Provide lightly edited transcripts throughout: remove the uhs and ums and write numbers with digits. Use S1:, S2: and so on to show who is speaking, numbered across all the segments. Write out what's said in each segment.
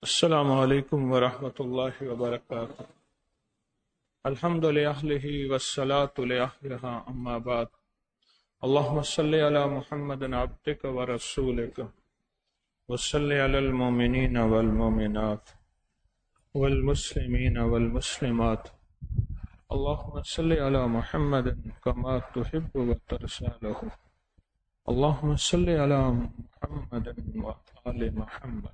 S1: السلام علیکم ورحمۃ اللہ وبرکاتہ۔ الحمد للہ والصلاة لأہلہا اما بعد۔ اللہم صلی علی محمد عبدک ورسولک وصلی علی المؤمنین والمؤمنات والمسلمین والمسلمات۔ اللہم صلی علی محمد کما تحب وترضى۔ اللہم صلی علی محمد وآل محمد۔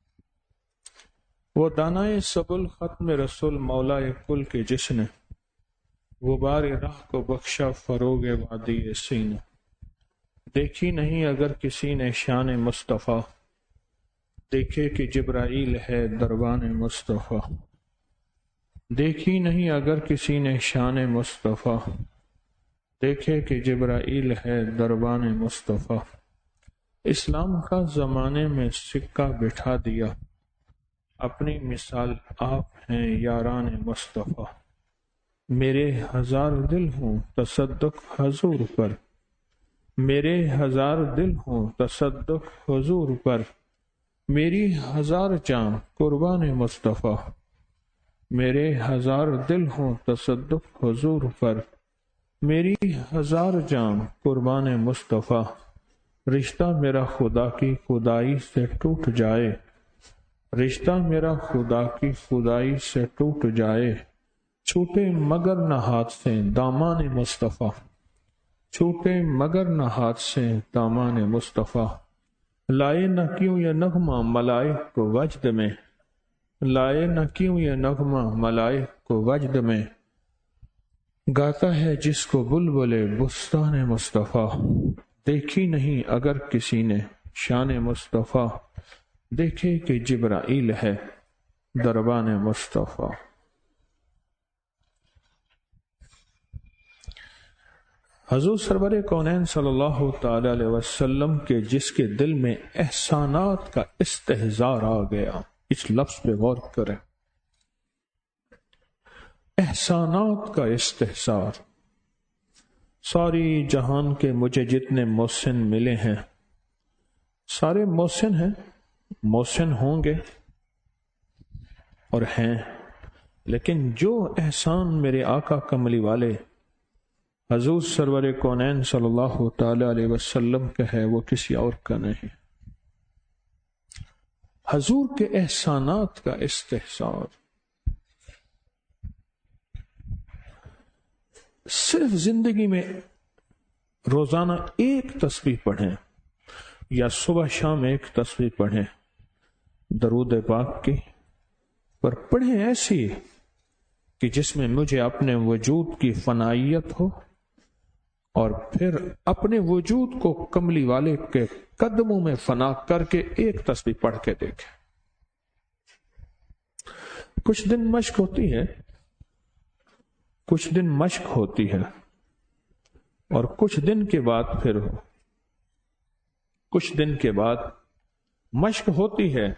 S1: وہ دانائے سبل ختم رسول مولائے کل کے جس نے غبار راہ کو بخشا فروغ وادی سینہ۔ دیکھی نہیں اگر کسی نے شان مصطفیٰ، دیکھے کہ جبرائیل ہے دربان مصطفیٰ۔ دیکھی نہیں اگر کسی نے شان مصطفیٰ، دیکھے کہ جبرائیل ہے دربان مصطفیٰ۔ اسلام کا زمانے میں سکہ بٹھا دیا، اپنی مثال آپ ہیں یاران مصطفیٰ۔ میرے ہزار دل ہوں تصدق حضور پر، میرے ہزار دل ہوں تصدق حضور پر، میری ہزار جان قربان مصطفیٰ۔ میرے ہزار دل ہوں تصدق حضور پر، میری ہزار جان قربان مصطفیٰ۔ رشتہ میرا خدا کی خدائی سے ٹوٹ جائے، رشتہ میرا خدا کی خدائی سے ٹوٹ جائے، چھوٹے مگر نہ ہاتھ سے دامان مصطفیٰ، چھوٹے مگر نہ ہاتھ سے دامان مصطفیٰ۔ لائے نہ کیوں یہ نغمہ ملائک کو وجد میں، لائے نہ کیوں یہ نغمہ ملائک کو وجد میں، گاتا ہے جس کو بلبل بستان مصطفیٰ۔ دیکھی نہیں اگر کسی نے شان مصطفیٰ، دیکھے کہ جبرائیل ہے دربان مصطفیٰ۔ حضور سرور کونین صلی اللہ تعالی علیہ وسلم کے جس کے دل میں احسانات کا استحضار آ گیا، اس لفظ پہ غور کریں، احسانات کا استحضار۔ ساری جہان کے مجھے جتنے محسن ملے ہیں، سارے محسن ہیں، محسن ہوں گے اور ہیں، لیکن جو احسان میرے آقا کملی والے حضور سرور کونین صلی اللہ تعالی علیہ وسلم کا ہے وہ کسی اور کا نہیں۔ حضور کے احسانات کا استحضار۔ صرف زندگی میں روزانہ ایک تسبیح پڑھیں یا صبح شام ایک تسبیح پڑھیں، درود پاک کی، پر پڑھیں ایسی کہ جس میں مجھے اپنے وجود کی فنائیت ہو، اور پھر اپنے وجود کو کملی والے کے قدموں میں فنا کر کے ایک تسبیح پڑھ کے دیکھیں۔ کچھ دن مشق ہوتی ہے، کچھ دن مشق ہوتی ہے، اور کچھ دن کے بعد پھر کچھ دن کے بعد مشق ہوتی ہے،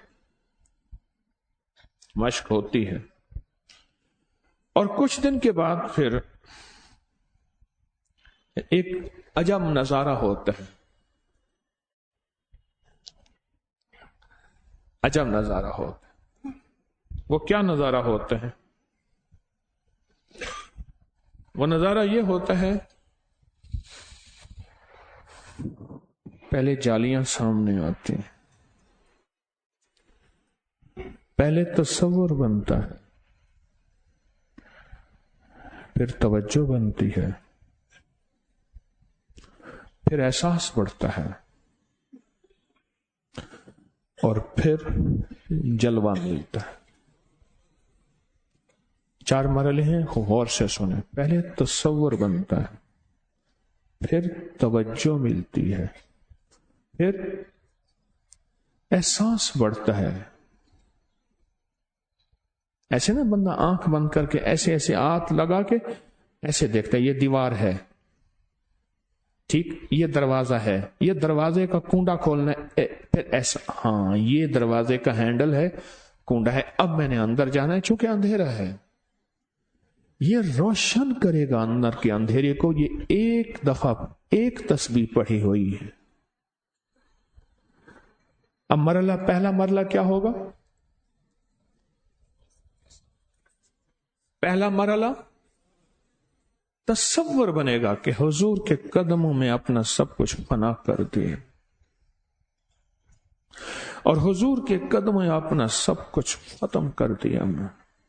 S1: مشق ہوتی ہے، اور کچھ دن کے بعد پھر ایک عجب نظارہ ہوتا ہے، عجب نظارہ ہوتا ہے۔ وہ کیا نظارہ ہوتا ہے؟ وہ نظارہ یہ ہوتا ہے، پہلے جالیاں سامنے آتی ہیں، پہلے تصور بنتا ہے، پھر توجہ بنتی ہے، پھر احساس بڑھتا ہے، اور پھر جلوہ ملتا ہے۔ 4 مرحلے ہیں، غور سے سنیں۔ پہلے تصور بنتا ہے، پھر توجہ ملتی ہے، پھر احساس بڑھتا ہے۔ ایسے نا بندہ آنکھ بند کر کے ایسے ایسے ہاتھ لگا کے ایسے دیکھتا ہے، یہ دیوار ہے، ٹھیک، یہ دروازہ ہے، یہ دروازے کا کنڈا کھولنا ہے، پھر ایسا، ہاں یہ دروازے کا ہینڈل ہے، کنڈا ہے، اب میں نے اندر جانا ہے، چونکہ اندھیرا ہے۔ یہ روشن کرے گا اندر کے اندھیرے کو، یہ ایک دفعہ ایک تسبیح پڑھی ہوئی ہے۔ اب مرحلہ، پہلا مرحلہ کیا ہوگا؟ پہلا مرحلہ تصور بنے گا کہ حضور کے قدموں میں اپنا سب کچھ فنا کر دیا، اور حضور کے قدموں میں اپنا سب کچھ ختم کر دیا۔ میں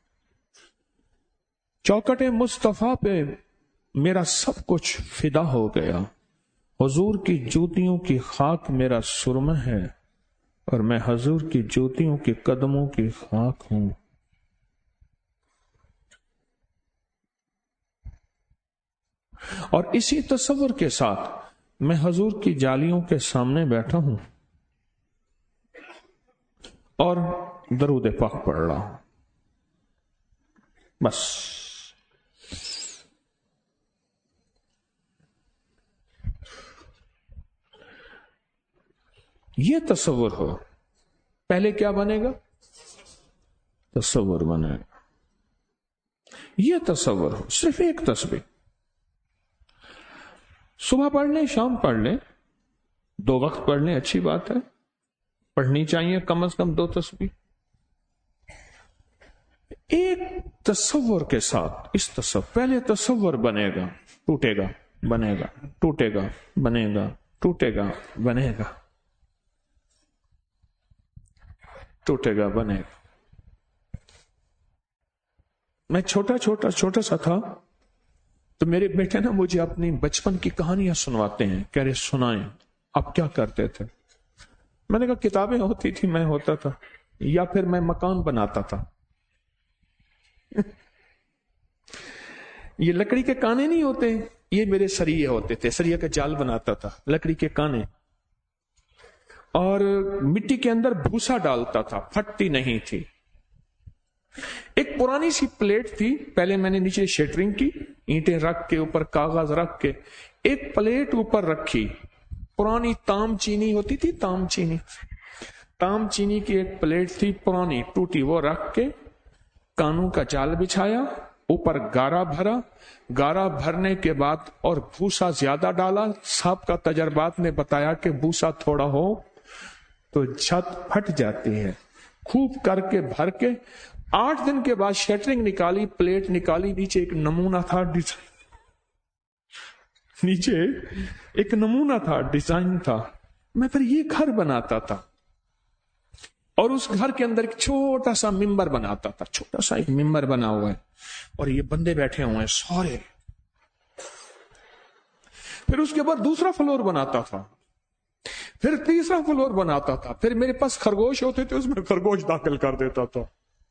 S1: چوکٹ مصطفیٰ پہ میرا سب کچھ فدا ہو گیا، حضور کی جوتیوں کی خاک میرا سرمہ ہے، اور میں حضور کی جوتیوں کے قدموں کی خاک ہوں۔ اور اسی تصور کے ساتھ میں حضور کی جالیوں کے سامنے بیٹھا ہوں اور درود پاک پڑھ رہا ہوں، بس۔ یہ تصور ہو، پہلے کیا بنے گا؟ تصور بنے گا۔ یہ تصور ہو، صرف ایک تسبیح، صبح پڑھ لیں، شام پڑھ لیں، 2 وقت پڑھ لیں، اچھی بات ہے، پڑھنی چاہیے کم از کم 2 تسبیح۔ ایک تصور کے ساتھ، اس تصور، پہلے تصور بنے گا، ٹوٹے گا، بنے گا، ٹوٹے گا، بنے گا، ٹوٹے گا، بنے گا، ٹوٹے گا، بنے گا۔ میں چھوٹا سا تھا تو میرے بیٹے نا مجھے اپنی بچپن کی کہانیاں سنواتے ہیں، کہہ رہے سنائیں آپ کیا کرتے تھے؟ میں نے کہا کتابیں ہوتی تھی، میں ہوتا تھا، یا پھر میں مکان بناتا تھا۔ یہ لکڑی کے کانے نہیں ہوتے، یہ میرے سریے ہوتے تھے، سریے کا جال بناتا تھا، لکڑی کے کانے، اور مٹی کے اندر بھوسا ڈالتا تھا، پھٹتی نہیں تھی۔ ایک پرانی سی پلیٹ تھی، پہلے میں نے نیچے شیٹرنگ کی، اینٹیں رکھ کے اوپر کاغذ رکھ کے ایک پلیٹ اوپر رکھی، پرانی تام چینی ہوتی تھی، تام چینی کی ایک پلیٹ تھی پرانی ٹوٹی، وہ رکھ کے کانوں کا جال بچھایا، اوپر گارا بھرا، گارا بھرنے کے بعد اور بھوسا زیادہ ڈالا، صاحب کا تجربات نے بتایا کہ بھوسا تھوڑا ہو تو چھت پھٹ جاتی ہے، خوب کر کے بھر کے 8 دن کے بعد شیٹرنگ نکالی، پلیٹ نکالی، نیچے ایک نمونہ تھا، نیچے ایک نمونہ تھا، ڈیزائن تھا۔ میں پھر یہ گھر بناتا تھا، اور اس گھر کے اندر ایک چھوٹا سا ممبر بناتا تھا، چھوٹا سا ایک ممبر بنا ہوا ہے، اور یہ بندے بیٹھے ہوئے ہیں سارے۔ پھر اس کے بعد دوسرا فلور بناتا تھا، پھر تیسرا فلور بناتا تھا، پھر میرے پاس خرگوش ہوتے تھے، اس میں خرگوش داخل کر دیتا تھا۔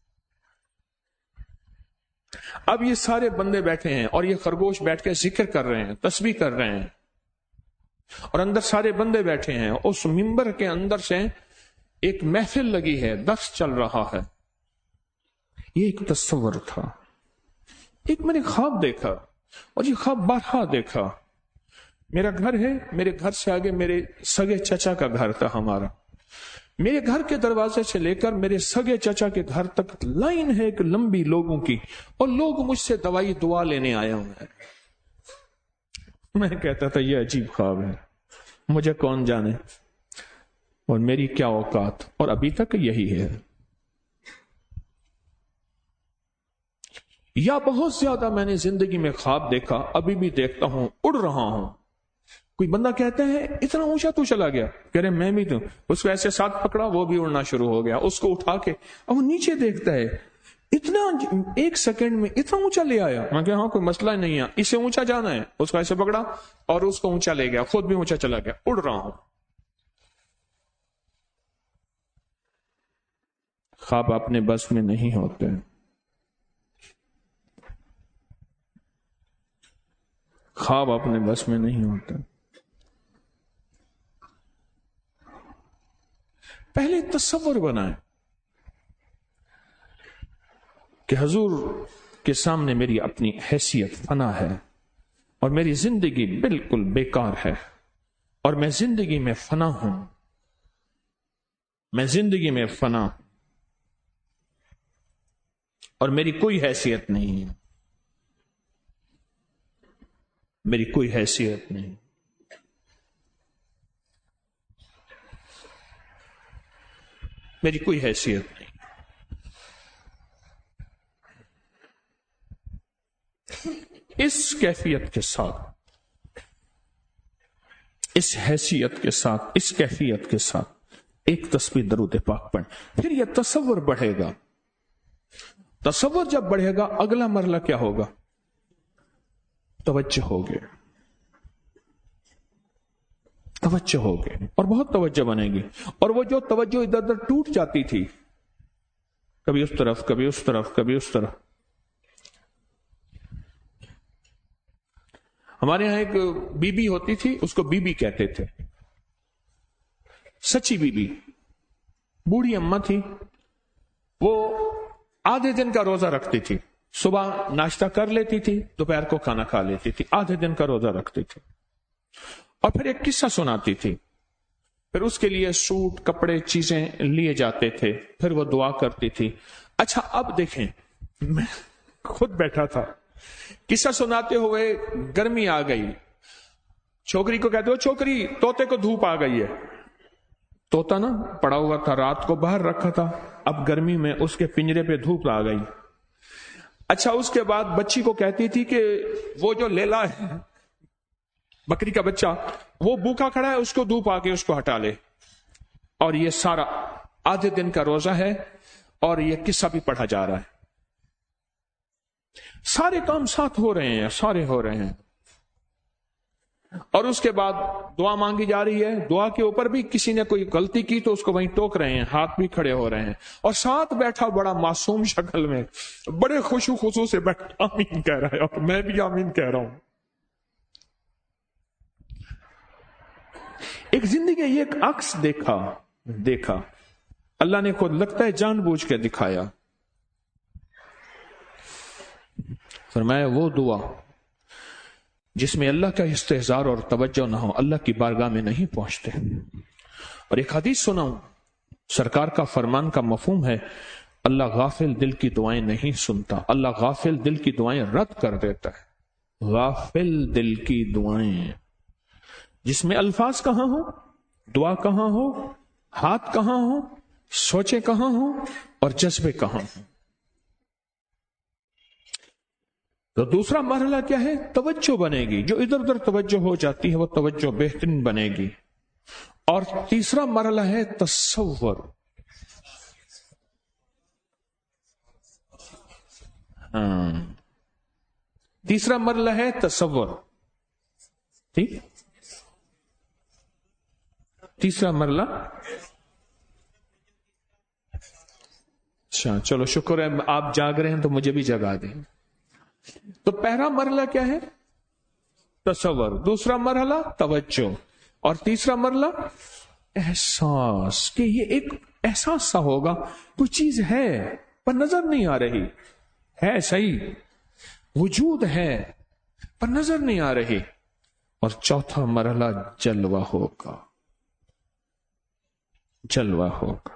S1: اب یہ سارے بندے بیٹھے ہیں اور یہ خرگوش بیٹھ کے ذکر کر رہے ہیں، تسبیح کر رہے ہیں، اور اندر سارے بندے بیٹھے ہیں، اس ممبر کے اندر سے ایک محفل لگی ہے، درس چل رہا ہے۔ یہ ایک تصور تھا، ایک میں نے خواب دیکھا، اور یہ خواب بارہا دیکھا۔ میرا گھر ہے، میرے گھر سے آگے میرے سگے چچا کا گھر تھا ہمارا، میرے گھر کے دروازے سے لے کر میرے سگے چچا کے گھر تک لائن ہے ایک لمبی لوگوں کی، اور لوگ مجھ سے دعا لینے آئے ہوئے ہیں۔ میں کہتا تھا یہ عجیب خواب ہے، مجھے کون جانے اور میری کیا اوقات، اور ابھی تک یہی ہے۔ یا بہت زیادہ میں نے زندگی میں خواب دیکھا، ابھی بھی دیکھتا ہوں، اڑ رہا ہوں۔ کوئی بندہ کہتا ہے اتنا اونچا تو چلا گیا، کہہ رہے میں بھی تو، اس کو ایسے ساتھ پکڑا، وہ بھی اڑنا شروع ہو گیا، اس کو اٹھا کے اب وہ نیچے دیکھتا ہے، اتنا 1 سیکنڈ میں اتنا اونچا لے آیا۔ میں کہا ہاں کوئی مسئلہ نہیں ہے، اسے اونچا جانا ہے، اس کو ایسے پکڑا اور اس کو اونچا لے گیا، خود بھی اونچا چلا گیا، اڑ رہا ہوں۔ خواب اپنے بس میں نہیں ہوتے، خواب اپنے بس میں نہیں ہوتے۔ پہلے تصور بنائیں کہ حضور کے سامنے میری اپنی حیثیت فنا ہے، اور میری زندگی بالکل بیکار ہے، اور میں زندگی میں فنا ہوں، میں زندگی میں فنا ہوں، اور میری کوئی حیثیت نہیں ہے، میری کوئی حیثیت نہیں، میری کوئی حیثیت نہیں۔ اس کیفیت کے ساتھ، اس حیثیت کے ساتھ، اس کیفیت کے ساتھ ایک تسبیح درود پاک پڑھیں. پھر یہ تصور بڑھے گا. تصور جب بڑھے گا اگلا مرحلہ کیا ہوگا؟ توجہ ہوگی، توجہ ہوگی اور بہت توجہ بنے گی. اور وہ جو توجہ ادھر ادھر ٹوٹ جاتی تھی، کبھی اس طرف کبھی اس طرف کبھی اس طرف. ہمارے ہاں ایک بی بی ہوتی تھی، اس کو بی بی کہتے تھے، سچی بی بی، بوڑھی اماں تھی. وہ آدھے دن کا روزہ رکھتی تھی. صبح ناشتہ کر لیتی تھی، دوپہر کو کھانا کھا لیتی تھی، آدھے دن کا روزہ رکھتی تھی. اور پھر ایک قصہ سناتی تھی. پھر اس کے لیے سوٹ کپڑے چیزیں لیے جاتے تھے. پھر وہ دعا کرتی تھی. اچھا اب دیکھیں، میں خود بیٹھا تھا، قصہ سناتے ہوئے گرمی آ گئی. چھوکری کو کہتے ہو چھوکری طوطے کو دھوپ آ گئی ہے. طوطا نا پڑا ہوا تھا، رات کو باہر رکھا تھا، اب گرمی میں اس کے پنجرے پہ دھوپ آ گئی. اچھا اس کے بعد بچی کو کہتی تھی کہ وہ جو لیلا ہے بکری کا بچہ، وہ بھوکا کھڑا ہے، اس کو دھوپ آ کے اس کو ہٹا لے. اور یہ سارا آدھے دن کا روزہ ہے اور یہ قصہ بھی پڑھا جا رہا ہے. سارے کام ساتھ ہو رہے ہیں، سارے ہو رہے ہیں. اور اس کے بعد دعا مانگی جا رہی ہے. دعا کے اوپر بھی کسی نے کوئی غلطی کی تو اس کو وہیں ٹوک رہے ہیں، ہاتھ بھی کھڑے ہو رہے ہیں. اور ساتھ بیٹھا بڑا معصوم شکل میں بڑے خوشو خصو سے بیٹھا آمین کہہ رہا ہے، اور میں بھی آمین کہہ رہا ہوں. ایک زندگی یہ ایک عکس دیکھا اللہ نے خود لگتا ہے جان بوجھ کے دکھایا. فرمایا وہ دعا جس میں اللہ کا استحضار اور توجہ نہ ہو، اللہ کی بارگاہ میں نہیں پہنچتے. اور ایک حدیث سناؤں، سرکار کا فرمان کا مفہوم ہے اللہ غافل دل کی دعائیں نہیں سنتا، اللہ غافل دل کی دعائیں رد کر دیتا ہے. غافل دل کی دعائیں جس میں الفاظ کہاں ہو، دعا کہاں ہو، ہاتھ کہاں ہو، سوچے کہاں ہو اور جذبے کہاں ہو. تو دوسرا مرحلہ کیا ہے؟ توجہ بنے گی. جو ادھر ادھر توجہ ہو جاتی ہے وہ توجہ بہترین بنے گی. اور تیسرا مرحلہ ہے تصور. تیسرا مرحلہ ہے تصور. ٹھیک، تیسرا مرحلہ. اچھا چلو شکر ہے آپ جاگ رہے ہیں تو مجھے بھی جگا دیں. تو پہلا مرحلہ کیا ہے؟ تصور. دوسرا مرحلہ توجہ. اور تیسرا مرحلہ احساس، کہ یہ ایک احساس سا ہوگا کوئی چیز ہے پر نظر نہیں آ رہی ہے، صحیح وجود ہے پر نظر نہیں آ رہی. اور چوتھا مرحلہ جلوہ ہوگا، جلوہ ہوگا.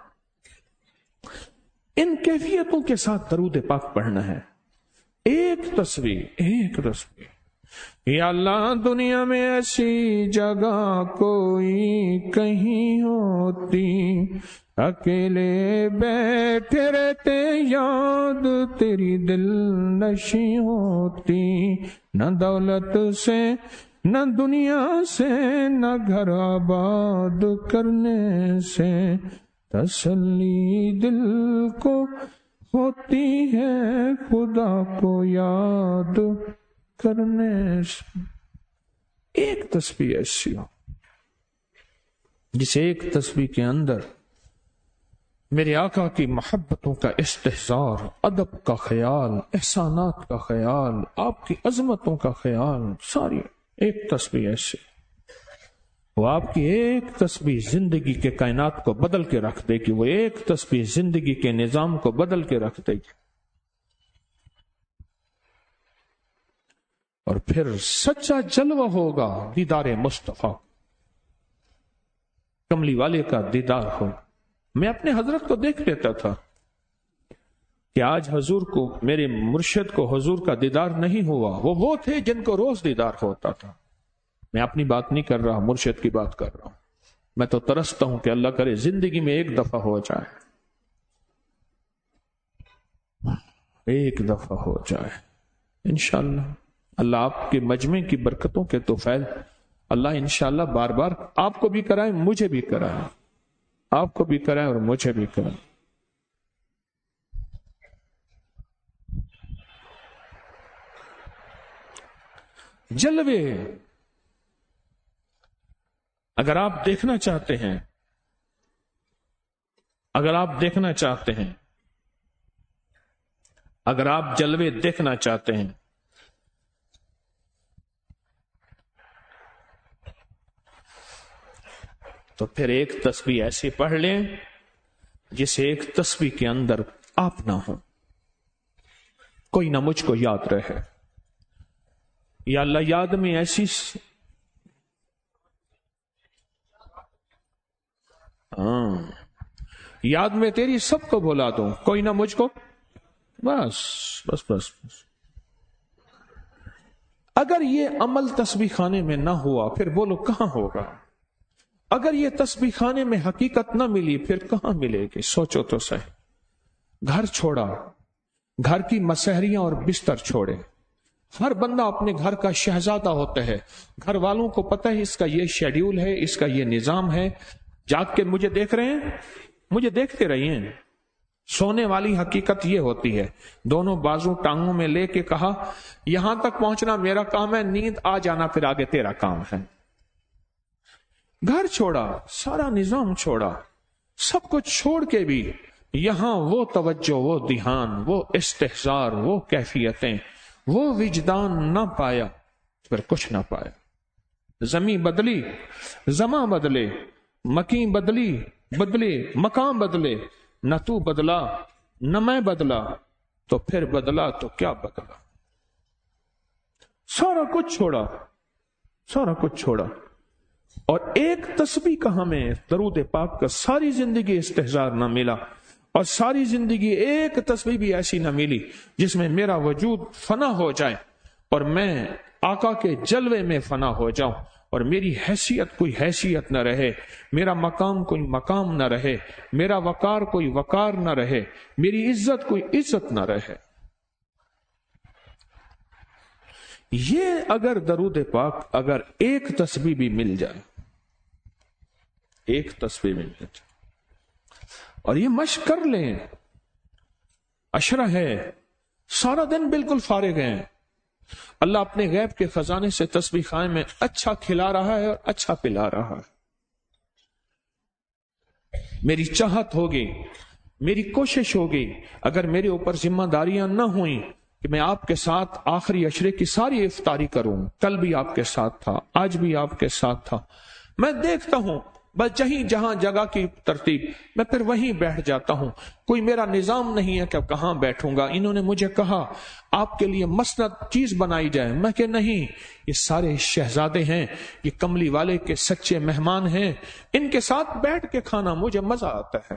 S1: ان کیفیتوں کے ساتھ درود پاک پڑھنا ہے. ایک تصویر. یا اللہ دنیا میں ایسی جگہ کوئی کہیں ہوتی، اکیلے بیٹھے رہتے یاد تیری دل نشیں ہوتی. نہ دولت سے نہ دنیا سے نہ گھر آباد کرنے سے تسلی دل کو ہوتی ہے خدا کو یاد کرنے سے. ایک تسبیح ایسی ہو جس ایک تسبیح کے اندر میرے آقا کی محبتوں کا استحضار، ادب کا خیال، احسانات کا خیال، آپ کی عظمتوں کا خیال، ساری ایک تسبیح ایسی. وہ آپ کی ایک تسبیح زندگی کے کائنات کو بدل کے رکھ دے گی. وہ ایک تسبیح زندگی کے نظام کو بدل کے رکھ دے گی. اور پھر سچا جلوہ ہوگا دیدار مصطفیٰ، کملی والے کا دیدار ہو. میں اپنے حضرت کو دیکھ لیتا تھا کہ آج حضور کو، میرے مرشد کو حضور کا دیدار نہیں ہوا. وہ تھے جن کو روز دیدار ہوتا تھا. میں اپنی بات نہیں کر رہا، مرشد کی بات کر رہا ہوں. میں تو ترستا ہوں کہ اللہ کرے زندگی میں ایک دفعہ ہو جائے، ایک دفعہ ہو جائے انشاءاللہ. اللہ آپ کے مجمع کی برکتوں کے توفیل اللہ انشاءاللہ بار بار آپ کو بھی کرائے، مجھے بھی کرائے، آپ کو بھی کرائے اور مجھے بھی کرائے۔ جلوے اگر آپ دیکھنا چاہتے ہیں، اگر آپ دیکھنا چاہتے ہیں، اگر آپ جلوے دیکھنا چاہتے ہیں تو پھر ایک تسبیح ایسی پڑھ لیں جسے ایک تسبیح کے اندر آپ نہ ہو، کوئی نہ مجھ کو یاد رہے۔ یا اللہ یاد میں ایسی یاد میں تیری سب کو بھلا دوں، کوئی نہ مجھ کو، بس بس بس بس۔ اگر یہ عمل تسبیح خانے میں نہ ہوا پھر بولو کہاں ہوگا؟ اگر یہ تسبیح خانے میں حقیقت نہ ملی پھر کہاں ملے گی؟ سوچو تو صحیح۔ گھر چھوڑا، گھر کی مسحریاں اور بستر چھوڑے۔ ہر بندہ اپنے گھر کا شہزادہ ہوتا ہے، گھر والوں کو پتہ ہے اس کا یہ شیڈیول ہے، اس کا یہ نظام ہے۔ جاگ کے مجھے دیکھ رہے ہیں، مجھے دیکھتے رہیے۔ سونے والی حقیقت یہ ہوتی ہے، دونوں بازو ٹانگوں میں لے کے کہا یہاں تک پہنچنا میرا کام ہے، نیند آ جانا پھر آگے تیرا کام ہے۔ گھر چھوڑا، سارا نظام چھوڑا، سب کچھ چھوڑ کے بھی یہاں وہ توجہ، وہ دھیان، وہ استحضار، وہ کیفیتیں، وہ وجدان نہ پایا پھر کچھ نہ پایا۔ زمین بدلی، زماں بدلے، مکین بدلے، مقام بدلے، نہ تو بدلا نہ میں بدلا تو پھر بدلا تو کیا بدلا؟ سارا کچھ چھوڑا، سارا کچھ چھوڑا، اور ایک تسبیح کا ہمیں درود پاک کا ساری زندگی استحضار نہ ملا، اور ساری زندگی ایک تسبیح بھی ایسی نہ ملی جس میں میرا وجود فنا ہو جائے اور میں آقا کے جلوے میں فنا ہو جاؤں، اور میری حیثیت کوئی حیثیت نہ رہے، میرا مقام کوئی مقام نہ رہے، میرا وقار کوئی وقار نہ رہے، میری عزت کوئی عزت نہ رہے۔ یہ اگر درود پاک اگر ایک تسبیح بھی مل جائے، ایک تسبیح مل جائے، اور یہ مشق کر لیں، عشرہ ہے، سارا دن بالکل فارغ ہیں، اللہ اپنے غیب کے خزانے سے تسبیح خانے میں اچھا کھلا رہا ہے اور اچھا پلا رہا ہے۔ میری چاہت ہوگی، میری کوشش ہوگی، اگر میرے اوپر ذمہ داریاں نہ ہوئیں کہ میں آپ کے ساتھ آخری عشرے کی ساری افطاری کروں، کل بھی آپ کے ساتھ تھا، آج بھی آپ کے ساتھ تھا، میں دیکھتا ہوں بس جہاں جگہ کی ترتیب میں پھر وہیں بیٹھ جاتا ہوں، کوئی میرا نظام نہیں ہے کہ کہاں بیٹھوں گا۔ انہوں نے مجھے کہا آپ کے لیے مسند چیز بنائی جائے، میں کہ نہیں، یہ سارے شہزادے ہیں، یہ کملی والے کے سچے مہمان ہیں، ان کے ساتھ بیٹھ کے کھانا مجھے مزہ آتا ہے،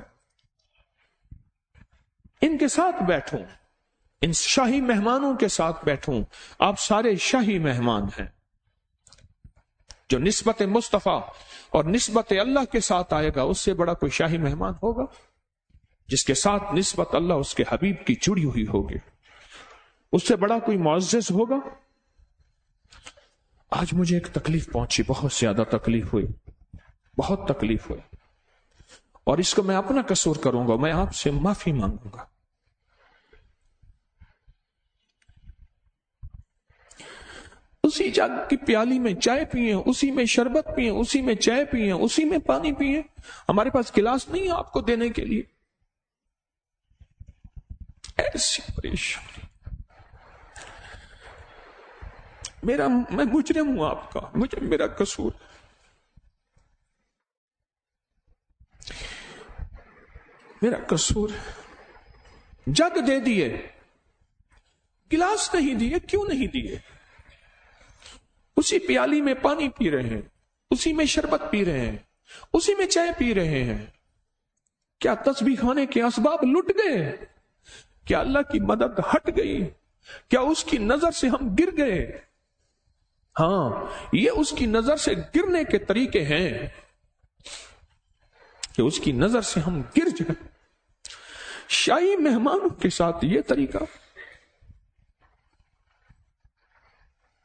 S1: ان کے ساتھ بیٹھوں، ان شاہی مہمانوں کے ساتھ بیٹھوں۔ آپ سارے شاہی مہمان ہیں۔ جو نسبت مصطفیٰ اور نسبت اللہ کے ساتھ آئے گا اس سے بڑا کوئی شاہی مہمان ہوگا؟ جس کے ساتھ نسبت اللہ اس کے حبیب کی جڑی ہوئی ہوگی، اس سے بڑا کوئی معزز ہوگا؟ آج مجھے ایک تکلیف پہنچی، بہت زیادہ تکلیف ہوئی، بہت تکلیف ہوئی، اور اس کو میں اپنا قصور کروں گا، میں آپ سے معافی مانگوں گا۔ اسی جگ کی پیالی میں چائے پیئے، اسی میں شربت پیئے، اسی میں چائے پیئے، اسی میں پانی پیئے، ہمارے پاس گلاس نہیں ہے آپ کو دینے کے لیے۔ ایسی پریشانی، میں مجرم ہوں آپ کا، میرا قصور، میرا قصور۔ جگ دے دیے، گلاس نہیں دیے، کیوں نہیں دیے؟ اسی پیالی میں پانی پی رہے ہیں، اسی میں شربت پی رہے ہیں، اسی میں چائے پی رہے ہیں۔ کیا تسبیح خانے کے اسباب لٹ گئے؟ کیا اللہ کی مدد ہٹ گئی؟ کیا اس کی نظر سے ہم گر گئے؟ ہاں، یہ اس کی نظر سے گرنے کے طریقے ہیں کہ اس کی نظر سے ہم گر جائیں۔ شاہی مہمانوں کے ساتھ یہ طریقہ،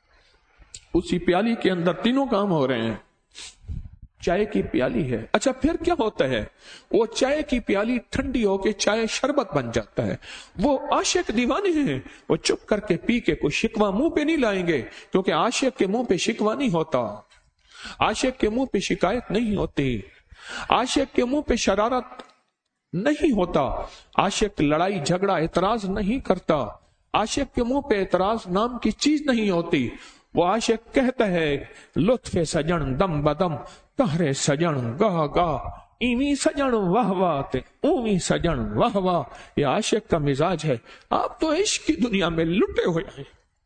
S1: उसी प्याली के अंदर तीनों काम हो रहे हैं। चाय की प्याली है, अच्छा फिर क्या होता है, वो चाय की प्याली ठंडी होके चाय शरबत बन जाता है। वो आशिक दीवाने हैं, वो चुप करके पी के कोई शिकवा मुंह पे नहीं लाएंगे, क्योंकि आशिक के मुंह पे शिकवा नहीं होता, आशिक के मुंह पे शिकायत नहीं होती, आशिक के मुंह पे शरारत नहीं होता, आशिक लड़ाई झगड़ा एतराज नहीं करता, आशिक के मुंह पे एतराज नाम की चीज नहीं होती। वो आशिक कहता है लुत्फे सजन दम बदम कहरे सजन गाह गाह इवी सजन वाह वाह ते ऊवी सजन वाह वाह। ये आशिक का मिजाज है। आप तो इश्क की दुनिया में लुटे हुए हैं।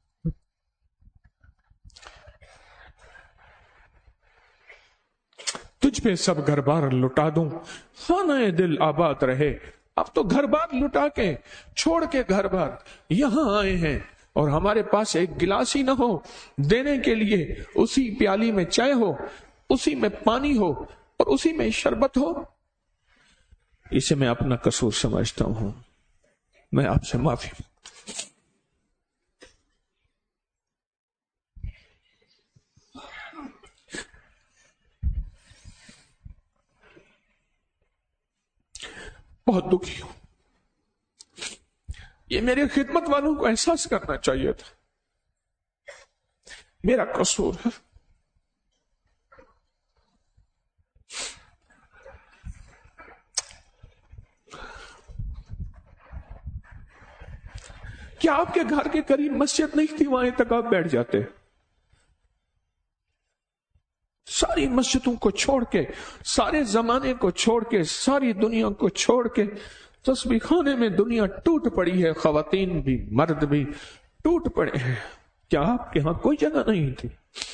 S1: तुझ पे सब घर बार लुटा दूं खाना दिल आबाद रहे। अब तो घर बार लुटा के छोड़ के घर बार यहां आए हैं और हमारे पास एक गिलास ही ना हो देने के लिए। उसी प्याली में चाय हो, उसी में पानी हो और उसी में शरबत हो। इसे मैं अपना कसूर समझता हूं, मैं आपसे माफी। बहुत दुखी हूं। ये मेरे खिदमत वालों को एहसास करना चाहिए था, मेरा कसूर है। क्या आपके घर के करीब मस्जिद नहीं थी, वहां तक आप बैठ जाते? सारी मस्जिदों को छोड़ के, सारे जमाने को छोड़ के, सारी दुनिया को छोड़ के तस्बीह खाने में दुनिया टूट पड़ी है। खवातीन भी मर्द भी टूट पड़े हैं। क्या आपके यहां कोई जगह नहीं थी?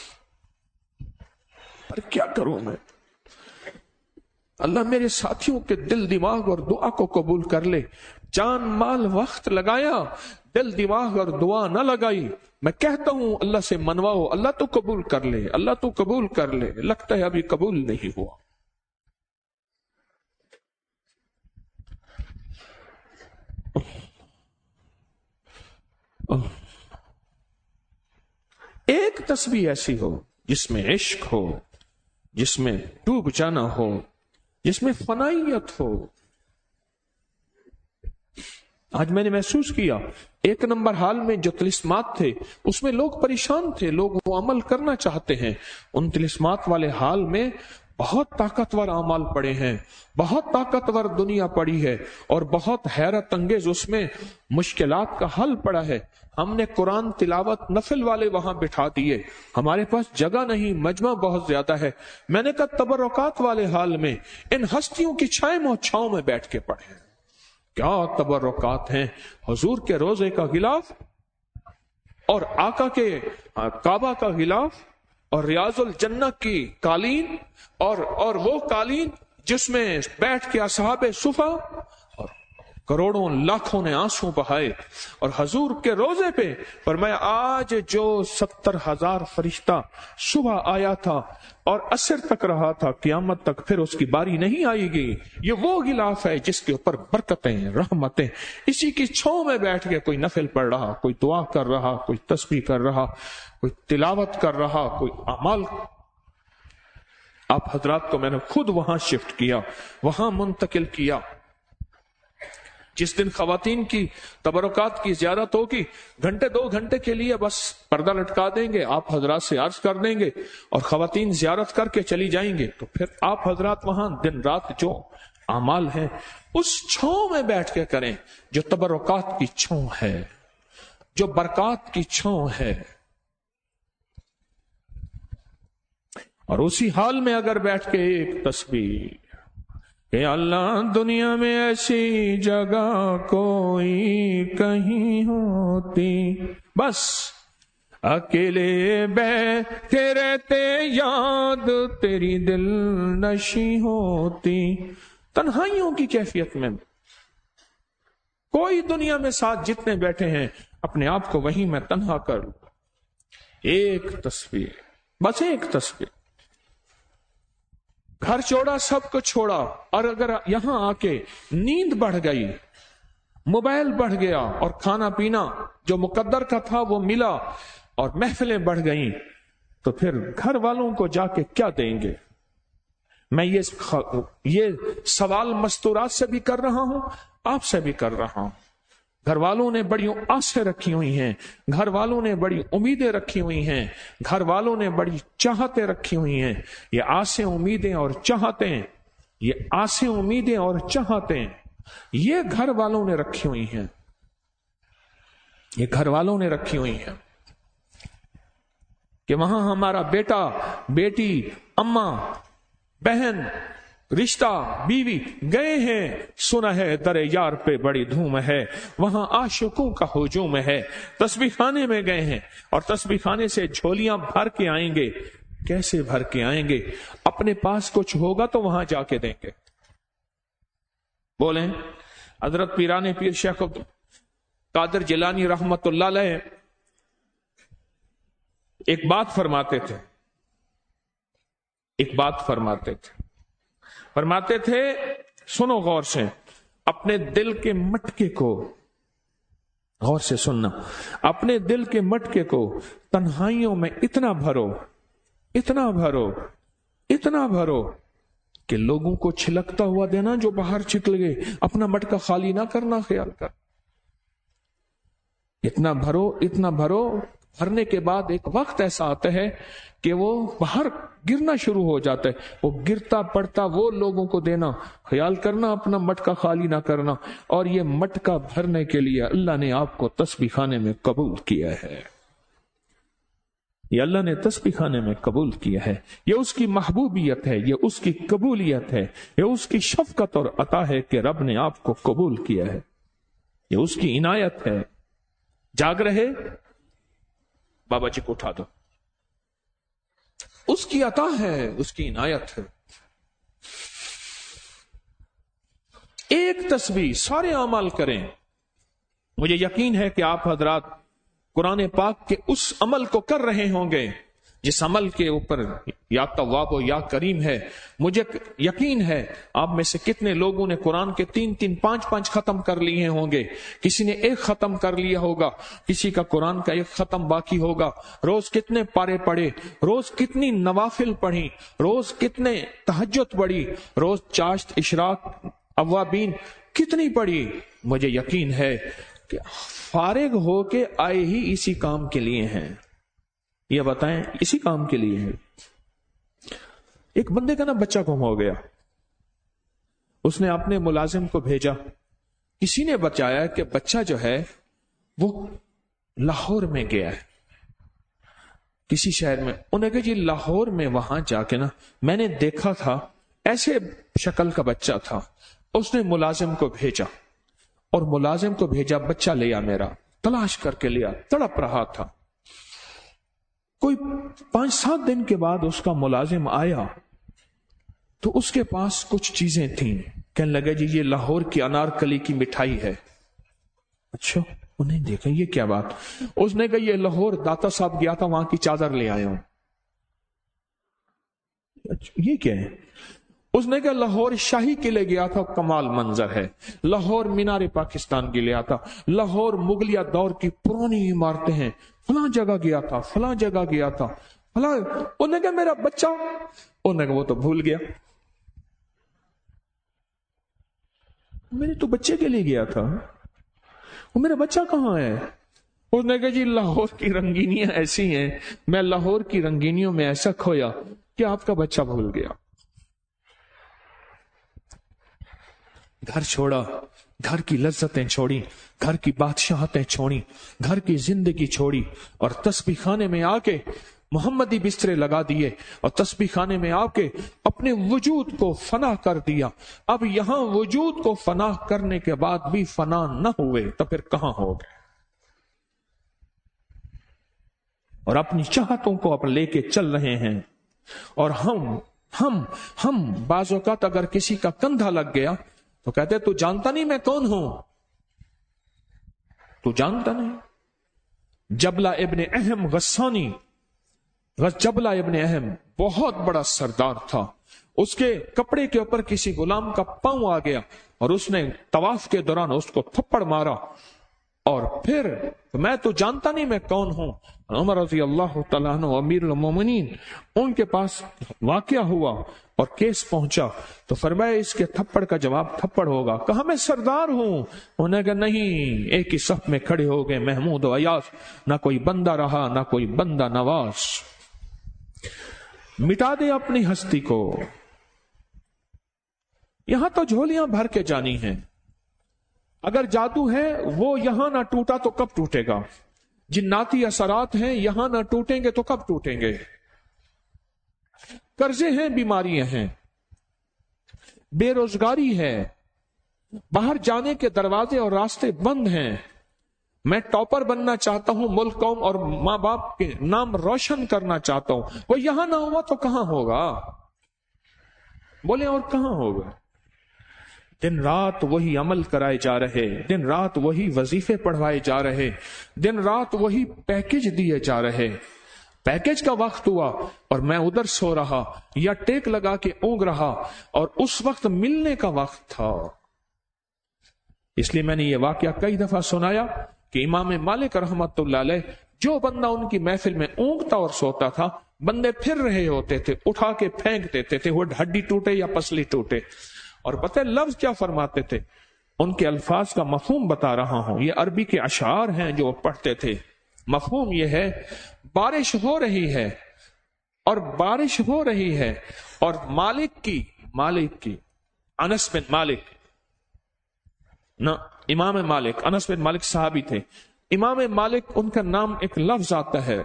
S1: पर क्या करूं मैं? अल्लाह मेरे साथियों के दिल दिमाग और दुआ को कबूल कर ले। जान माल वक्त लगाया, दिल दिमाग और दुआ न लगाई। मैं कहता हूं अल्लाह से मनवाओ, अल्लाह तो कबूल कर ले, अल्लाह तो कबूल कर ले। लगता है अभी कबूल नहीं हुआ। एक तस्बीह ऐसी हो जिसमें इश्क हो, जिसमें डूब जाना हो, जिसमें फनाइयत हो। आज मैंने महसूस किया एक नंबर हाल में जो तिलिस्मात थे उसमें लोग परेशान थे, लोग वो अमल करना चाहते हैं। उन तिलिस्मात वाले हाल में बहुत ताकतवर अमाल पड़े हैं, बहुत ताकतवर दुनिया पड़ी है और बहुत हैरत अंगेज उसमें मुश्किलात का हल पड़ा है। हमने कुरान तिलावत नफिल वाले वहां बिठा दिए, हमारे पास जगह नहीं, मजमा बहुत ज्यादा है। मैंने कहा तबर्रुकात वाले हाल में इन हस्तियों की छाव में बैठ के पढ़े। क्या तबर्रुकात हैं! हुजूर के रोजे का गिलाफ और आका के काबा का गिलाफ और रियाजुल जन्नह की कालीन और वो कालीन जिसमें बैठ के असहाबे सुफा और करोड़ों लाखों ने आंसू बहाए। और हजूर के रोजे पे फरमाया आज जो 70,000 फरिश्ता सुबह आया था और असर तक रहा था, कियामत तक फिर उसकी बारी नहीं आएगी। ये वो गिलाफ है जिसके ऊपर बरकतें रहमतें। इसी की छांव में बैठ के कोई नफिल पढ़ रहा, कोई दुआ कर रहा, कोई तस्बीह कर रहा, कोई तिलावत कर रहा, कोई अमल। आप हजरात को मैंने खुद वहां शिफ्ट किया, वहां मुंतकिल किया। जिस दिन खवातीन की तबरुकात की ज़ियारत होगी, घंटे 2 घंटे के लिए बस पर्दा लटका देंगे, आप हजरात से अर्ज कर देंगे और खवातीन ज़ियारत करके चली जाएंगे। तो फिर आप हजरात वहां दिन रात जो अमाल हैं उस छांव में बैठ के करें, जो तबरुकात की छांव है, जो बरकत की छांव है। और उसी हाल में अगर बैठ के एक तस्बीह कि अल्लाह दुनिया में ऐसी जगह कोई कहीं होती, बस अकेले बैठे रहते याद तेरी दिल नशी होती। तन्हाइयों की कैफियत में कोई दुनिया में साथ जितने बैठे हैं अपने आप को वहीं मैं तन्हा कर लूं। एक तस्वीर, बस एक तस्वीर। घर छोड़ा, सब कुछ छोड़ा, और अगर यहां आके नींद बढ़ गई, मोबाइल बढ़ गया और खाना पीना जो मुकद्दर का था वो मिला और महफिलें बढ़ गईं, تو پھر گھر والوں کو جا کے کیا دیں گے؟ میں یہ سوال مستورات سے بھی کر رہا ہوں، آپ سے بھی کر رہا ہوں۔ گھر والوں نے بڑی آسیں رکھی ہوئی ہیں، گھر والوں نے بڑی امیدیں رکھی ہوئی ہیں، گھر والوں نے بڑی چاہتیں رکھی ہوئی ہیں۔ یہ آسیں، امیدیں اور چاہتیں، یہ آسیں، امیدیں اور چاہتیں یہ گھر والوں نے رکھی ہوئی ہیں، یہ گھر والوں نے رکھی ہوئی ہیں کہ وہاں ہمارا بیٹا، بیٹی، اماں، بہن، رشتہ، بیوی گئے ہیں، سنا ہے در یار پہ بڑی دھوم ہے، وہاں عاشقوں کا ہجوم ہے۔ تسبیح خانے میں گئے ہیں اور تسبیح خانے سے جھولیاں بھر کے آئیں گے۔ کیسے بھر کے آئیں گے؟ اپنے پاس کچھ ہوگا تو وہاں جا کے دیں گے۔ بولیں۔ حضرت پیران پیر شیخ قادر جیلانی رحمت اللہ علیہ ایک بات فرماتے تھے، ایک بات فرماتے تھے، سنو غور سے، اپنے دل کے مٹکے کو غور سے سننا، اپنے دل کے مٹکے کو تنہائیوں میں اتنا بھرو، اتنا بھرو، اتنا بھرو کہ لوگوں کو چھلکتا ہوا دینا جو باہر چھکل گئے، اپنا مٹکا خالی نہ کرنا، خیال کر۔ اتنا بھرو، اتنا بھرو، بھرنے کے بعد ایک وقت ایسا آتا ہے کہ وہ باہر گرنا شروع ہو جاتا ہے، وہ گرتا پڑتا وہ لوگوں کو دینا، خیال کرنا، اپنا مٹکا خالی نہ کرنا۔ اور یہ مٹکا بھرنے کے لیے اللہ نے آپ کو تسبیح خانے میں قبول کیا ہے، یہ اللہ نے تسبیح خانے میں قبول کیا ہے۔ یہ اس کی محبوبیت ہے، یہ اس کی قبولیت ہے، یہ اس کی شفقت اور عطا ہے کہ رب نے آپ کو قبول کیا ہے، یہ اس کی عنایت ہے۔ جاگ رہے بابا جی کو اٹھا دو، اس کی عطا ہے، اس کی عنایت ہے۔ ایک تسبیح سارے اعمال کریں، مجھے یقین ہے کہ آپ حضرات قرآن پاک کے اس عمل کو کر رہے ہوں گے جس عمل کے اوپر یا تواب و یا کریم ہے۔ مجھے یقین ہے آپ میں سے کتنے لوگوں نے قرآن کے 3 5 ختم کر لیے ہوں گے، کسی نے 1 ختم کر لیا ہوگا، کسی کا قرآن کا 1 ختم باقی ہوگا۔ روز کتنے پارے پڑھے، روز کتنی نوافل پڑھی، روز کتنے تہجد پڑھی، روز چاشت، اشراق، اوابین کتنی پڑھی۔ مجھے یقین ہے کہ فارغ ہو کے آئے ہی اسی کام کے لیے ہیں، یہ بتائیں اسی کام کے لیے ہے۔ ایک بندے کا نا بچہ گم ہو گیا، اس نے اپنے ملازم کو بھیجا، کسی نے بچایا کہ بچہ جو ہے وہ لاہور میں گیا ہے، کسی شہر میں۔ انہیں کہا جی لاہور میں وہاں جا کے نا میں نے دیکھا تھا، ایسے شکل کا بچہ تھا۔ اس نے ملازم کو بھیجا اور ملازم کو بھیجا، بچہ لیا میرا، تلاش کر کے لیا، تڑپ رہا تھا۔ کوئی 5 7 دن کے بعد اس کا ملازم آیا تو اس کے پاس کچھ چیزیں تھیں، کہنے لگا جی یہ لاہور کی انارکلی کی مٹھائی ہے۔ اچھا، انہیں دیکھا یہ کیا بات؟ اس نے کہا یہ لاہور داتا صاحب گیا تھا، وہاں کی چادر لے آیا ہوں۔ یہ کیا ہے؟ اس نے کہا لاہور شاہی قلعے گیا تھا، کمال منظر ہے، لاہور مینار پاکستان کے لیا تھا، لاہور مغلیہ دور کی پرانی عمارتیں ہیں، فلاں جگہ گیا تھا، فلاں جگہ گیا تھا، فلاں۔ انہوں نے کہا میرا بچہ، انہوں نے کہا وہ تو بھول گیا، میں نے تو بچے کے لیے گیا تھا، وہ میرا بچہ کہاں ہے؟ اس نے کہا جی لاہور کی رنگینیاں ایسی ہیں، میں لاہور کی رنگینیوں میں ایسا کھویا کہ آپ کا بچہ بھول گیا۔ گھر چھوڑا، گھر کی لذتیں چھوڑی، گھر کی بادشاہتیں چھوڑی، گھر کی زندگی چھوڑی، اور تسبیح خانے میں آ کے محمدی بسترے لگا دیے، اور تسبیح خانے میں آ کے اپنے وجود کو فنا کر دیا۔ اب یہاں وجود کو فنا کرنے کے بعد بھی فنا نہ ہوئے تو پھر کہاں ہو گئے؟ اور اپنی چاہتوں کو اب لے کے چل رہے ہیں، اور ہم بعض اوقات اگر کسی کا کندھا لگ گیا تو کہتے تو جانتا نہیں میں کون ہوں، تو جانتا نہیں۔ جبلہ ابن اہم غسانی، جبلہ ابن اہم بہت بڑا سردار تھا، اس کے کپڑے کے اوپر کسی غلام کا پاؤں آ گیا اور اس نے طواف کے دوران اس کو تھپڑ مارا، اور پھر میں تو جانتا نہیں میں کون ہوں. عمر رضی اللہ تعالیٰ عنہ امیر المومنین، ان کے پاس واقعہ ہوا اور کیس پہنچا تو فرمایا اس کے تھپڑ کا جواب تھپڑ ہوگا. کہا میں سردار ہوں. انہوں نے کہا نہیں. ایک ہی صف میں کھڑے ہو گئے محمود و ایاز. نہ کوئی بندہ رہا نہ کوئی بندہ نواز. مٹا دے اپنی ہستی کو. یہاں تو جھولیاں بھر کے جانی ہیں. اگر جادو ہے وہ یہاں نہ ٹوٹا تو کب ٹوٹے گا؟ جناتی اثرات ہیں یہاں نہ ٹوٹیں گے تو کب ٹوٹیں گے؟ قرضے ہیں، بیماریاں ہیں، بے روزگاری ہے، باہر جانے کے دروازے اور راستے بند ہیں. میں ٹاپر بننا چاہتا ہوں، ملک قوم اور ماں باپ کے نام روشن کرنا چاہتا ہوں. وہ یہاں نہ ہوا تو کہاں ہوگا؟ بولے اور کہاں ہوگا؟ دن رات وہی عمل کرائے جا رہے، دن رات وہی وظیفے پڑھوائے جا رہے، دن رات وہی پیکج دیے جا رہے. پیکج کا وقت ہوا اور میں ادھر سو رہا یا ٹیک لگا کے اونگ رہا، اور اس وقت ملنے کا وقت تھا. اس لیے میں نے یہ واقعہ کئی دفعہ سنایا کہ امام مالک رحمت اللہ علیہ جو بندہ ان کی محفل میں اونگتا اور سوتا تھا، بندے پھر رہے ہوتے تھے، اٹھا کے پھینک دیتے تھے، وہ ہڈی ٹوٹے یا پسلی ٹوٹے. اور پتہ ہے لفظ کیا فرماتے تھے؟ ان کے الفاظ کا مفہوم بتا رہا ہوں، یہ عربی کے اشعار ہیں جو وہ پڑھتے تھے. مفہوم یہ ہے، بارش ہو رہی ہے اور بارش ہو رہی ہے اور مالک کی انس بن مالک نہ امام مالک، انس بن مالک صحابی تھے. امام مالک ان کا نام ایک لفظ آتا ہے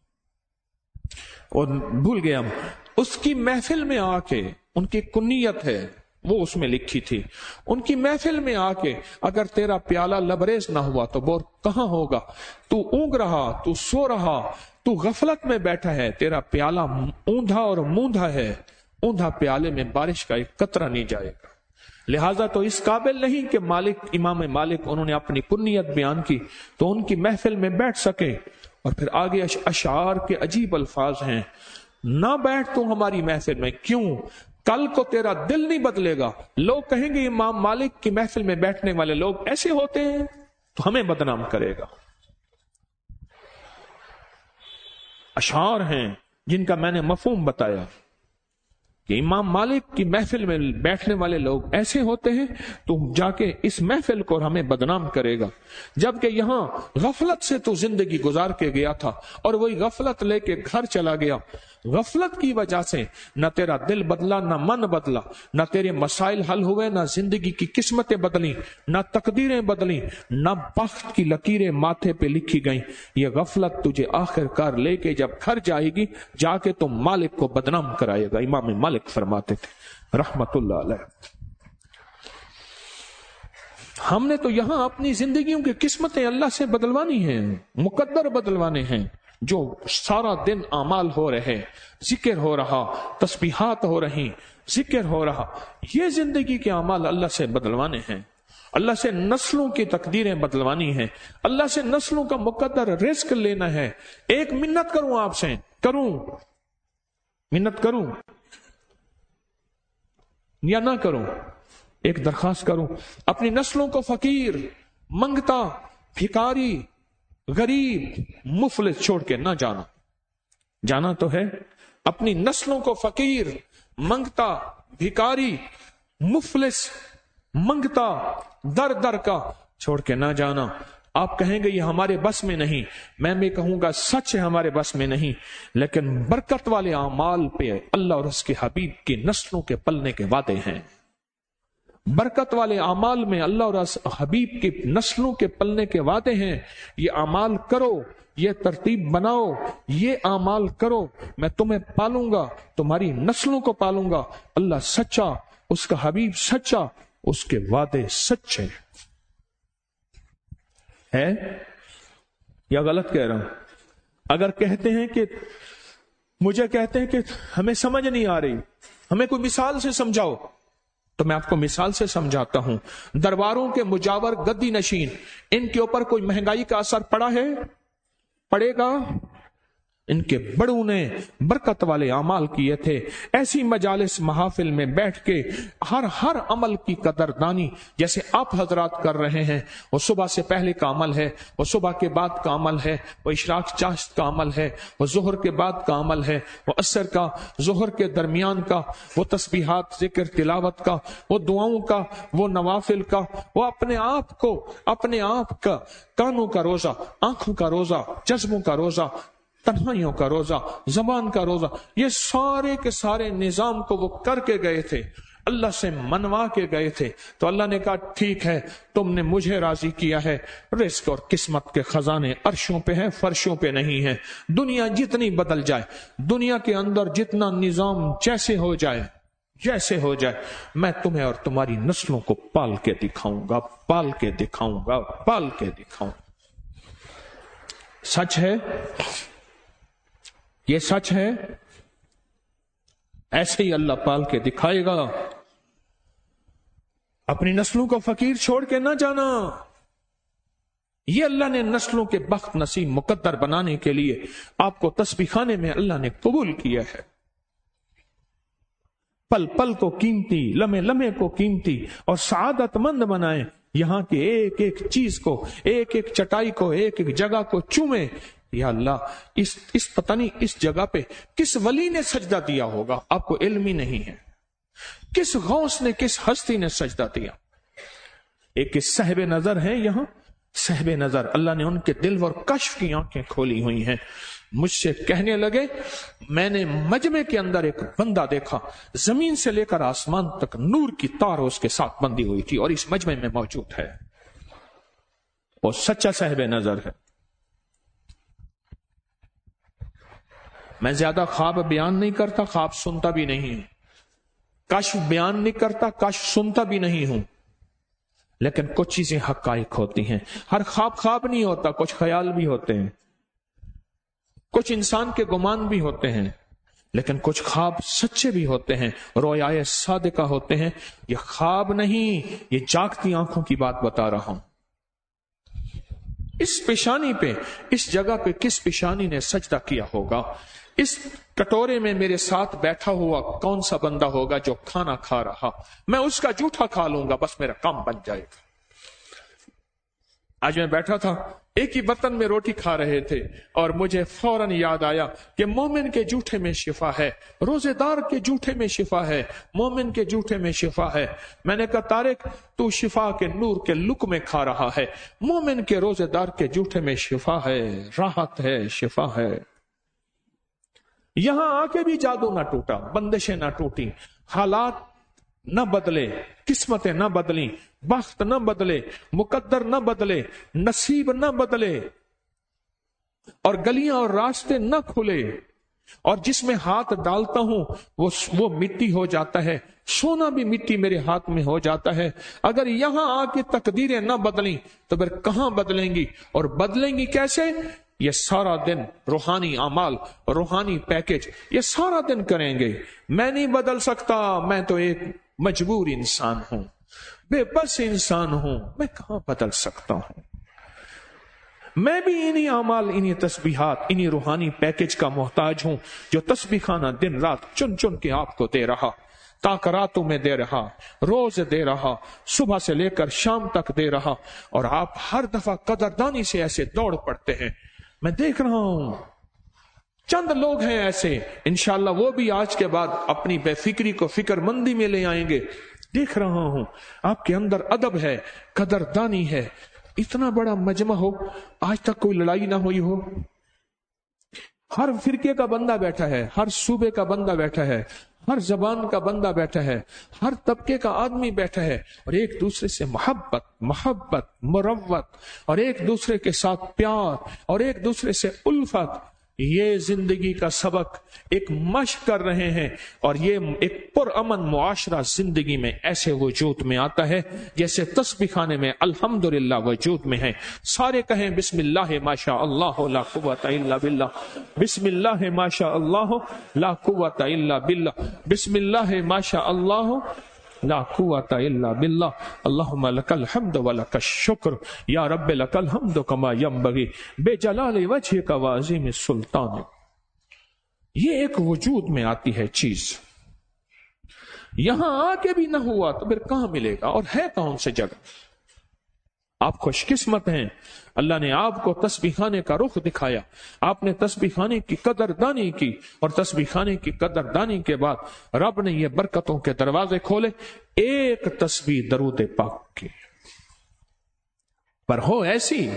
S1: اور بھول گیا ہم. اس کی محفل میں آ کے، ان کی کنیت ہے وہ اس میں لکھی تھی، ان کی محفل میں آ کے اگر تیرا پیالہ لبریز نہ ہوا تو بور کہاں ہوگا؟ تو اونگ رہا، تو سو رہا، تو غفلت میں بیٹھا ہے، تیرا پیالہ اوندھا اور موندھا ہے، اوندھا پیالے میں بارش کا ایک قطرہ نہیں جائے گا. لہذا تو اس قابل نہیں کہ امام مالک انہوں نے اپنی کنیت بیان کی تو ان کی محفل میں بیٹھ سکے. اور پھر آگے اشعار کے عجیب الفاظ ہیں، نہ بیٹھ تو ہماری محفل میں. کیوں؟ کل کو تیرا دل نہیں بدلے گا، لوگ کہیں گے امام مالک کی محفل میں بیٹھنے والے لوگ ایسے ہوتے ہیں، تو ہمیں بدنام کرے گا. اشعار ہیں جن کا میں نے مفہوم بتایا کہ امام مالک کی محفل میں بیٹھنے والے لوگ ایسے ہوتے ہیں، تو جا کے اس محفل کو ہمیں بدنام کرے گا. جبکہ یہاں غفلت سے تو زندگی گزار کے گیا تھا اور وہی غفلت لے کے گھر چلا گیا. غفلت کی وجہ سے نہ تیرا دل بدلا، نہ من بدلا، نہ تیرے مسائل حل ہوئے، نہ زندگی کی قسمتیں بدلیں، نہ تقدیریں بدلیں، نہ بخت کی لکیریں ماتھے پہ لکھی گئیں. یہ غفلت تجھے آخر کار لے کے جب گھر جائے گی، جا کے تم مالک کو بدنام کرائے گا. امام مالک فرماتے تھے رحمت اللہ علیہ. ہم نے تو یہاں اپنی زندگیوں کی قسمتیں اللہ سے بدلوانی ہیں، مقدر بدلوانے ہیں. جو سارا دن اعمال ہو رہے، ذکر ہو رہا، تسبیحات ہو رہی، ذکر ہو رہا، یہ زندگی کے اعمال اللہ سے بدلوانے ہیں. اللہ سے نسلوں کی تقدیریں بدلوانی ہیں، اللہ سے نسلوں کا مقدر رزق لینا ہے. ایک منت کروں آپ سے، منت کروں یا نہ کروں؟ ایک درخواست کروں، اپنی نسلوں کو فقیر، منگتا، بھکاری، غریب، مفلس چھوڑ کے نہ جانا تو ہے. اپنی نسلوں کو فقیر، منگتا، بھکاری، مفلس، منگتا، در کا چھوڑ کے نہ جانا. آپ کہیں گے یہ ہمارے بس میں نہیں، میں بھی کہوں گا سچ ہے ہمارے بس میں نہیں، لیکن برکت والے اعمال پہ اللہ اور اس کے حبیب کی نسلوں کے پلنے کے وعدے ہیں. برکت والے اعمال میں اللہ اور حبیب کی نسلوں کے پلنے کے وعدے ہیں. یہ اعمال کرو، یہ ترتیب بناؤ، یہ اعمال کرو، میں تمہیں پالوں گا، تمہاری نسلوں کو پالوں گا. اللہ سچا، اس کا حبیب سچا، اس کے وعدے سچے ہے یا غلط کہہ رہا ہوں؟ اگر کہتے ہیں کہ مجھے کہتے ہیں کہ ہمیں سمجھ نہیں آ رہی، ہمیں کوئی مثال سے سمجھاؤ، تو میں آپ کو مثال سے سمجھاتا ہوں. درباروں کے مجاور گدی نشین، ان کے اوپر کوئی مہنگائی کا اثر پڑا ہے؟ پڑے گا؟ ان کے بڑوں نے برکت والے اعمال کیے تھے. ایسی مجالس محافل میں بیٹھ کے ہر عمل کی قدردانی جیسے آپ حضرات کر رہے ہیں. وہ صبح سے پہلے کا عمل ہے, وہ صبح کے بعد کا عمل ہے, وہ اشراق چاشت کا عمل ہے, وہ ظہر کے بعد کا عمل ہے, وہ عصر کا, ظہر کے درمیان کا, وہ تسبیحات ذکر تلاوت کا, وہ دعاؤں کا, وہ نوافل کا, وہ اپنے آپ کا کانوں کا روزہ, آنکھوں کا روزہ, جذبوں کا روزہ, تنہائیوں کا روزہ, زبان کا روزہ, یہ سارے کے سارے نظام کو وہ کر کے گئے تھے, اللہ سے منوا کے گئے تھے. تو اللہ نے کہا ٹھیک ہے, تم نے مجھے راضی کیا ہے, رزق اور قسمت کے خزانے عرشوں پہ ہیں, فرشوں پہ نہیں ہیں. دنیا جتنی بدل جائے, دنیا کے اندر جتنا نظام جیسے ہو جائے, میں تمہیں اور تمہاری نسلوں کو پال کے دکھاؤں گا. سچ ہے, یہ سچ ہے, ایسے ہی اللہ پال کے دکھائے گا. اپنی نسلوں کو فقیر چھوڑ کے نہ جانا. یہ اللہ نے نسلوں کے بخت نصیب مقدر بنانے کے لیے آپ کو تسبیح خانے میں اللہ نے قبول کیا ہے. پل پل کو قیمتی, لمحے لمحے کو قیمتی اور سعادت مند بنائیں. یہاں کے ایک ایک چیز کو, ایک ایک چٹائی کو, ایک ایک جگہ کو چومیں. یا اللہ, اس پتہ نہیں اس جگہ پہ کس ولی نے سجدہ دیا ہوگا, آپ کو علم ہی نہیں ہے. کس غوث نے, کس ہستی نے سجدہ دیا. ایک صاحب نظر ہے یہاں, صاحب نظر, اللہ نے ان کے دل اور کشف کی آنکھیں کھولی ہوئی ہیں. مجھ سے کہنے لگے, میں نے مجمع کے اندر ایک بندہ دیکھا, زمین سے لے کر آسمان تک نور کی تار اس کے ساتھ بندھی ہوئی تھی, اور اس مجمع میں موجود ہے. وہ سچا صاحب نظر ہے. میں زیادہ خواب بیان نہیں کرتا, خواب سنتا بھی نہیں, کشف بیان نہیں کرتا, کشف سنتا بھی نہیں ہوں. لیکن کچھ چیزیں حقائق ہوتی ہیں. ہر خواب نہیں ہوتا, کچھ خیال بھی ہوتے ہیں, کچھ انسان کے گمان بھی ہوتے ہیں, لیکن کچھ خواب سچے بھی ہوتے ہیں, رویائے صادقہ ہوتے ہیں. یہ خواب نہیں, یہ جاگتی آنکھوں کی بات بتا رہا ہوں. اس پیشانی پہ, اس جگہ پہ کس پیشانی نے سجدہ کیا ہوگا؟ اس کٹورے میں میرے ساتھ بیٹھا ہوا کون سا بندہ ہوگا جو کھانا کھا رہا, میں اس کا جھوٹا کھا لوں گا, بس میرا کام بن جائے گا. آج میں بیٹھا تھا, ایک ہی برتن میں روٹی کھا رہے تھے, اور مجھے فوراً یاد آیا کہ مومن کے جھوٹے میں شفا ہے, روزے دار کے جھوٹے میں شفا ہے, مومن کے جھوٹے میں شفا ہے. میں نے کہا طارق, تو شفا کے نور کے لقمے کھا رہا ہے, مومن کے روزے دار کے جھوٹے میں شفا ہے, راحت ہے, شفا ہے. یہاں آ کے بھی جادو نہ ٹوٹا, بندشیں نہ ٹوٹی, حالات نہ بدلے, قسمتیں نہ بدلیں, بخت نہ بدلے, مقدر نہ بدلے, نصیب نہ بدلے, اور گلیاں اور راستے نہ کھلے, اور جس میں ہاتھ ڈالتا ہوں وہ مٹی ہو جاتا ہے, سونا بھی مٹی میرے ہاتھ میں ہو جاتا ہے. اگر یہاں آ کے تقدیریں نہ بدلیں تو پھر کہاں بدلیں گی, اور بدلیں گی کیسے؟ یہ سارا دن روحانی اعمال, روحانی پیکج, یہ سارا دن کریں گے. میں نہیں بدل سکتا, میں تو ایک مجبور انسان ہوں, بے بس انسان ہوں, میں کہاں بدل سکتا ہوں. میں بھی انہی اعمال, انہی تسبیحات, انہی روحانی پیکج کا محتاج ہوں جو تسبیح خانہ دن رات چن چن کے آپ کو دے رہا, تاکراتوں میں دے رہا, روز دے رہا, صبح سے لے کر شام تک دے رہا, اور آپ ہر دفعہ قدردانی سے ایسے دوڑ پڑتے ہیں. میں دیکھ رہا ہوں چند لوگ ہیں ایسے, انشاءاللہ وہ بھی آج کے بعد اپنی بے فکری کو فکر مندی میں لے آئیں گے. دیکھ رہا ہوں آپ کے اندر ادب ہے, قدردانی ہے. اتنا بڑا مجمع ہو, آج تک کوئی لڑائی نہ ہوئی ہو. ہر فرقے کا بندہ بیٹھا ہے, ہر صوبے کا بندہ بیٹھا ہے, ہر زبان کا بندہ بیٹھا ہے, ہر طبقے کا آدمی بیٹھا ہے, اور ایک دوسرے سے محبت, مروت, اور ایک دوسرے کے ساتھ پیار, اور ایک دوسرے سے الفت. یہ زندگی کا سبق ایک مشق کر رہے ہیں, اور یہ ایک پرامن معاشرہ زندگی میں ایسے وجود میں آتا ہے جیسے تسبیح خانے میں الحمدللہ وجود میں ہے. سارے کہیں بسم اللہ ما شاء اللہ لا قوت الا باللہ, بسم اللہ ما شاء اللہ لا قوت الا باللہ, بسم اللہ ما شاء اللہ لا قوت الا باللہ. اللہم لک الحمد ولک الشکر یا رب لک الحمد کما ینبغی بجلال وجہک وعظیم سلطانک. یہ ایک وجود میں آتی ہے چیز، یہاں آ کے بھی نہ ہوا تو پھر کہاں ملے گا؟ اور ہے کون سے جگہ؟ آپ خوش قسمت ہیں، اللہ نے آپ کو تسبیح خانے کا رخ دکھایا، آپ نے تسبیح خانے کی قدر دانی کی، اور تسبیح خانے کی قدر دانی کے بعد رب نے یہ برکتوں کے دروازے کھولے ایک تسبیح درود پاک کی۔ پر ہو ایسی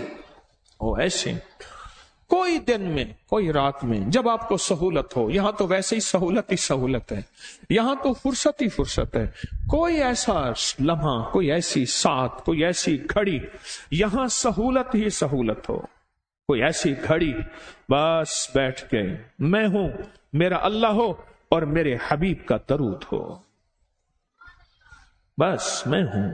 S1: کوئی دن میں کوئی رات میں جب آپ کو سہولت ہو، یہاں تو ویسے ہی سہولت ہے، یہاں تو فرصت ہی فرصت ہے، کوئی ایسا لمحہ، کوئی ایسی ساتھ، کوئی ایسی گھڑی، یہاں سہولت ہی سہولت ہو، کوئی ایسی گھڑی، بس بیٹھ کے میں ہوں، میرا اللہ ہو اور میرے حبیب کا درود ہو، بس میں ہوں،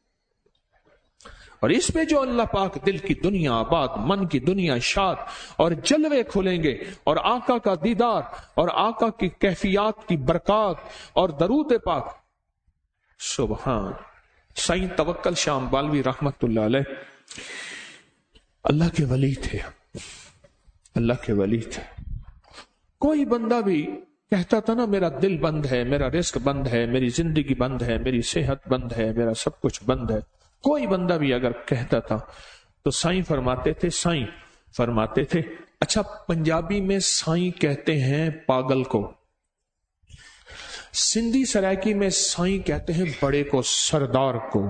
S1: اور اس پہ جو اللہ پاک دل کی دنیا آباد، من کی دنیا شاد، اور جلوے کھلیں گے، اور آقا کا دیدار اور آقا کی کیفیات کی برکات اور درود پاک۔ سبحان سائیں توکل شاہ بالوی رحمت اللہ علیہ اللہ کے ولی تھے، اللہ کے ولی تھے۔ کوئی بندہ بھی کہتا تھا نا میرا دل بند ہے، میرا رزق بند ہے، میری زندگی بند ہے، میری صحت بند ہے، میرا سب کچھ بند ہے، کوئی بندہ بھی اگر کہتا تھا تو سائیں فرماتے تھے اچھا پنجابی میں سائیں کہتے ہیں پاگل کو، سندھی سرائکی میں سائیں کہتے ہیں بڑے کو، سردار کو،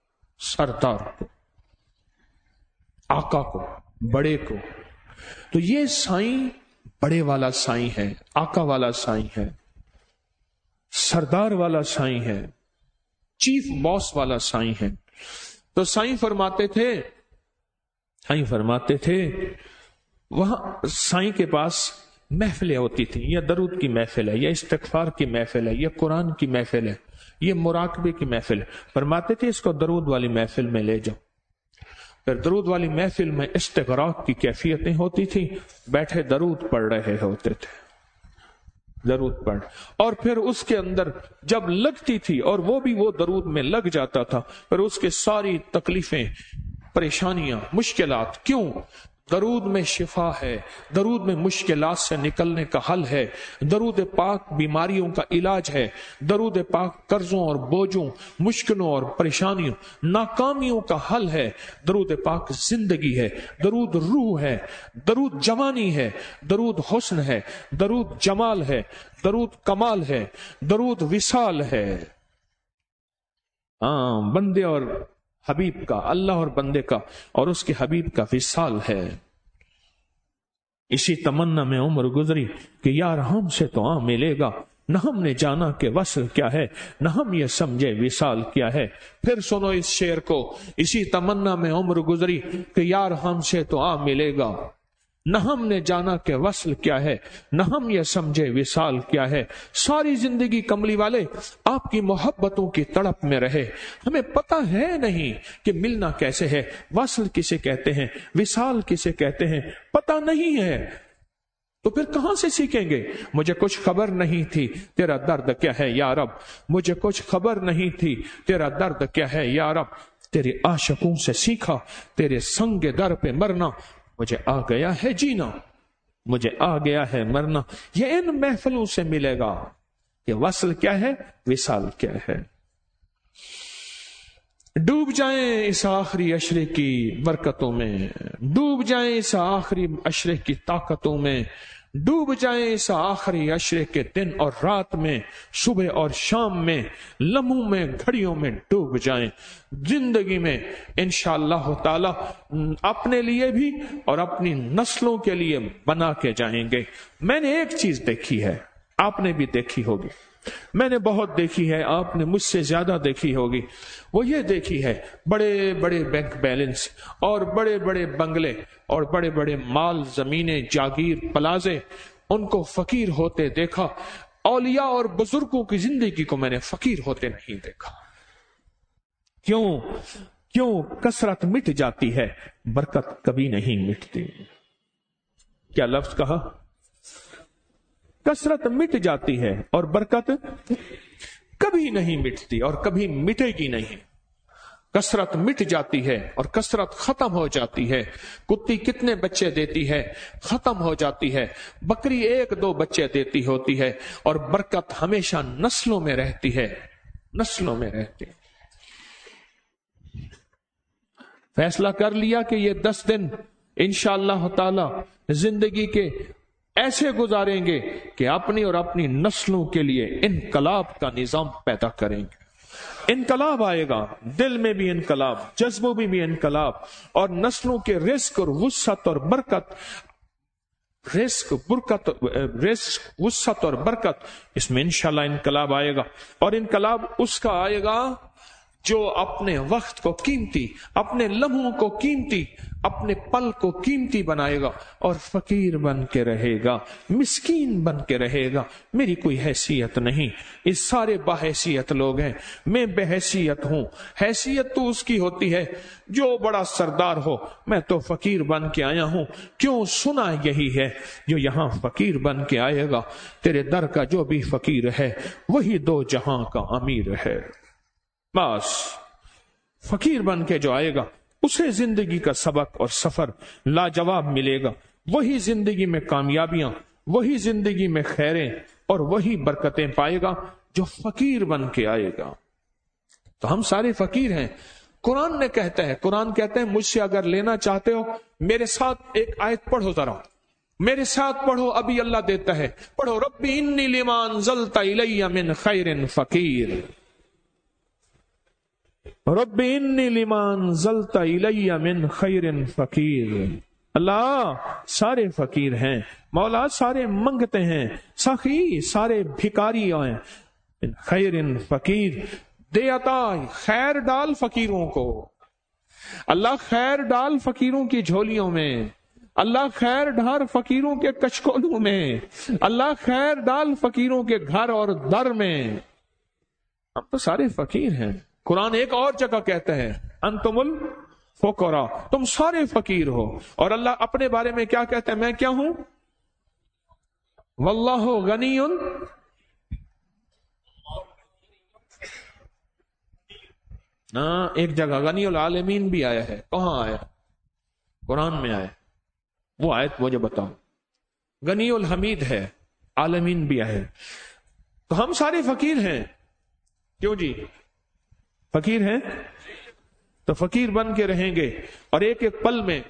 S1: آقا کو، بڑے کو۔ تو یہ سائیں بڑے والا سائیں ہے، آقا والا سائیں ہے، سردار والا سائیں ہے، چیف باس والا سائیں ہے۔ تو سائیں فرماتے تھے وہاں سائیں کے پاس محفلیں ہوتی تھیں، یہ درود کی محفل ہے، یہ استغفار کی محفل ہے، یہ قرآن کی محفل ہے، یہ مراقبے کی محفل ہے۔ فرماتے تھے اس کو درود والی محفل میں لے جاؤ۔ پھر درود والی محفل میں استغراق کی کیفیتیں ہوتی تھی، بیٹھے درود پڑھ رہے ہوتے تھے، درود پڑھ، اور پھر اس کے اندر جب لگتی تھی اور وہ بھی وہ درود میں لگ جاتا تھا، پھر اس کے ساری تکلیفیں، پریشانیاں، مشکلات، کیوں؟ درود میں شفا ہے، درود میں مشکلات سے نکلنے کا حل ہے، درود پاک بیماریوں کا علاج ہے، درود پاک قرضوں اور بوجھوں، مشکلوں اور پریشانیوں، ناکامیوں کا حل ہے، درود پاک زندگی ہے، درود روح ہے، درود جوانی ہے، درود حسن ہے، درود جمال ہے، درود کمال ہے، درود وصال ہے۔ بندے اور حبیب کا، اللہ اور بندے کا اور اس کے حبیب کا وصال ہے۔ اسی تمنا میں عمر گزری کہ یار ہم سے تو ملے گا، نہ ہم نے جانا کہ وصل کیا ہے، نہ ہم یہ سمجھے وصال کیا ہے۔ پھر سنو اس شعر کو، اسی تمنا میں عمر گزری کہ یار ہم سے تو ملے گا، نہ ہم نے جانا کہ وصل کیا ہے، نہ ہم یہ سمجھے وصال کیا ہے۔ ساری زندگی کملی والے آپ کی محبتوں کی تڑپ میں رہے، ہمیں پتہ ہے نہیں کہ ملنا کیسے ہے، وصل کسے کہتے ہیں، وصال کسے کہتے ہیں، پتہ نہیں ہے، تو پھر کہاں سے سیکھیں گے؟ مجھے کچھ خبر نہیں تھی تیرا درد کیا ہے یا رب، مجھے کچھ خبر نہیں تھی تیرا درد کیا ہے یا رب، تیرے عاشقوں سے سیکھا تیرے سنگ در پہ مرنا، مجھے آ گیا ہے جینا، مجھے آ گیا ہے مرنا۔ یہ ان محفلوں سے ملے گا کہ وصل کیا ہے، وصال کیا ہے۔ ڈوب جائیں اس آخری عشرے کی برکتوں میں، ڈوب جائیں اس آخری عشرے کی طاقتوں میں، ڈوب جائیں اس آخری عشرے کے دن اور رات میں، صبح اور شام میں، لمحوں میں، گھڑیوں میں ڈوب جائیں۔ زندگی میں انشاءاللہ تعالی اپنے لیے بھی اور اپنی نسلوں کے لیے بنا کے جائیں گے۔ میں نے ایک چیز دیکھی ہے، آپ نے بھی دیکھی ہوگی، میں نے بہت دیکھی ہے، آپ نے مجھ سے زیادہ دیکھی ہوگی، وہ یہ دیکھی ہے بڑے بڑے بینک بیلنس اور بڑے بڑے بنگلے اور بڑے بڑے مال، زمینیں، جاگیر، پلازے، ان کو فقیر ہوتے دیکھا۔ اولیاء اور بزرگوں کی زندگی کو میں نے فقیر ہوتے نہیں دیکھا۔ کیوں؟ کثرت مٹ جاتی ہے، برکت کبھی نہیں مٹتی۔ کیا لفظ کہا؟ کثرت مٹ جاتی ہے اور برکت کبھی نہیں مٹتی اور کبھی مٹے گی نہیں۔ کثرت مٹ جاتی ہے اور کثرت ختم ہو جاتی ہے. کتی کتنے بچے دیتی ہے؟ ختم ہو جاتی ہے. بکری 1-2 بچے دیتی ہوتی ہے اور برکت ہمیشہ نسلوں میں رہتی ہے، نسلوں میں رہتی ہے. فیصلہ کر لیا کہ یہ 10 دن انشاءاللہ تعالی زندگی کے ایسے گزاریں گے کہ اپنی اور اپنی نسلوں کے لیے انقلاب کا نظام پیدا کریں گے. انقلاب آئے گا، دل میں بھی انقلاب، جذبوں میں بھی انقلاب، اور نسلوں کے رزق اور وسعت اور برکت، رزق وسعت اور برکت، اس میں انشاءاللہ انقلاب آئے گا. اور انقلاب اس کا آئے گا جو اپنے وقت کو قیمتی، اپنے لمحوں کو قیمتی، اپنے پل کو قیمتی بنائے گا اور فقیر بن کے رہے گا، مسکین بن کے رہے گا. میری کوئی حیثیت نہیں، اس سارے باحیثیت لوگ ہیں، میں بے حیثیت ہوں. حیثیت تو اس کی ہوتی ہے جو بڑا سردار ہو. میں تو فقیر بن کے آیا ہوں. کیوں؟ سنا یہی ہے جو یہاں فقیر بن کے آئے گا، تیرے در کا جو بھی فقیر ہے وہی 2 جہاں کا امیر ہے. بس فقیر بن کے جو آئے گا اسے زندگی کا سبق اور سفر لاجواب ملے گا. وہی زندگی میں کامیابیاں، وہی زندگی میں خیریں اور وہی برکتیں پائے گا جو فقیر بن کے آئے گا. تو ہم سارے فقیر ہیں. قرآن نے کہتا ہے، قرآن کہتے ہیں مجھ سے اگر لینا چاہتے ہو میرے ساتھ ایک آیت پڑھو، ذرا میرے ساتھ پڑھو، ابھی اللہ دیتا ہے. پڑھو، ربی انی لما انزلت الی من خیر فقیر. رب انی لما انزلت الی من خیر فقیر. اللہ سارے فقیر ہیں، مولا سارے منگتے ہیں، سخی سارے بھکاری ہیں. خیر فقیر، دے عطا، خیر ڈال فقیروں کو. اللہ خیر ڈال فقیروں کی جھولیوں میں، اللہ خیر ڈال فقیروں کے کچکولوں میں، اللہ خیر ڈال فقیروں کے گھر اور در میں. ہم تو سارے فقیر ہیں. قرآن ایک اور جگہ کہتا ہے انتم الفقراء، تم سارے فقیر ہو. اور اللہ اپنے بارے میں کیا کہتا ہے؟ میں کیا ہوں؟ واللہ غنی. ایک جگہ غنی العالمین بھی آیا ہے. کہاں آیا؟ قرآن میں آیا. وہ آیت مجھے بتاؤ. غنی الحمید ہے، عالمین بھی ہے. تو ہم سارے فقیر ہیں. کیوں جی؟ فقیر ہیں تو فقیر بن کے رہیں گے. اور ایک ایک پل میں.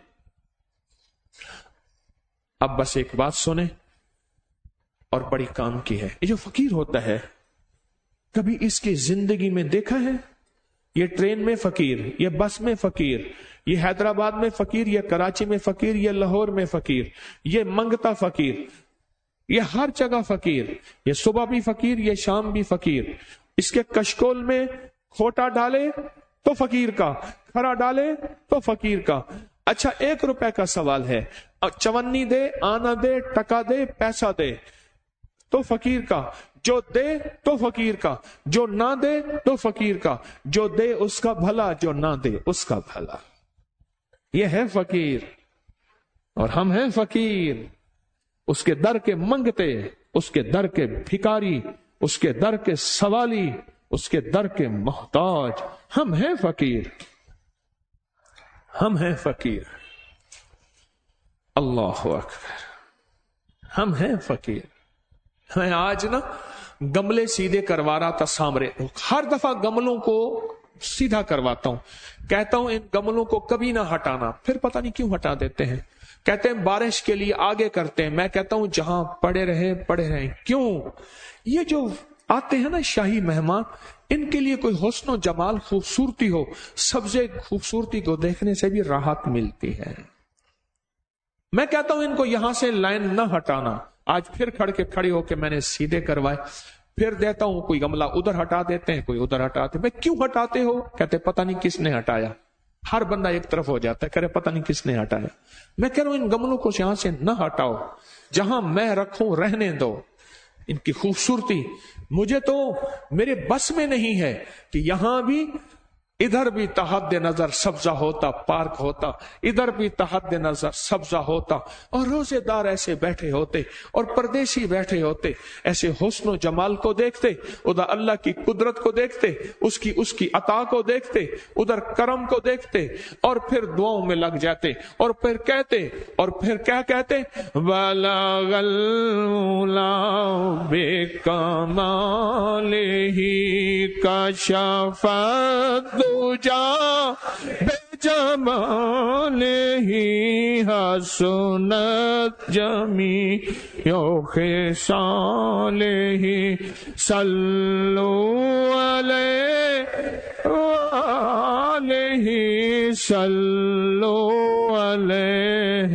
S1: اب بس ایک بات سنیں اور بڑی کام کی ہے. یہ جو فقیر ہوتا ہے کبھی اس کی زندگی میں دیکھا ہے؟ یہ ٹرین میں فقیر، یہ بس میں فقیر، یہ حیدرآباد میں فقیر، یہ کراچی میں فقیر، یہ لاہور میں فقیر، یہ منگتا فقیر، یہ ہر جگہ فقیر. یہ صبح بھی فقیر، یہ شام بھی فقیر. اس کے کشکول میں کھوٹا ڈالے تو فقیر کا، کھرا ڈالے تو فقیر کا. اچھا 1 روپے کا سوال ہے، چونی دے، آنا دے، ٹکا دے، پیسہ دے تو فقیر کا. جو دے تو فقیر کا، جو نہ دے تو فقیر کا. جو دے اس کا بھلا، جو نہ دے اس کا بھلا. یہ ہے فقیر. اور ہم ہیں فقیر، اس کے در کے منگتے، اس کے در کے بھکاری، اس کے در کے سوالی، اس کے در کے محتاج. ہم ہیں فقیر، ہم ہیں فقیر. اللہ اکبر، ہم ہیں فقیر. میں آج نا گملے سیدھے کروا رہا تھا سامنے. ہر دفعہ گملوں کو سیدھا کرواتا ہوں، کہتا ہوں ان گملوں کو کبھی نہ ہٹانا. پھر پتہ نہیں کیوں ہٹا دیتے ہیں. کہتے ہیں بارش کے لیے آگے کرتے ہیں. میں کہتا ہوں جہاں پڑے رہے پڑے رہیں. کیوں؟ یہ جو آتے ہیں نا شاہی مہمان، ان کے لیے کوئی حسن و جمال، خوبصورتی ہو، سبزے خوبصورتی کو دیکھنے سے بھی راحت ملتی ہے. میں کہتا ہوں ان کو یہاں سے لائن نہ ہٹانا. آج پھر کھڑے ہو کے میں نے سیدھے کروائے. پھر دیتا ہوں، کوئی گملہ ادھر ہٹا دیتے ہیں، کوئی ادھر ہٹاتے. میں کیوں ہٹاتے ہو؟ کہتے پتہ نہیں کس نے ہٹایا. ہر بندہ ایک طرف ہو جاتا ہے، کہے پتہ نہیں کس نے ہٹایا. میں کہہ رہا ہوں ان گملوں کو یہاں سے نہ ہٹاؤ، جہاں میں رکھوں رہنے دو. ان کی خوبصورتی مجھے تو میرے بس میں نہیں ہے کہ یہاں بھی ادھر بھی تحد نظر سبزہ ہوتا، پارک ہوتا، ادھر بھی تحد نظر سبزہ ہوتا، اور روزے دار ایسے بیٹھے ہوتے اور پردیسی بیٹھے ہوتے، ایسے حسن و جمال کو دیکھتے، ادھر اللہ کی قدرت کو دیکھتے، اس کی عطا کو دیکھتے، ادھر کرم کو دیکھتے، اور پھر دعاؤں میں لگ جاتے، اور پھر کہتے، اور پھر کیا کہتے، بلغ المولا بکمالہ کشف الدجا بجمالہ حسنت جمیع خصالہ صلوا علیہ وآلہ صلوا علیہ۔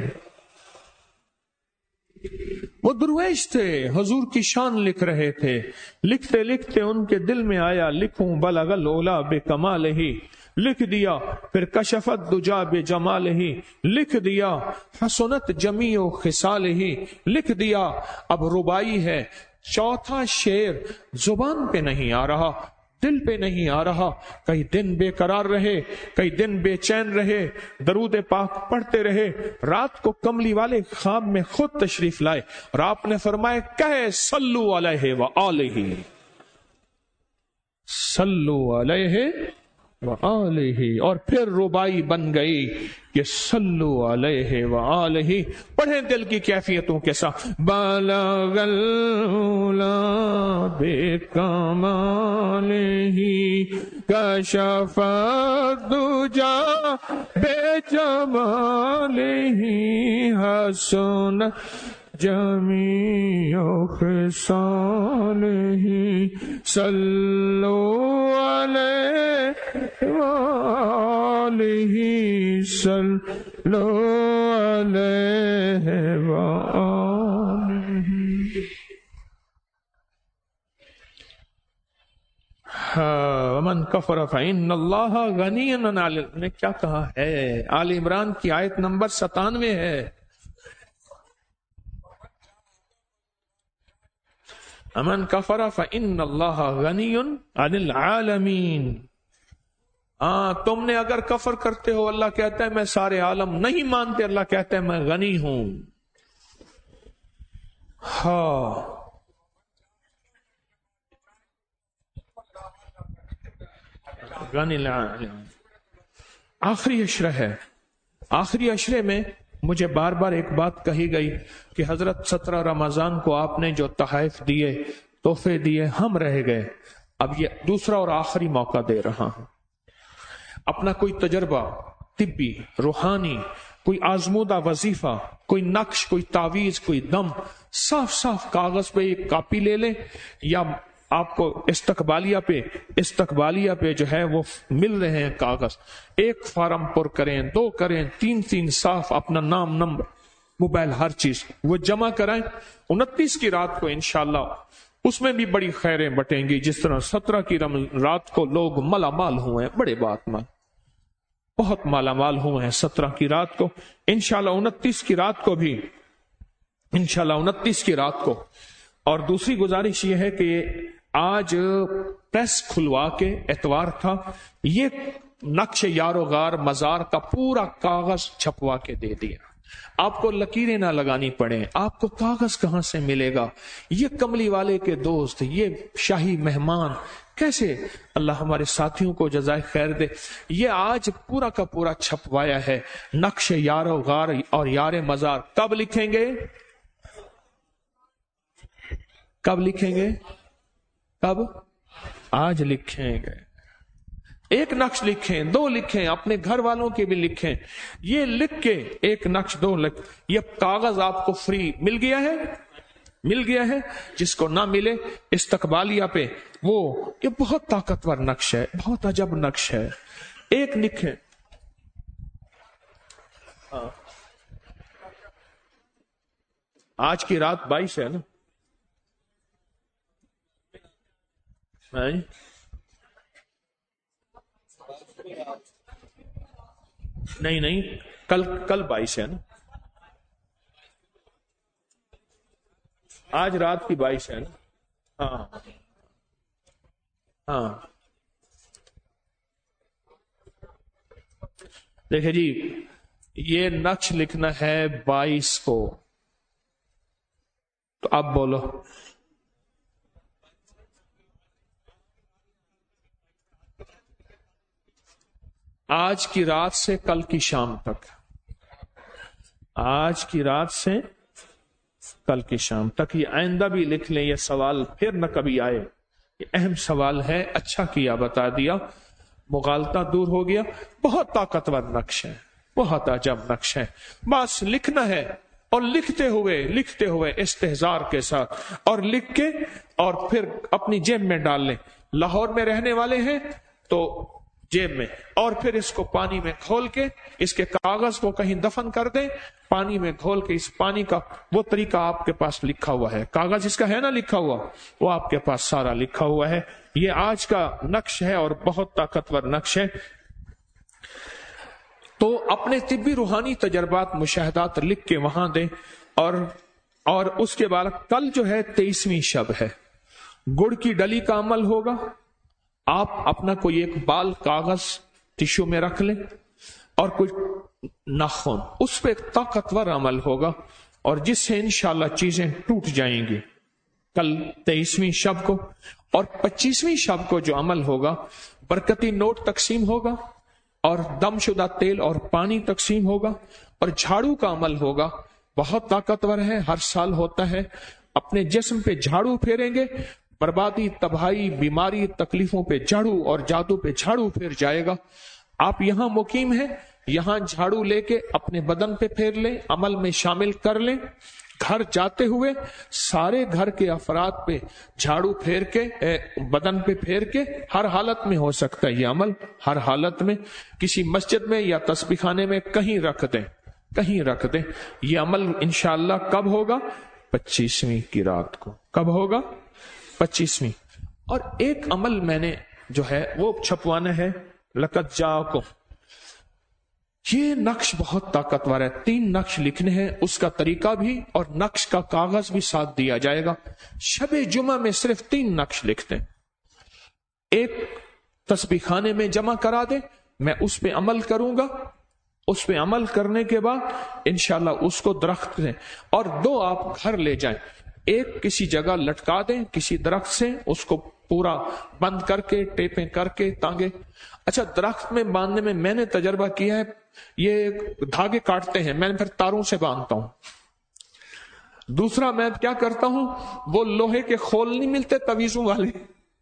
S1: وہ درویش تھے، حضور کی شان لکھ رہے تھے، لکھتے لکھتے ان کے دل میں آیا لکھوں بلغ العلا بکمالہ، لکھ دیا، پھر کشفت دجا بجمالہ، لکھ دیا، حسنت جمیع خصالہ، لکھ دیا۔ اب ربائی ہے، چوتھا شعر زبان پہ نہیں آ رہا، دل پہ نہیں آ رہا، کئی دن بے قرار رہے، کئی دن بے چین رہے، درود پاک پڑھتے رہے، رات کو کملی والے خواب میں خود تشریف لائے اور آپ نے فرمایا کہے صلو علیہ وآلہ، صلو علیہ وآلہ، اور پھر ربائی بن گئی کہ صلو علیہ وآلہ۔ پڑھیں دل کی کیفیتوں کے ساتھ، بلغ العلا بکمالہ کشف الدجا بجمالہ حسن جمیع خصالہ صلو علیہ وآلہ صلو علیہ وآلہ۔ ومن کفر فإن اللہ غنی عن نے کیا کہا ہے؟ آل عمران کی آیت نمبر 97 ہے، امن کفر فإن اللہ غنی عن العالمین۔ تم نے اگر کفر کرتے ہو، اللہ کہتا ہے میں سارے عالم نہیں مانتے، اللہ کہتا ہے میں غنی ہوں۔ غنی العالمین۔ آخری عشرہ ہے، آخری عشرے میں مجھے بار بار ایک بات کہی گئی کہ حضرت 17 رمضان کو آپ نے جو تحائف دیے، تحفے دیے، ہم رہ گئے، اب یہ دوسرا اور آخری موقع دے رہا ہوں۔ اپنا کوئی تجربہ طبی، روحانی، کوئی آزمودہ وظیفہ، کوئی نقش، کوئی تعویذ، کوئی دم، صاف صاف کاغذ پہ ایک کاپی لے لیں، یا آپ کو استقبالیہ پہ جو ہے وہ مل رہے ہیں کاغذ، ایک فارم پر کریں، 2 کریں، 3 صاف اپنا نام، نمبر، موبائل، ہر چیز وہ جمع کرائیں۔ 29 کی رات کو انشاءاللہ اس میں بھی بڑی خیریں بٹیں گی، جس طرح 17 کی رات کو لوگ مالا مال ہوئے ہیں، بڑے بات مال، بہت مالا مال ہوئے ہیں 17 کی رات کو، انشاءاللہ 29 کی رات کو بھی، انشاءاللہ 29 کی رات کو۔ اور دوسری گزارش یہ ہے کہ آج پریس کھلوا کے، اتوار تھا، یہ نقش یار و غار مزار کا پورا کاغذ چھپوا کے دے دیا، آپ کو لکیریں نہ لگانی پڑے، آپ کو کاغذ کہاں سے ملے گا؟ یہ کملی والے کے دوست، یہ شاہی مہمان، کیسے اللہ ہمارے ساتھیوں کو جزائے خیر دے۔ یہ آج پورا کا پورا چھپوایا ہے، نقش یار و غار اور یار مزار۔ کب لکھیں گے؟ کب لکھیں گے؟ کب؟ آج لکھیں گے۔ ایک نقش لکھیں، 2 لکھیں، اپنے گھر والوں کے بھی لکھیں، یہ لکھ کے ایک نقش 2 لکھ، یہ کاغذ آپ کو فری مل گیا ہے، مل گیا ہے۔ جس کو نہ ملے استقبالیہ پہ، وہ یہ بہت طاقتور نقش ہے، بہت عجب نقش ہے، ایک لکھیں۔ آج کی رات 22 ہے نا؟ نہیں کل 22 ہے نا؟ آج رات کی 22 ہے نا؟ ہاں देखिए जी, ये नक्श लिखना है 22 को, तो अब बोलो। आज की रात से कल की शाम तक, आज की रात से कल की शाम तक, ये आइंदा भी लिख लें, ये सवाल फिर न कभी आए। ये अहम सवाल है, अच्छा किया बता दिया, मुगालता दूर हो गया। बहुत ताकतवर नक्श है, बहुत अजब नक्श है। बस लिखना है और लिखते हुए इस्तेहजार के साथ और लिख के और फिर अपनी जेब में डाल लें। लाहौर में रहने वाले हैं तो जेब में, और फिर इसको पानी में घोल के इसके कागज को कहीं दफन कर दें, पानी में घोल के इस पानी का वो तरीका आपके पास लिखा हुआ है, कागज इसका है ना लिखा हुआ, वो आपके पास सारा लिखा हुआ है। ये आज का नक्श है और बहुत ताकतवर नक्श है। तो अपने तिब्बी रूहानी तजर्बात मुशाहदात लिख के वहां दें। और उसके बाद कल जो है 23वीं शब है, गुड़ की डली का अमल होगा। आप अपना कोई एक बाल कागज टिश्यू में रख लें और कुछ नाखून, उस पर एक ताकतवर अमल होगा और जिससे इंशाल्लाह चीजें टूट जाएंगी। कल 23वीं शब को और 25वीं शब को जो अमल होगा, बरकती नोट तकसीम होगा और दमशुदा तेल और पानी तकसीम होगा और झाड़ू का अमल होगा। बहुत ताकतवर है, हर साल होता है। अपने जिस्म पे झाड़ू फेरेंगे, बर्बादी, तबाही, बीमारी, तकलीफों पे झाड़ू और जादू पे झाड़ू फेर जाएगा। आप यहां मुकीम हैं, यहां झाड़ू लेके अपने बदन पे फेर लें, अमल में शामिल कर लें। घर जाते हुए सारे घर के अफराद पे झाड़ू फेर के बदन पे फेर के, हर हालत में हो सकता है ये अमल, हर हालत में किसी मस्जिद में या तस्बीखाने में कहीं रख दें, कहीं रख दें। ये अमल इंशाअल्लाह कब होगा? 25वीं की रात को। कब होगा? 25वीं। और एक अमल मैंने जो है वो छपवाना है, लक़द जाअकुम। ये नक्श बहुत ताकतवर है, 3 नक्श लिखने हैं, उसका तरीका भी और नक्श का कागज भी साथ दिया जाएगा। शबे जुमा में सिर्फ 3 नक्श लिखते हैं, एक तस्बीखाने में जमा करा दे, मैं उस पे अमल करूंगा, उस पे अमल करने के बाद इंशाल्लाह उसको दरख्त दें, और 2 आप घर ले जाएं, एक किसी जगह लटका दें किसी दरख्त से, उसको पूरा बंद करके टेपें करके तांगे। अच्छा, दरख्त में बांधने में मैंने तजर्बा किया है, ये धागे काटते हैं, मैं फिर तारों से बांधता हूं। दूसरा मैं क्या करता हूं, वो लोहे के खोल नहीं मिलते तवीजों वाले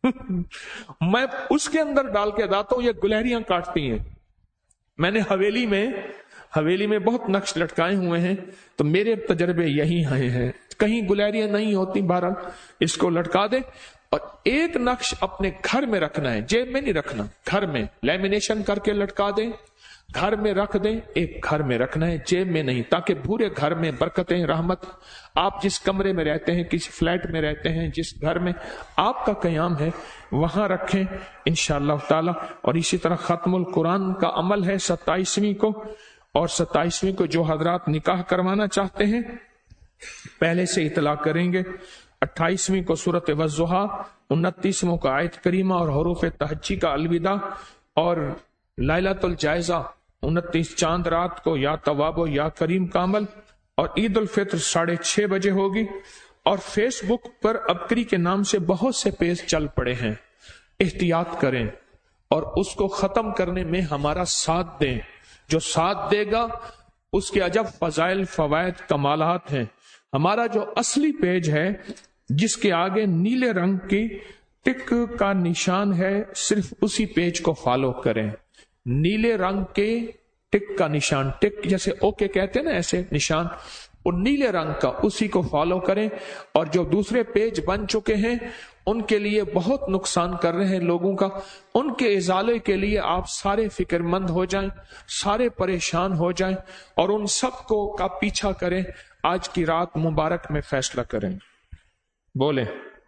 S1: मैं उसके अंदर डाल के दाता हूं, ये गुलहरियां काटती हैं। मैंने हवेली में बहुत नक्श लटकाए हुए हैं, तो मेरे तजर्बे यही आए हैं। कहीं गुलहरियां नहीं होती, बहरहाल इसको लटका दे और एक नक्श अपने घर में रखना है, जेब में नहीं रखना, घर में लैमिनेशन करके लटका दें, घर में रख दें, एक घर में रखना है, जेब में नहीं, ताकि पूरे घर में बरकतें, रहमत। आप जिस कमरे में रहते हैं, किसी फ्लैट में रहते हैं, जिस घर में आपका कयाम है, वहां रखें इंशाअल्लाह ताला। और इसी तरह खत्मुल कुरान का अमल है 27वीं को, और 27वीं को जो हजरात निकाह करवाना चाहते हैं पहले से इतला करेंगे। 28वीं को सूरत वज़्ज़ुहा, 29वां को आयत करीमा और हरूफ तहज्जी का अलविदा, और लैलतुल जायजा 29 चांद रात को या तवाबो या करीम का अमल, और ईद उल फित्र 6:30 बजे होगी। और फेसबुक पर अबकरी के नाम से बहुत से पेज चल पड़े हैं, एहतियात करें और उसको खत्म करने में हमारा साथ दें। जो साथ देगा उसके अजब फजाइल, फवायद, कमालात हैं। हमारा जो असली पेज है, जिसके आगे नीले रंग की टिक का निशान है, सिर्फ उसी पेज को फॉलो करें। नीले रंग के टिक का निशान, टिक जैसे ओके कहते हैं ना, ऐसे निशान, वो नीले रंग का, उसी को फॉलो करें। और जो दूसरे पेज बन चुके हैं उनके लिए बहुत नुकसान कर रहे हैं लोगों का, उनके इजाले के लिए आप सारे फिक्रमंद हो जाएं, सारे परेशान हो जाएं और उन सबको का पीछा करें। आज की रात मुबारक में फैसला करें, बोले।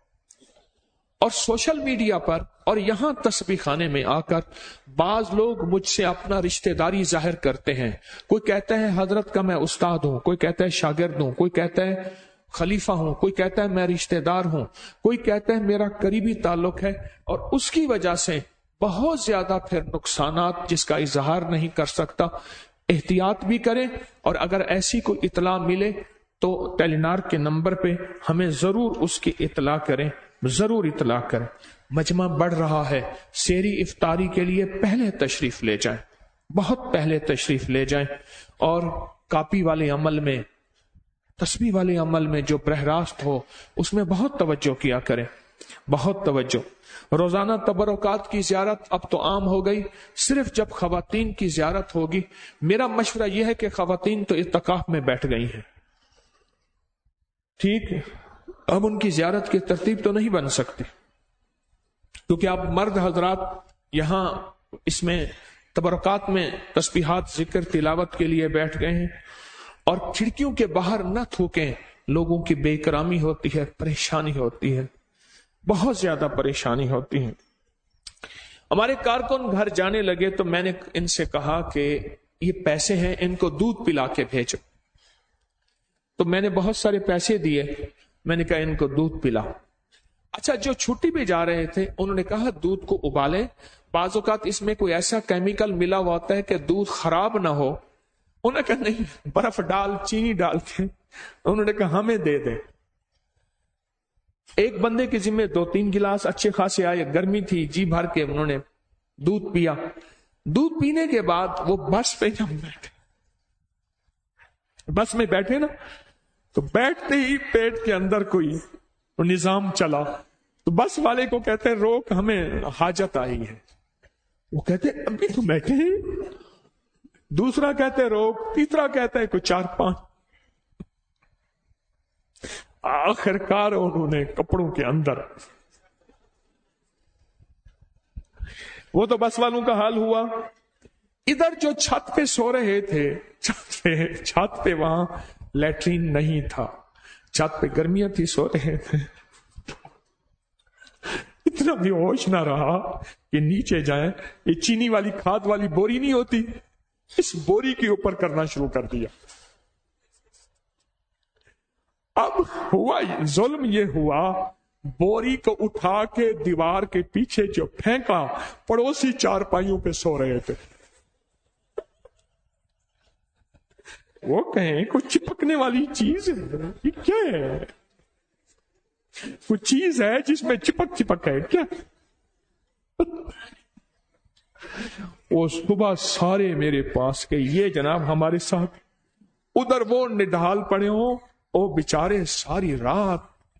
S1: और सोशल मीडिया पर और यहां तस्बीह खाने में आकर बाज लोग मुझसे अपना रिश्तेदारी जाहिर करते हैं। कोई कहता है हजरत का मैं उस्ताद हूं, कोई कहता है शागिर्द हूं, कोई कहता है खलीफा हूं, कोई कहता है मैं रिश्तेदार हूं, कोई कहता है मेरा करीबी ताल्लुक है। और उसकी वजह से بہت زیادہ پھر نقصانات جس کا اظہار نہیں کر سکتا. احتیاط بھی کریں، اور اگر ایسی کوئی اطلاع ملے تو ٹیلی نار کے نمبر پہ ہمیں ضرور اس کی اطلاع کریں، ضرور اطلاع کریں. مجمع بڑھ رہا ہے، سحری افطاری کے لیے پہلے تشریف لے جائیں، بہت پہلے تشریف لے جائیں. اور کاپی والے عمل میں، تسبیح والے عمل میں جو براہ راست ہو اس میں بہت توجہ کیا کریں، بہت توجہ. روزانہ تبرکات کی زیارت اب تو عام ہو گئی، صرف جب خواتین کی زیارت ہوگی. میرا مشورہ یہ ہے کہ خواتین تو اعتکاف میں بیٹھ گئی ہیں، ٹھیک ہے، اب ان کی زیارت کی ترتیب تو نہیں بن سکتی، کیونکہ اب مرد حضرات یہاں اس میں تبرکات میں تسبیحات ذکر تلاوت کے لیے بیٹھ گئے ہیں. اور کھڑکیوں کے باہر نہ تھوکیں، لوگوں کی بے اکرامی ہوتی ہے، پریشانی ہوتی ہے، بہت زیادہ پریشانی ہوتی ہے. ہمارے کارکن گھر جانے لگے تو میں نے ان سے کہا کہ یہ پیسے ہیں، ان کو دودھ پلا کے بھیجو. تو میں نے بہت سارے پیسے دیے، میں نے کہا ان کو دودھ پلا. اچھا، جو چھٹی پہ جا رہے تھے انہوں نے کہا دودھ کو ابالیں، بعض اوقات اس میں کوئی ایسا کیمیکل ملا ہوا ہوتا ہے کہ دودھ خراب نہ ہو. انہوں نے کہا نہیں، برف ڈال، چینی ڈال کے. انہوں نے کہا ہمیں دے دیں. ایک بندے کے ذمہ 2-3 گلاس اچھے خاصے آئے، گرمی تھی، جی بھر کے انہوں نے دودھ پیا. دودھ پینے کے بعد وہ بس پہ جب بیٹھے، بس میں بیٹھے نا، تو بیٹھتے ہی پیٹ کے اندر کوئی نظام چلا. تو بس والے کو کہتے ہیں روک، ہمیں حاجت آئی ہے. وہ کہتے ہیں ابھی تو بیٹھے ہیں. دوسرا کہتے روک، تیسرا کہتا ہے کوئی 4-5. آخر کار انہوں نے کپڑوں کے اندر، وہ تو بس والوں کا حال ہوا. ادھر جو چھت پہ سو رہے تھے، چھت پہ وہاں لیٹرین نہیں تھا، چھت پہ گرمیاں تھی، سو رہے تھے. اتنا بھی ہوش نہ رہا کہ نیچے جائیں. یہ چینی والی کھاد والی بوری نہیں ہوتی، اس بوری کے اوپر کرنا شروع کر دیا. اب ہوا ظلم یہ ہوا، بوری کو اٹھا کے دیوار کے پیچھے جو پھینکا، پڑوسی چارپائیوں پہ سو رہے تھے. وہ کہیں کوئی چپکنے والی چیز ہے، یہ کیا ہے؟ کوئی چیز ہے جس میں چپک ہے کیا؟ وہ صبح سارے میرے پاس کہ یہ جناب ہمارے ساتھ. ادھر وہ نڈال پڑے ہوں، وہ بیچارے ساری رات.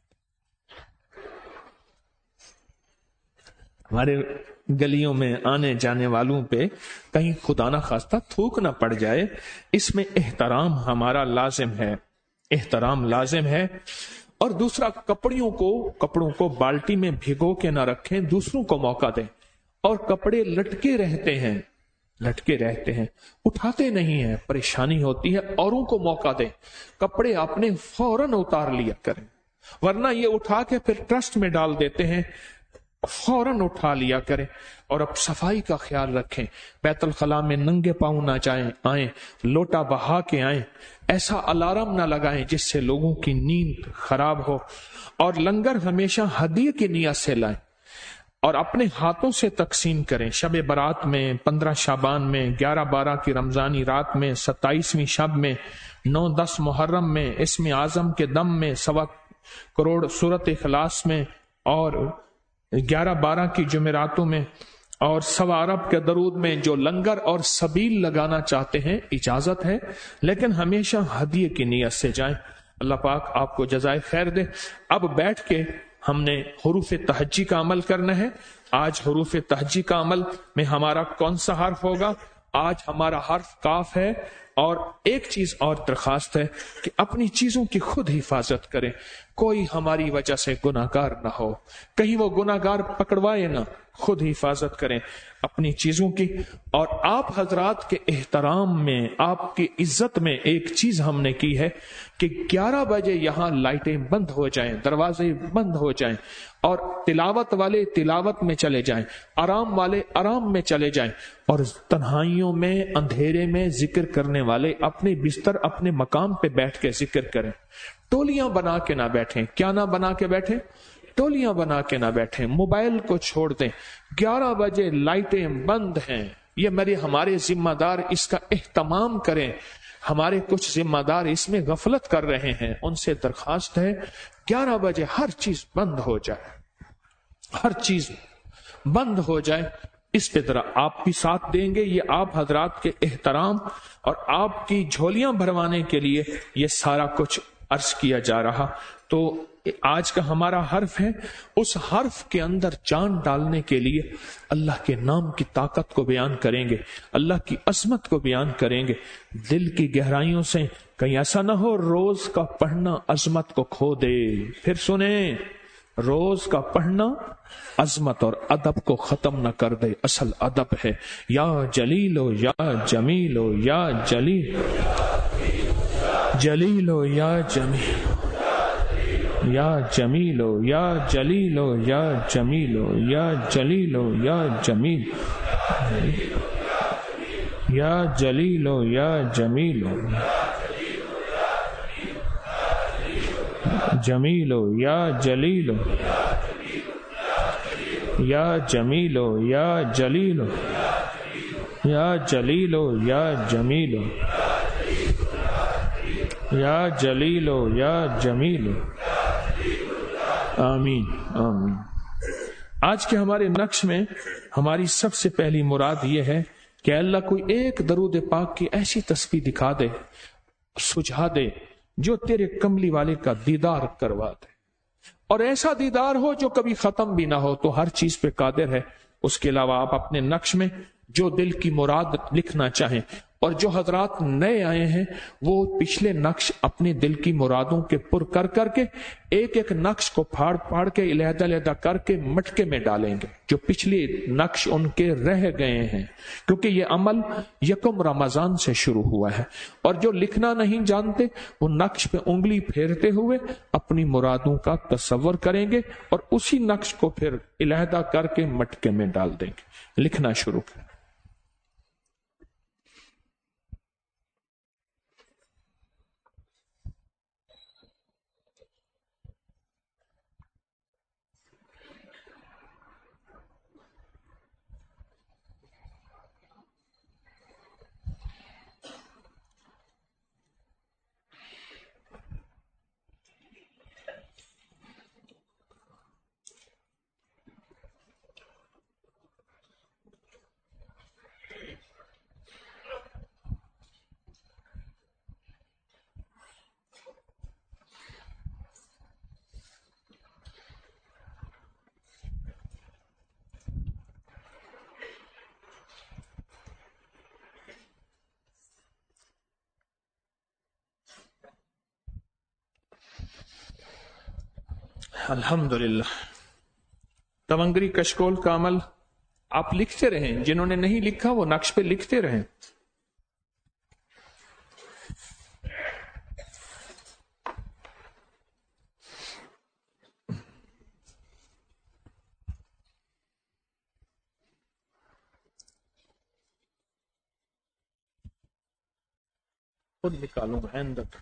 S1: ہمارے گلیوں میں آنے جانے والوں پہ کہیں خدا نہ خواستہ تھوک نہ پڑ جائے، اس میں احترام ہمارا لازم ہے، احترام لازم ہے. اور دوسرا، کپڑوں کو بالٹی میں بھگو کے نہ رکھیں، دوسروں کو موقع دیں. اور کپڑے لٹکے رہتے ہیں، اٹھاتے نہیں ہیں، پریشانی ہوتی ہے. اوروں کو موقع دیں، کپڑے اپنے فوراً اتار لیا کریں، ورنہ یہ اٹھا کے پھر ٹرسٹ میں ڈال دیتے ہیں. فوراً اٹھا لیا کریں. اور اب صفائی کا خیال رکھیں، بیت الخلاء میں ننگے پاؤں نہ آئیں، لوٹا بہا کے آئیں. ایسا الارم نہ لگائیں جس سے لوگوں کی نیند خراب ہو. اور لنگر ہمیشہ ہدیے کی نیت سے لائیں اور اپنے ہاتھوں سے تقسیم کریں. شب برات میں، 15 شعبان میں، 11-12 کی رمضانی رات میں، 27ویں شب میں، 9-10 محرم میں، اسم اعظم کے دم میں، 1.25 کروڑ سورت اخلاص میں، اور 11-12 کی جمعراتوں میں، اور 1.25 ارب کے درود میں. جو لنگر اور سبیل لگانا چاہتے ہیں اجازت ہے، لیکن ہمیشہ ہدیے کی نیت سے جائیں. اللہ پاک آپ کو جزائے خیر دے. اب بیٹھ کے ہم نے حروف تہجی کا عمل کرنا ہے. آج حروف تہجی کا عمل میں ہمارا کون سا حرف ہوگا؟ آج ہمارا حرف کاف ہے. اور ایک چیز اور درخواست ہے کہ اپنی چیزوں کی خود حفاظت کریں، کوئی ہماری وجہ سے گناہگار نہ ہو، کہیں وہ گناہگار پکڑوائے نہ. خود حفاظت کریں اپنی چیزوں کی. اور آپ حضرات کے احترام میں، آپ کی عزت میں ایک چیز ہم نے کی ہے کہ 11 بجے یہاں لائٹیں بند ہو جائیں، دروازے بند ہو جائیں، اور تلاوت والے تلاوت میں چلے جائیں، آرام والے آرام میں چلے جائیں، اور تنہائیوں میں، اندھیرے میں ذکر کرنے والے اپنے بستر، اپنے مقام پہ بیٹھ کے ذکر کریں. ٹولیاں بنا کے نہ بیٹھیں. کیا نہ بنا کے بیٹھیں؟ ٹولیاں بنا کے نہ بیٹھیں، موبائل کو چھوڑ دیں، 11 بجے لائٹیں بند ہیں، یہ ہمارے ذمہ دار اس کا اہتمام کریں۔ ہمارے کچھ ذمہ دار اس میں غفلت کر رہے ہیں، ان سے درخواست ہے 11 بجے ہر چیز بند ہو جائے، ہر چیز بند ہو جائے۔ اس پہ ذرا آپ بھی ساتھ دیں گے؟ یہ آپ حضرات کے احترام اور آپ کی جھولیاں بھروانے کے لیے یہ سارا کچھ عرض کیا جا رہا۔ تو آج کا ہمارا حرف ہے، اس حرف کے اندر جان ڈالنے کے لیے اللہ کے نام کی طاقت کو بیان کریں گے، اللہ کی عظمت کو بیان کریں گے دل کی گہرائیوں سے۔ کہیں ایسا نہ ہو روز کا پڑھنا عظمت کو کھو دے۔ پھر سنیں، روز کا پڑھنا عظمت اور ادب کو ختم نہ کر دے۔ اصل ادب ہے یا جلیلو یا جمیلو یا جلیل، جلیلو یا جمیل، یا جمیلو یا جلیلو یا جمیلو یا جلیلو یا جمیل، یا جلیلو یا جمیلو، جمیلو یا جلیلو، یا جمیلو یا جلیلو، یا جلیلو یا جمیلو، یا جلیلو یا جمیلو۔ آمین آمین۔ آج کے ہمارے نقش میں ہماری سب سے پہلی مراد یہ ہے کہ اللہ کوئی ایک درود پاک کی ایسی تسبیح دکھا دے، سجھا دے، جو تیرے کملی والے کا دیدار کروا دے، اور ایسا دیدار ہو جو کبھی ختم بھی نہ ہو۔ تو ہر چیز پہ قادر ہے۔ اس کے علاوہ آپ اپنے نقش میں جو دل کی مراد لکھنا چاہیں، اور جو حضرات نئے آئے ہیں وہ پچھلے نقش اپنے دل کی مرادوں کے پر کر کر کے ایک ایک نقش کو پھاڑ پھاڑ کے علیحدہ علیحدہ کر کے مٹکے میں ڈالیں گے، جو پچھلے نقش ان کے رہ گئے ہیں، کیونکہ یہ عمل یکم رمضان سے شروع ہوا ہے۔ اور جو لکھنا نہیں جانتے وہ نقش پہ انگلی پھیرتے ہوئے اپنی مرادوں کا تصور کریں گے، اور اسی نقش کو پھر علیحدہ کر کے مٹکے میں ڈال دیں گے۔ لکھنا شروع کریں۔ الحمدللہ۔ تونگری کشکول کا عمل آپ لکھتے رہیں، جنہوں نے نہیں لکھا وہ نقش پہ لکھتے رہیں۔ خود نکالوں گا اندر۔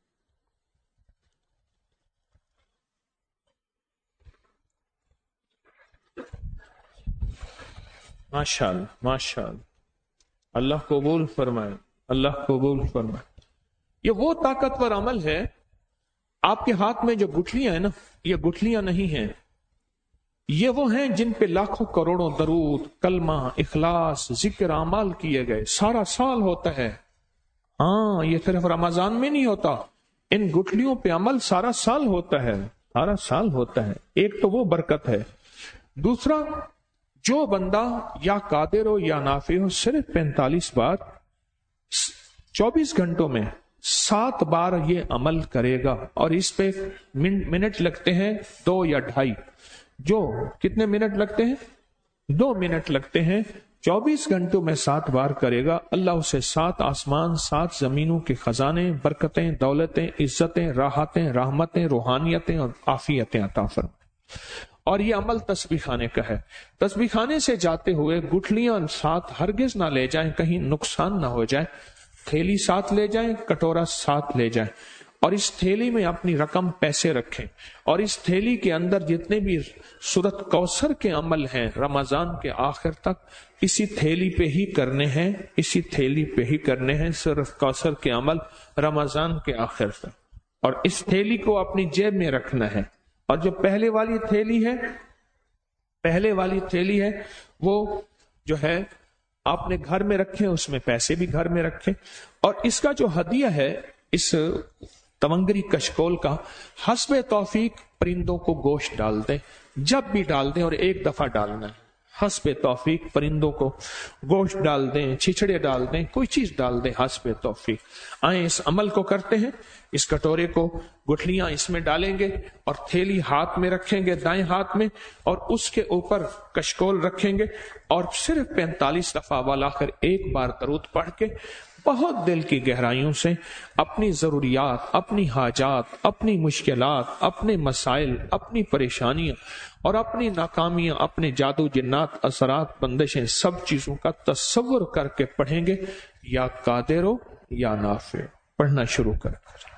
S1: ماشاءاللہ ماشاءاللہ، اللہ قبول فرمائے، اللہ قبول فرمائے۔ یہ وہ طاقتور عمل ہے۔ آپ کے ہاتھ میں جو گٹھلیاں ہیں نا، یہ گٹھلیاں نہیں ہیں، یہ وہ ہیں جن پہ لاکھوں کروڑوں درود، کلمہ، اخلاص، ذکر، اعمال کیے گئے، سارا سال ہوتا ہے۔ ہاں، یہ صرف رمضان میں نہیں ہوتا، ان گٹھلیوں پہ عمل سارا سال ہوتا ہے، سارا سال ہوتا ہے۔ ایک تو وہ برکت ہے۔ دوسرا، جو بندہ یا قادر ہو یا نافع ہو، صرف 45 بار 24 گھنٹوں میں 7 بار یہ عمل کرے گا، اور اس پہ منٹ لگتے ہیں 2 یا 2.5۔ جو کتنے منٹ لگتے ہیں؟ 2 منٹ لگتے ہیں۔ 24 گھنٹوں میں 7 بار کرے گا، اللہ اسے 7 آسمان 7 زمینوں کے خزانے، برکتیں، دولتیں، عزتیں، راحتیں، رحمتیں، روحانیتیں اور عافیتیں عطا فرمائے۔ اور یہ عمل تسبیح خانے کا ہے۔ تسبیح خانے سے جاتے ہوئے گٹھلیاں ساتھ ہرگز نہ لے جائیں، کہیں نقصان نہ ہو جائے۔ تھیلی ساتھ لے جائیں، کٹورا ساتھ لے جائیں، اور اس تھیلی میں اپنی رقم پیسے رکھیں، اور اس تھیلی کے اندر جتنے بھی سورت کوثر کے عمل ہیں رمضان کے آخر تک اسی تھیلی پہ ہی کرنے ہیں، اسی تھیلی پہ ہی کرنے ہیں سورت کوثر کے عمل رمضان کے آخر تک، اور اس تھیلی کو اپنی جیب میں رکھنا ہے۔ اور جو پہلے والی تھیلی ہے وہ جو ہے آپ نے گھر میں رکھیں، اس میں پیسے بھی گھر میں رکھیں، اور اس کا جو ہدیہ ہے اس تونگری کشکول کا، حسب توفیق پرندوں کو گوشت ڈال دیں، جب بھی ڈال دیں اور ایک دفعہ ڈالنا ہے، حسب توفیق پرندوں کو گوشت ڈال دیں، چھچڑے ڈال دیں، کوئی چیز ڈال دیں حسب توفیق۔ آئیں اس عمل کو کرتے ہیں، اس کٹورے کو گٹھلیاں اس میں ڈالیں گے اور تھیلی ہاتھ میں رکھیں گے دائیں ہاتھ میں، اور اس کے اوپر کشکول رکھیں گے، اور صرف 45 دفعہ والآخر ایک بار درود پڑھ کے بہت دل کی گہرائیوں سے اپنی ضروریات، اپنی حاجات، اپنی مشکلات، اپنے مسائل، اپنی پریشانیاں اور اپنی ناکامیاں، اپنے جادو جنات اثرات بندشیں سب چیزوں کا تصور کر کے پڑھیں گے، یا قادر ہو یا نافع، پڑھنا شروع کریں۔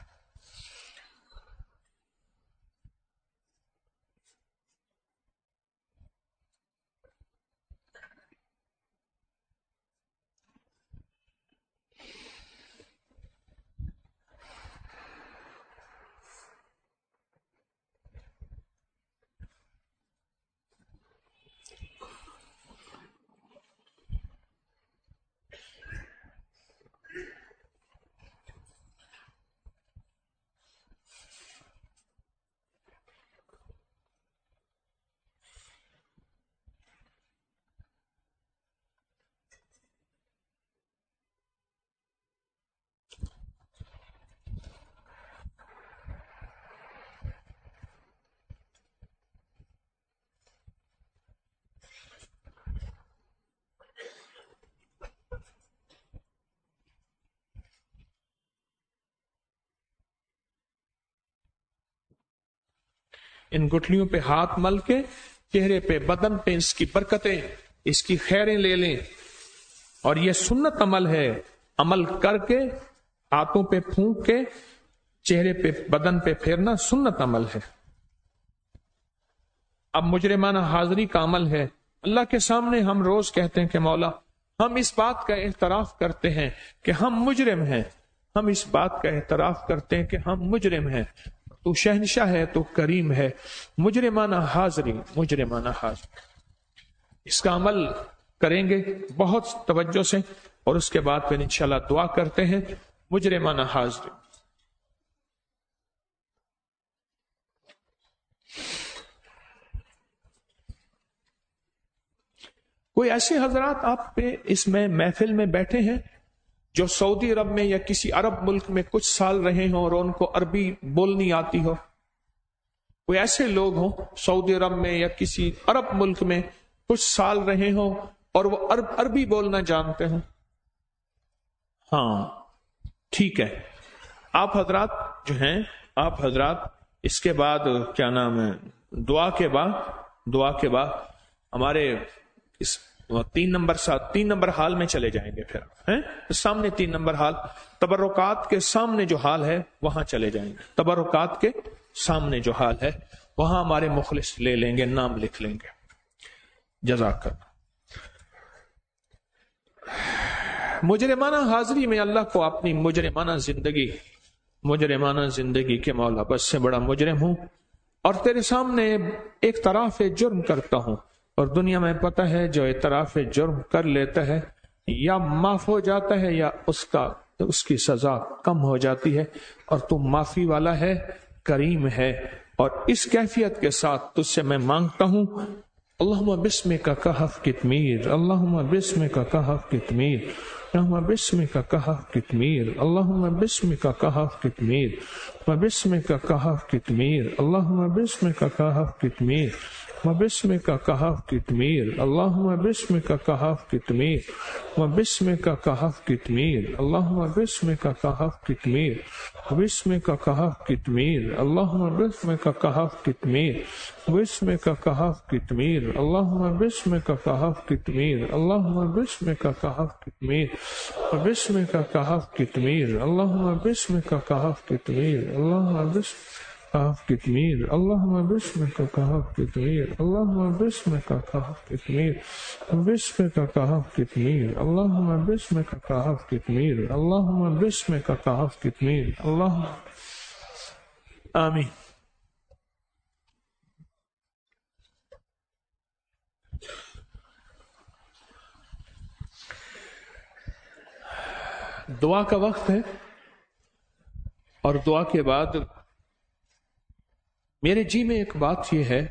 S1: ان گٹھلیوں پہ ہاتھ مل کے چہرے پہ، بدن پہ اس کی برکتیں، اس کی خیریں لے لیں، اور یہ سنت عمل ہے، عمل کر کے ہاتھوں پہ پھونک کے چہرے پہ بدن پہ پھیرنا سنت عمل ہے۔ اب مجرمانہ حاضری کا عمل ہے۔ اللہ کے سامنے ہم روز کہتے ہیں کہ مولا ہم اس بات کا اعتراف کرتے ہیں کہ ہم مجرم ہیں، ہم اس بات کا اعتراف کرتے ہیں کہ ہم مجرم ہیں، تو شہنشاہ ہے، تو کریم ہے۔ مجرمانہ حاضری، مجرمانہ حاضری، اس کا عمل کریں گے بہت توجہ سے، اور اس کے بعد پھر انشاءاللہ دعا کرتے ہیں۔ مجرمانہ حاضری، کوئی ایسے حضرات آپ پہ اس میں محفل میں بیٹھے ہیں جو سعودی عرب میں یا کسی عرب ملک میں کچھ سال رہے ہوں اور ان کو عربی بولنی آتی ہو؟ کوئی ایسے لوگ ہوں سعودی عرب میں یا کسی عرب ملک میں کچھ سال رہے ہوں اور وہ عربی بولنا جانتے ہوں؟ ہاں ٹھیک ہے، آپ حضرات جو ہیں، آپ حضرات اس کے بعد کیا نام ہے، دعا کے بعد ہمارے اس 3 نمبر ہال میں چلے جائیں گے، پھر سامنے 3 نمبر ہال، تبرکات کے سامنے جو ہال ہے وہاں چلے جائیں گے، تبرکات کے سامنے جو ہال ہے وہاں ہمارے مخلص لے لیں گے، نام لکھ لیں گے۔ جزاک اللہ۔ مجرمانہ حاضری میں اللہ کو اپنی مجرمانہ زندگی کے مولا بس سے بڑا مجرم ہوں، اور تیرے سامنے ایک طرف جرم کرتا ہوں، اور دنیا میں پتہ ہے جو اعتراف جرم کر لیتا ہے یا معاف ہو جاتا ہے یا اس کی سزا کم ہو جاتی ہے، اور تو معافی والا ہے، کریم ہے، اور اس کیفیت کے ساتھ تجھ سے میں مانگتا ہوں، اللہم بسمک کہف کتمیر، اللہم بسمک کہف کتمیر، اللہم بسمک کہف کتمیر، اللہم بسمک کہف کتمیر، بسمک کہف کتمیر، اللہم بسمک کہف کتمیر، بسمک کہف کتمیر، اللہم بسمک کہف کتمیر، بسمک کہف کتمیر، اللہم بسمک کہف کتمیر، بسمک کہف کتمیر، اللہم بسمک کہف کتمیر، بسمک کہف کتمیر، اللہم بسمک کہف کتمیر، اللہم بسمک کہف کتمیر، بسمك كهف كتمير اللهم بسمك كهف كتمير اللهم بسمك كهف كتمير اللهم بسمك كهف كتمير اللهم بسمك كهف كتمير بسمك كهف كتمير اللهم بسمك كهف كتمير اللهم بسمك كهف كتمير اللهم آمین. دعا کا وقت ہے اور دعا کے بعد میرے جی میں ایک بات یہ ہے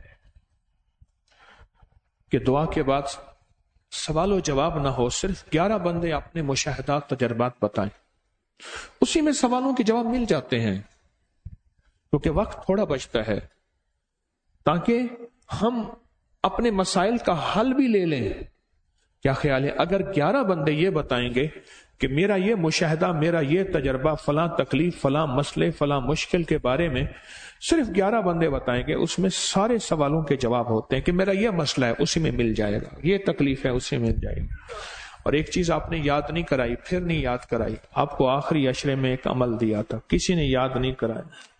S1: کہ دعا کے بعد سوال و جواب نہ ہو، صرف 11 بندے اپنے مشاہدات تجربات بتائیں، اسی میں سوالوں کے جواب مل جاتے ہیں کیونکہ وقت تھوڑا بچتا ہے، تاکہ ہم اپنے مسائل کا حل بھی لے لیں. کیا خیال ہے اگر 11 بندے یہ بتائیں گے کہ میرا یہ مشاہدہ، میرا یہ تجربہ، فلاں تکلیف، فلاں مسئلے، فلاں مشکل کے بارے میں صرف 11 بندے بتائیں گے، اس میں سارے سوالوں کے جواب ہوتے ہیں کہ میرا یہ مسئلہ ہے اسی میں مل جائے گا، یہ تکلیف ہے اسی میں مل جائے گا. اور ایک چیز آپ نے یاد نہیں کرائی، پھر نہیں یاد کرائی، آپ کو آخری عشرے میں ایک عمل دیا تھا، کسی نے یاد نہیں کرایا.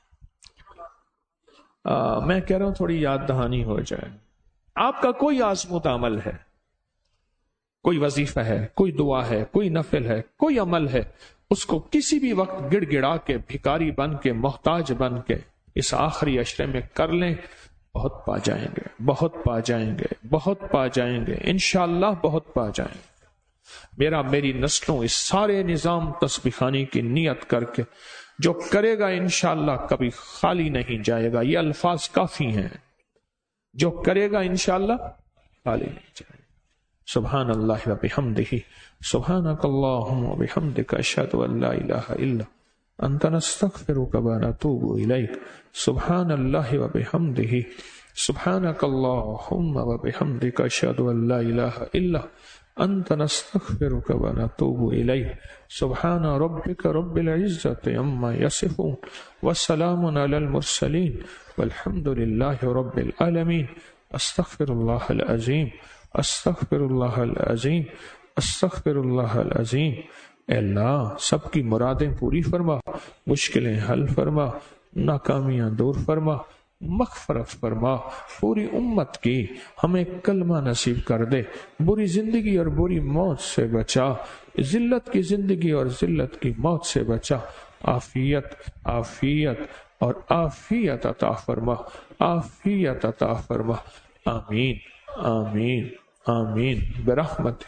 S1: میں کہہ رہا ہوں تھوڑی یاد دہانی ہو جائے. آپ کا کوئی آزمودہ عمل ہے، کوئی وظیفہ ہے، کوئی دعا ہے، کوئی نفل ہے، کوئی عمل ہے، اس کو کسی بھی وقت گڑ گڑا کے، بھکاری بن کے، محتاج بن کے اس آخری عشرے میں کر لیں، بہت پا جائیں گے، بہت پا جائیں گے، بہت پا جائیں گے، انشاءاللہ بہت پا جائیں گے. میری نسلوں اس سارے نظام تسبیح خوانی کی نیت کر کے جو کرے گا انشاءاللہ کبھی خالی نہیں جائے گا. یہ الفاظ کافی ہیں، جو کرے گا انشاءاللہ خالی نہیں جائے گا. سبحان اللہ و بحمدہ سبحانک اللہم و بحمدک اشہد ان لا الہ الا انت نستغفرک و نتوب الیک. سبحان اللہ و بحمدہ سبحانک اللہم و بحمدک اشہد ان لا الہ الا انت نستغفرک و نتوب الیک. سبحان ربک رب العزت عما یصفون وسلام علی المرسلین والحمد للہ رب العالمین. استغفر اللہ العظیم استغفر اللہ العظیم استغفر اللہ العظیم. اے اللہ سب کی مرادیں پوری فرما، مشکلیں حل فرما، ناکامیاں دور فرما، مغفرت فرما. پوری امت کی ہمیں کلمہ نصیب کر دے، بری زندگی اور بری موت سے بچا، ذلت کی زندگی اور ذلت کی موت سے بچا. عافیت عافیت اور عافیت عطا فرما، عافیت عطا فرما. آمین آمین آمین برحمتک.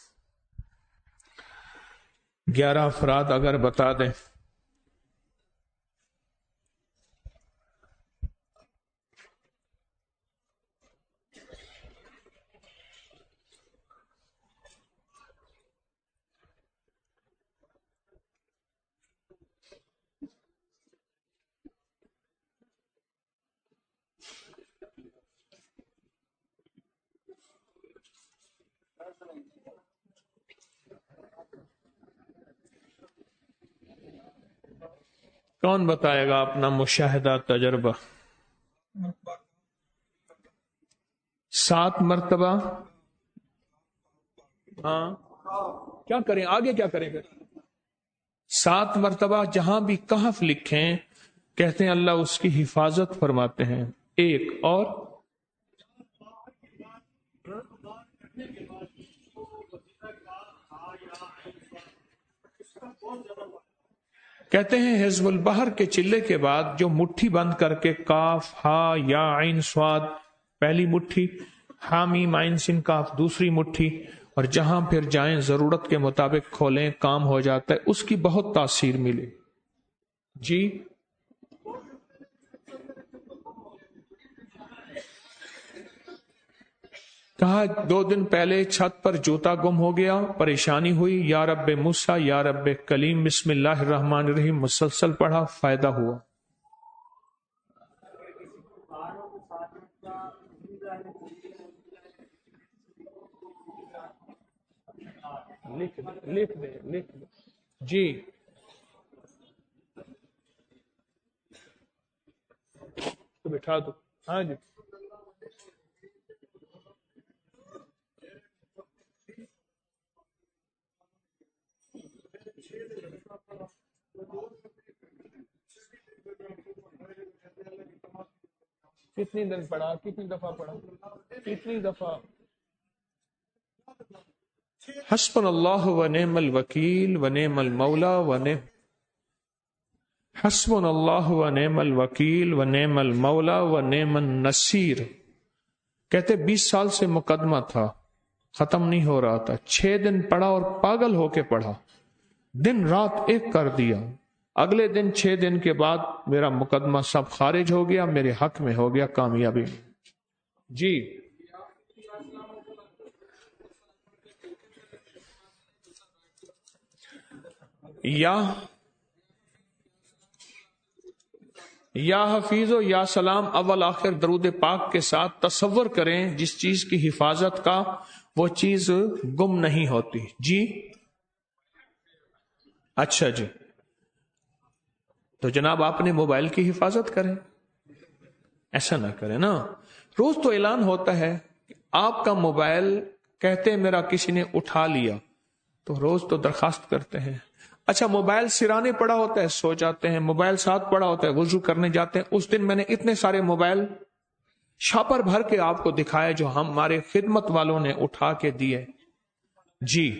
S1: 11 افراد اگر بتا دیں. کون بتائے گا اپنا مشاہدہ تجربہ؟ 7 مرتبہ. ہاں کیا کریں آگے، کیا کریں گے؟ 7 مرتبہ جہاں بھی کہف لکھیں کہتے ہیں اللہ اس کی حفاظت فرماتے ہیں. ایک اور کہتے ہیں حزب البحر کے چلے کے بعد جو مٹھی بند کر کے کاف ہا یا عین صاد پہلی مٹھی، ہا میم عین سین کاف دوسری مٹھی، اور جہاں پھر جائیں ضرورت کے مطابق کھولیں کام ہو جاتا ہے، اس کی بہت تاثیر ملی. جی کہا 2 دن پہلے چھت پر جوتا گم ہو گیا، پریشانی ہوئی، یا رب موسیٰ یا رب کلیم بسم اللہ الرحمن الرحیم مسلسل پڑھا، فائدہ ہوا. لکھ دے جی. تو بٹھا دو. ہاں جی کتنی دن پڑھا، کتنی دفعہ پڑھا، کتنی دفعہ؟ حسبنا اللہ و نعم الوکیل و نعم المولا و نعم حسبنا اللہ و نعم الوکیل و نعم المولا و نعم النصیر. کہتے 20 سال سے مقدمہ تھا، ختم نہیں ہو رہا تھا، 6 دن پڑھا اور پاگل ہو کے پڑھا، دن رات ایک کر دیا. اگلے دن 6 دن کے بعد میرا مقدمہ سب خارج ہو گیا، میرے حق میں ہو گیا کامیابی. جی یا حفیظ و یا سلام اول آخر درود پاک کے ساتھ تصور کریں جس چیز کی حفاظت کا وہ چیز گم نہیں ہوتی. جی اچھا جی، تو جناب آپ نے موبائل کی حفاظت کریں، ایسا نہ کریں نا. روز تو اعلان ہوتا ہے کہ آپ کا موبائل کہتے ہیں میرا کسی نے اٹھا لیا، تو روز تو درخواست کرتے ہیں. اچھا موبائل سرانے پڑا ہوتا ہے، سو جاتے ہیں، موبائل ساتھ پڑا ہوتا ہے، وضو کرنے جاتے ہیں. اس دن میں نے اتنے سارے موبائل شاپر بھر کے آپ کو دکھائے جو ہمارے خدمت والوں نے اٹھا کے دیے. جی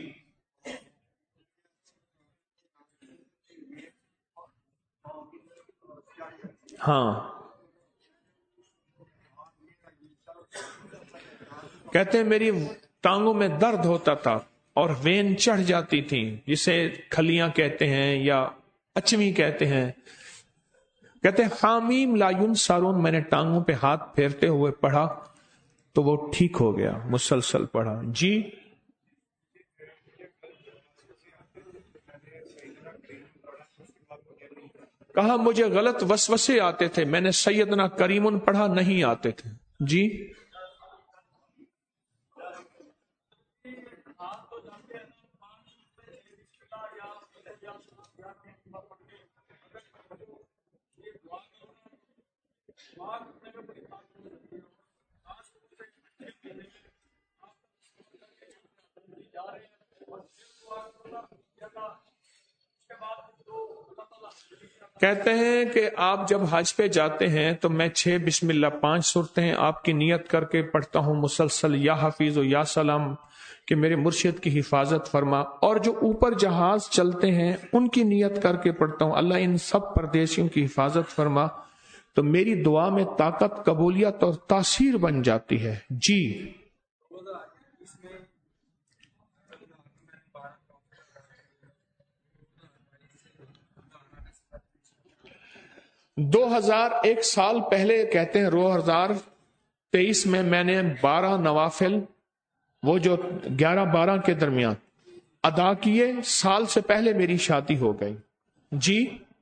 S1: ہاں، کہتے ہیں میری ٹانگوں میں درد ہوتا تھا اور وین چڑھ جاتی تھی، جسے کھلیاں کہتے ہیں یا اچمی کہتے ہیں. کہتے ہیں حامیم لا ینصرون، میں نے ٹانگوں پہ ہاتھ پھیرتے ہوئے پڑھا تو وہ ٹھیک ہو گیا، مسلسل پڑھا. جی کہا مجھے غلط وسوسے آتے تھے، میں نے سیدنا کریمن پڑھا، نہیں آتے تھے. جی کہتے ہیں کہ آپ جب حج پہ جاتے ہیں تو میں 6 بسم اللہ 5 سورتیں آپ کی نیت کر کے پڑھتا ہوں مسلسل، یا حفیظ و یا سلام کہ میرے مرشد کی حفاظت فرما. اور جو اوپر جہاز چلتے ہیں ان کی نیت کر کے پڑھتا ہوں اللہ ان سب پردیسیوں کی حفاظت فرما. تو میری دعا میں طاقت، قبولیت اور تاثیر بن جاتی ہے. جی 2001 سال پہلے کہتے ہیں 2023 میں نے 12 نوافل وہ جو 11-12 کے درمیان ادا کیے. سال سے پہلے میری شادی ہو گئی. جی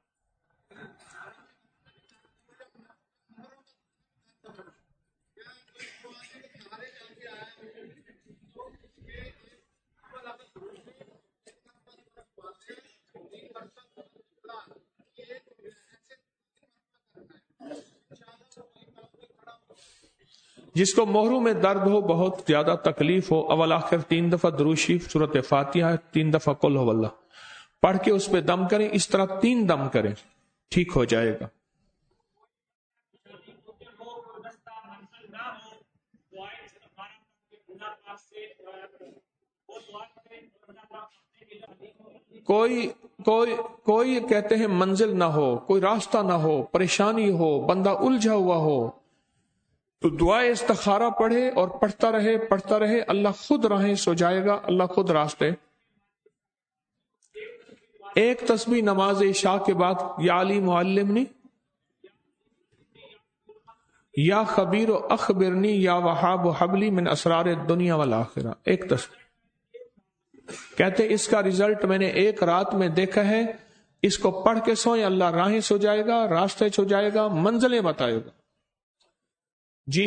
S1: جس کو موہروں میں درد ہو، بہت زیادہ تکلیف ہو، اول آخر 3 دفعہ درود شریف سورۃ فاتحہ 3 دفعہ قل هو اللہ پڑھ کے اس پہ دم کریں. اس طرح 3 دم کریں، ٹھیک ہو جائے گا. کوئی کہتے ہیں منزل نہ ہو، کوئی راستہ نہ ہو، پریشانی ہو، بندہ الجھا ہوا ہو تو دعائے استخارہ پڑھے اور پڑھتا رہے، اللہ خود راہیں سجائے گا، اللہ خود راستے. ایک تسبیح نماز عشاء کے بعد یا علی معلمنی یا خبیر و اخبرنی یا وہاب و حبلی من اسرار الدنیا والآخرہ، ایک تسبیح. کہتے اس کا رزلٹ میں نے ایک رات میں دیکھا ہے، اس کو پڑھ کے سوئیں اللہ راہیں سجائے گا، راستے سجائے گا، منزلیں بتائے گا. جی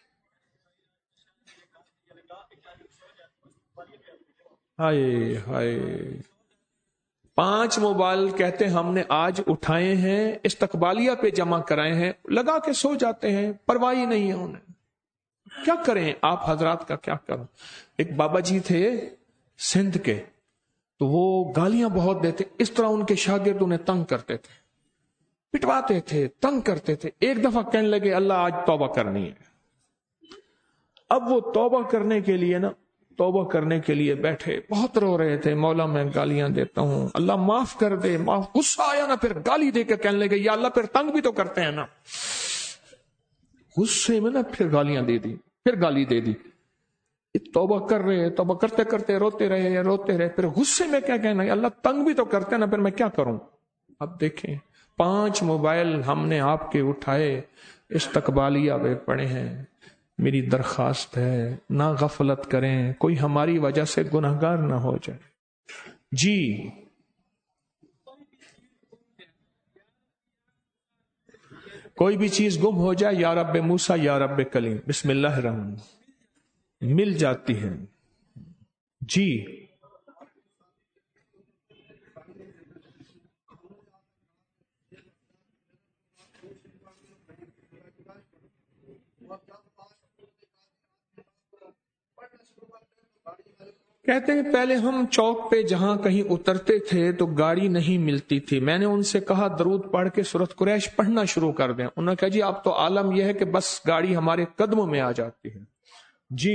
S1: ہائے ہائے 5 موبائل کہتے ہم نے آج اٹھائے ہیں، استقبالیہ پہ جمع کرائے ہیں، لگا کے سو جاتے ہیں، پرواہی نہیں ہے انہیں. کیا کریں آپ حضرات کا، کیا کروں. ایک بابا جی تھے سندھ کے، تو وہ گالیاں بہت دیتے، اس طرح ان کے شاگرد انہیں تنگ کرتے تھے. पिटवाते थे, तंग करते थे। एक दफा कहने लगे अल्लाह आज तौबा करनी है। अब वो तौबा करने के लिए ना, तौबा करने के लिए बैठे, बहुत रो रहे थे, मौला मैं गालियां देता हूं, अल्लाह माफ कर दे, माफ। गुस्सा आया ना, फिर गाली दे के कहने लगे या अल्लाह, फिर तंग भी तो करते हैं ना। गुस्से में ना फिर गालियां दे दी, फिर गाली दे दी। तौबा कर रहे, तौबा करते करते रोते रहे, फिर गुस्से में क्या कहना, अल्लाह तंग भी तो करते हैं ना, फिर मैं क्या करूं। अब देखें, 5 मोबाइल हमने आपके उठाए, इस्तकबालिया में पड़े हैं। मेरी दरखास्त है ना गफलत करें, कोई हमारी वजह से गुनहगार ना हो जाए। जी कोई भी चीज गुम हो जाए, या रब्बे मूसा या रब्बे कलीम बिस्मिल्लाह रहमान, मिल जाती है। जी कहते हैं पहले हम चौक पे जहां कहीं उतरते थे तो गाड़ी नहीं मिलती थी। मैंने उनसे कहा दरूद पढ़ के सूरत कुरैश पढ़ना शुरू कर दें। उन्होंने कहा जी अब तो आलम यह है कि बस गाड़ी हमारे कदमों में आ जाती है। जी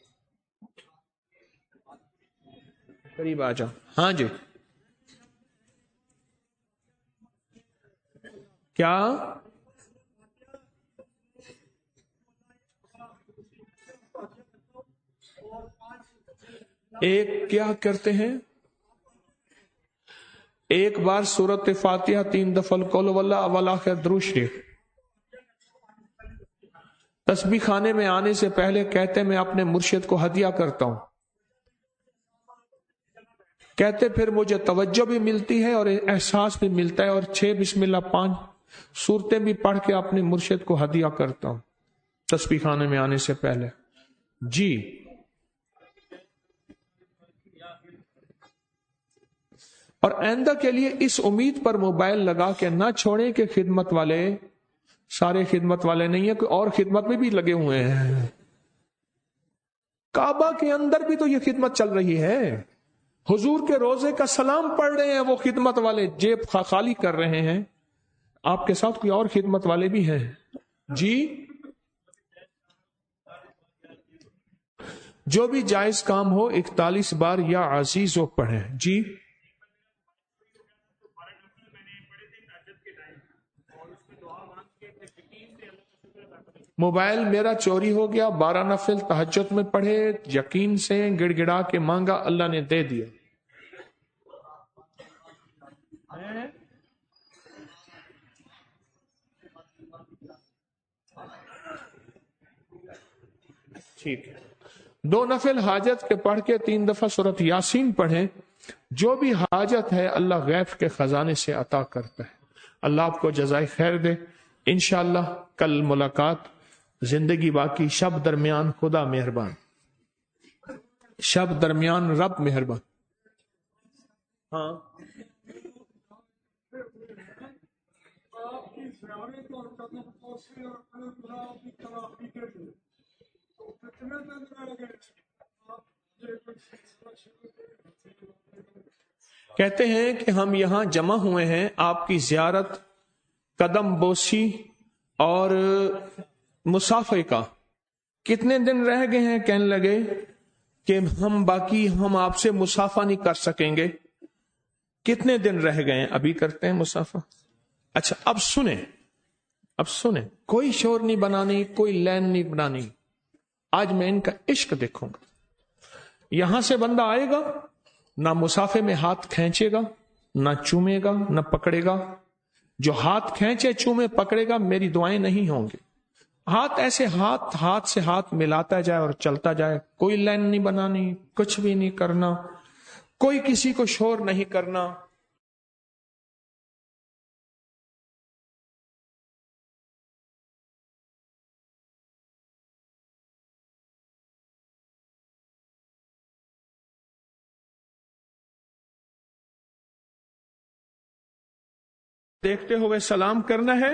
S1: करीब आ जाओ। हाँ जी, क्या एक क्या करते हैं, एक बार सूरत फातिहा 3 दफा कुल वल्लाह अवल आखिर दुरूद शरीफ। तस्बीह खाने में आने से पहले कहते मैं अपने मुर्शिद को हदिया करता हूं। कहते फिर मुझे तवज्जो भी मिलती है और एहसास भी मिलता है, और 6 बिस्मिल्लाह 5 सूरतें भी पढ़ के अपने मुर्शिद को हदिया करता हूं तस्बीह खाने में आने से पहले। जी और आइंदा के लिए इस उम्मीद पर मोबाइल लगा के ना छोड़े कि खिदमत वाले, सारे खिदमत वाले नहीं है, कोई और खिदमत में भी लगे हुए हैं। काबा के अंदर भी तो ये खिदमत चल रही है। हुजूर के रोजे का सलाम पढ़ रहे हैं वो खिदमत वाले, जेब खाली कर रहे हैं। आपके साथ कोई और खिदमत वाले भी हैं। जी जो भी जायज काम हो 41 बार या अजीज हो पढ़े। जी मोबाइल मेरा चोरी हो गया, 12 नफिल तहज्जुद में पढ़े, यकीन से गिड़गिड़ा के मांगा, अल्लाह ने दे दिया। ठीक है, 2 नफिल हाजत के पढ़ के 3 दफा सूरत यासीन पढ़े। जो भी हाजत है अल्लाह गैब के खजाने से अता करता है। अल्लाह आपको जज़ाए खैर दे। इंशाअल्लाह कल मुलाकात। जिंदगी बाकी, शब दरमियान खुदा मेहरबान, शब दरमियान रब मेहरबान। हाँ कहते हैं कि हम यहां जमा हुए हैं आपकी जियारत, कदम बोसी और मुसाफे का। कितने दिन रह गए हैं? कहने लगे कि हम आपसे मुसाफा नहीं कर सकेंगे। कितने दिन रह गए हैं? अभी करते हैं मुसाफा। अच्छा अब सुने, कोई शोर नहीं बनानी, कोई लैन नहीं बनानी। आज मैं इनका इश्क देखूंगा। यहां से बंदा आएगा, ना मुसाफे में हाथ खींचेगा, ना चूमेगा, ना पकड़ेगा। जो हाथ खींचे, चूमे, पकड़ेगा, मेरी दुआएं नहीं होंगी। हाथ ऐसे हाथ से हाथ मिलाता जाए और चलता जाए। कोई लाइन नहीं बनानी, कुछ भी नहीं करना, कोई किसी को शोर नहीं करना। देखते हुए सलाम करना है।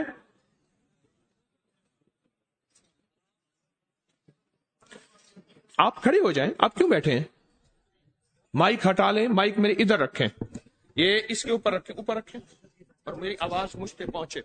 S1: आप खड़े हो जाएं, आप क्यों बैठे हैं? माइक हटा लें, माइक मेरे इधर रखें, ये इसके ऊपर रखें, ऊपर रखें। اور میری آواز مجھ پہ پہنچے.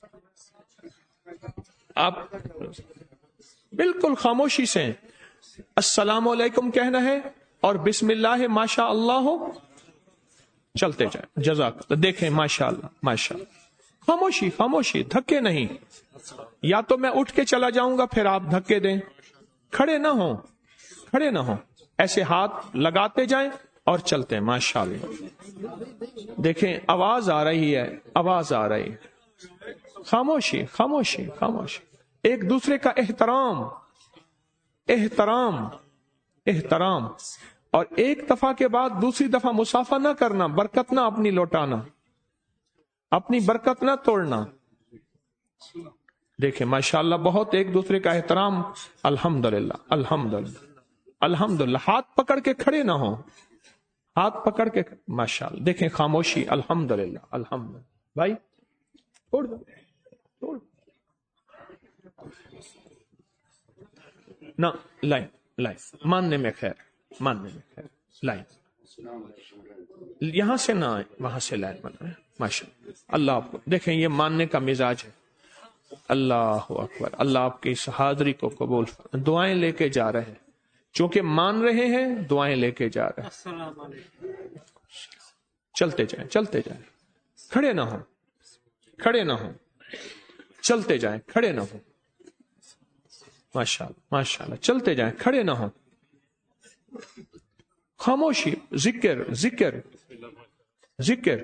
S1: آپ بالکل خاموشی سے السلام علیکم کہنا ہے اور بسم اللہ ماشاء اللہ ہو, چلتے جائیں. جزاک اللہ. دیکھیں ماشاء اللہ ماشاء اللہ. خاموشی خاموشی, دھکے نہیں. یا تو میں اٹھ کے چلا جاؤں گا پھر آپ دھکے دیں. کھڑے نہ ہوں, کھڑے نہ ہوں, ایسے ہاتھ لگاتے جائیں اور چلتے ہیں. ماشاء اللہ. دیکھیں آواز آ رہی ہے, آواز آ رہی ہے. خاموشی خاموشی خاموشی. ایک دوسرے کا احترام احترام احترام. اور ایک دفعہ کے بعد دوسری دفعہ مسافہ نہ کرنا, برکت نہ اپنی لوٹانا, اپنی برکت نہ توڑنا. دیکھیں ماشاءاللہ بہت ایک دوسرے کا احترام. الحمدللہ الحمدللہ الحمدللہ. ہاتھ پکڑ کے کھڑے نہ ہوں, ہاتھ پکڑ کے ماشاءاللہ. دیکھیں خاموشی. الحمدللہ الحمدللہ. بھائی چھوڑ دو, چھوڑ نہ. لائن لائن ماننے میں خیر, ماننے میں خیر. لائن یہاں سے نہ آئے, وہاں سے لائن بنائے. ماشاء اللہ آپ کو دیکھیں یہ ماننے کا مزاج ہے. اللہ اکبر. اللہ آپ کی اس حاضری کو قبول. دعائیں لے کے جا رہے ہیں, چونکہ مان رہے ہیں دعائیں لے کے جا رہے ہیں. چلتے جائیں چلتے جائیں, کھڑے نہ ہوں, کھڑے نہ ہوں, چلتے جائیں, کھڑے نہ ہوں. ماشاء اللہ ماشاء اللہ. چلتے جائیں, کھڑے نہ ہوں. خاموشی. ذکر ذکر ذکر.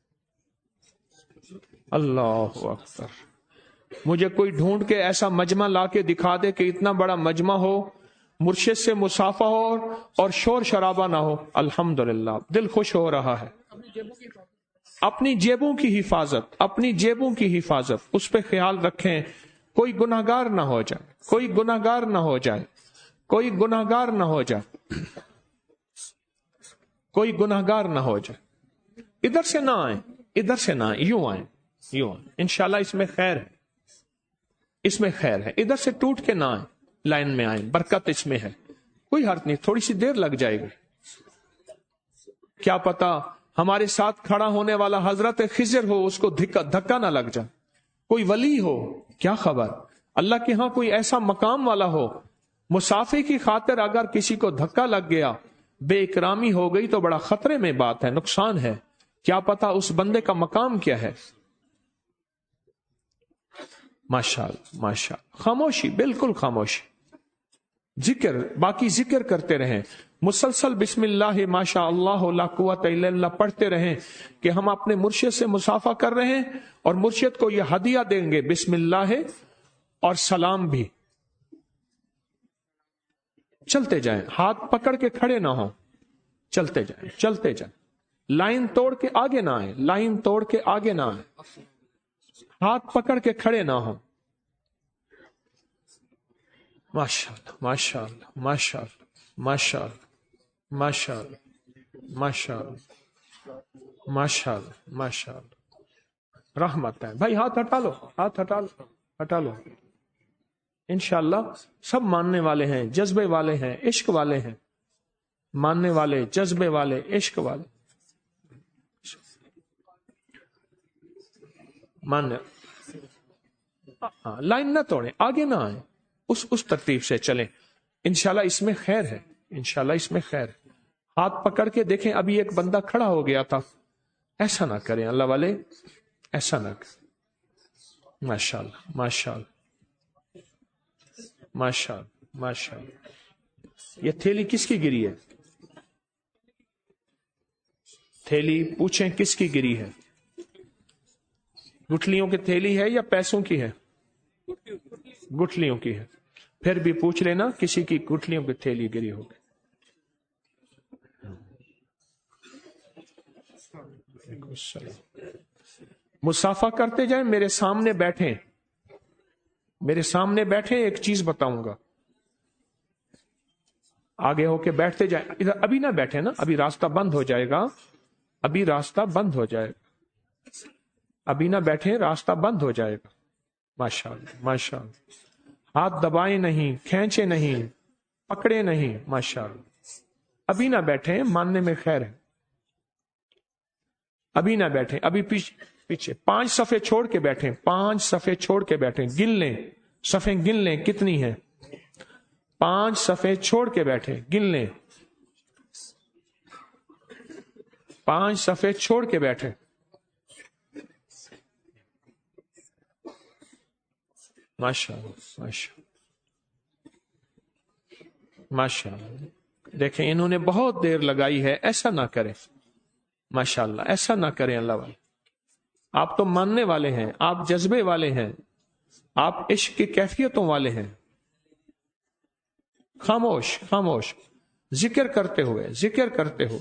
S1: اللہ اکبر. مجھے کوئی ڈھونڈ کے ایسا مجمع لا کے دکھا دے کہ اتنا بڑا مجمع ہو, مرشد سے مصافحہ ہو اور شور شرابہ نہ ہو. الحمدللہ دل خوش ہو رہا ہے. اپنی جیبوں کی حفاظت, اپنی جیبوں کی حفاظت, اس پہ خیال رکھیں. کوئی گناہگار نہ ہو جائے, کوئی گناہگار نہ ہو جائے, کوئی گناہگار نہ ہو جائے, کوئی گناہگار نہ ہو جائے. ادھر سے نہ آئیں, ادھر سے نہ آئیں, یوں آئیں, یوں آئیں. انشاءاللہ اس میں خیر ہے, اس میں خیر ہے. ادھر سے ٹوٹ کے نہ آئیں, لائن میں آئیں, برکت اس میں ہے. کوئی حرف نہیں, تھوڑی سی دیر لگ جائے گی. کیا پتا ہمارے ساتھ کھڑا ہونے والا حضرت خضر ہو, اس کو دھکا نہ لگ جائے. کوئی ولی ہو, کیا خبر, اللہ کے ہاں کوئی ایسا مقام والا ہو, مسافے کی خاطر اگر کسی کو دھکا لگ گیا, بے اکرامی ہو گئی تو بڑا خطرے میں بات ہے, نقصان ہے. کیا پتا اس بندے کا مقام کیا ہے. ماشاءاللہ ماشاءاللہ. خاموشی, بالکل خاموشی. ذکر, باقی ذکر کرتے رہیں, مسلسل بسم اللہ ماشاء اللہ لا قوت الا اللہ پڑھتے رہیں کہ ہم اپنے مرشد سے مصافحہ کر رہے ہیں اور مرشد کو یہ ہدیہ دیں گے, بسم اللہ اور سلام بھی. چلتے جائیں, ہاتھ پکڑ کے کھڑے نہ ہوں, چلتے جائیں چلتے جائیں. لائن توڑ کے آگے نہ آئیں, لائن توڑ کے آگے نہ آئیں, ہاتھ پکڑ کے کھڑے نہ ہوں. ماشاءاللہ ماشاءاللہ ماشاءاللہ ماشاءاللہ ماشاءاللہ ماشاءاللہ ماشاءاللہ ماشاءاللہ. رحمت ہے بھائی. ہاتھ ہٹا لو, ہاتھ ہٹا لو, ہٹا لو. انشاءاللہ سب ماننے والے ہیں, جذبے والے ہیں, عشق والے ہیں. ماننے والے, جذبے والے, عشق والے. ماننے لائن نہ توڑیں, آگے نہ آئیں, اس ترتیب سے چلیں. انشاءاللہ اس میں خیر ہے, انشاءاللہ اس میں خیر ہے. ہاتھ پکڑ کے دیکھیں, ابھی ایک بندہ کھڑا ہو گیا تھا, ایسا نہ کریں اللہ والے, ایسا نہ کریں. ماشاءاللہ ماشاءاللہ ماشاءاللہ ماشاءاللہ. یہ تھیلی کس کی گری ہے؟ تھیلی پوچھیں کس کی گری ہے؟ گٹھلیوں کی تھیلی ہے یا پیسوں کی ہے؟ گٹھلیوں کی ہے. پھر بھی پوچھ لینا, کسی کی گٹھلیوں کی تھیلی گری ہوگی. مصافحہ کرتے جائیں. میرے سامنے بیٹھیں, میرے سامنے بیٹھیں. ایک چیز بتاؤں گا, آگے ہو کے بیٹھتے جائیں. ادھر ابھی نہ بیٹھے نا, ابھی راستہ بند ہو جائے گا, ابھی راستہ بند ہو جائے گا. ابھی نہ بیٹھیں, راستہ بند ہو جائے گا. ماشاءاللہ ماشاءاللہ. ہاتھ دبائیں نہیں, کھینچے نہیں, پکڑے نہیں. ماشاءاللہ. ابھی نہ بیٹھیں, ماننے میں خیر ہے. ابھی نہ بیٹھیں, ابھی
S2: پیچھے 5 صفحے چھوڑ کے بیٹھیں، 5 صفحے چھوڑ کے بیٹھیں، گن لیں، صفحے گن لیں کتنی ہیں، 5 صفحے چھوڑ کے بیٹھیں، گن لیں، 5 صفحے چھوڑ کے بیٹھیں. ماشاء اللہ ماشاء اللہ. دیکھیں انہوں نے بہت دیر لگائی ہے، ایسا نہ کریں ماشاء اللہ، ایسا نہ کریں. اللہ والے آپ تو ماننے والے ہیں، آپ جذبے والے ہیں، آپ عشق کی کیفیتوں والے ہیں. خاموش خاموش، ذکر کرتے ہوئے.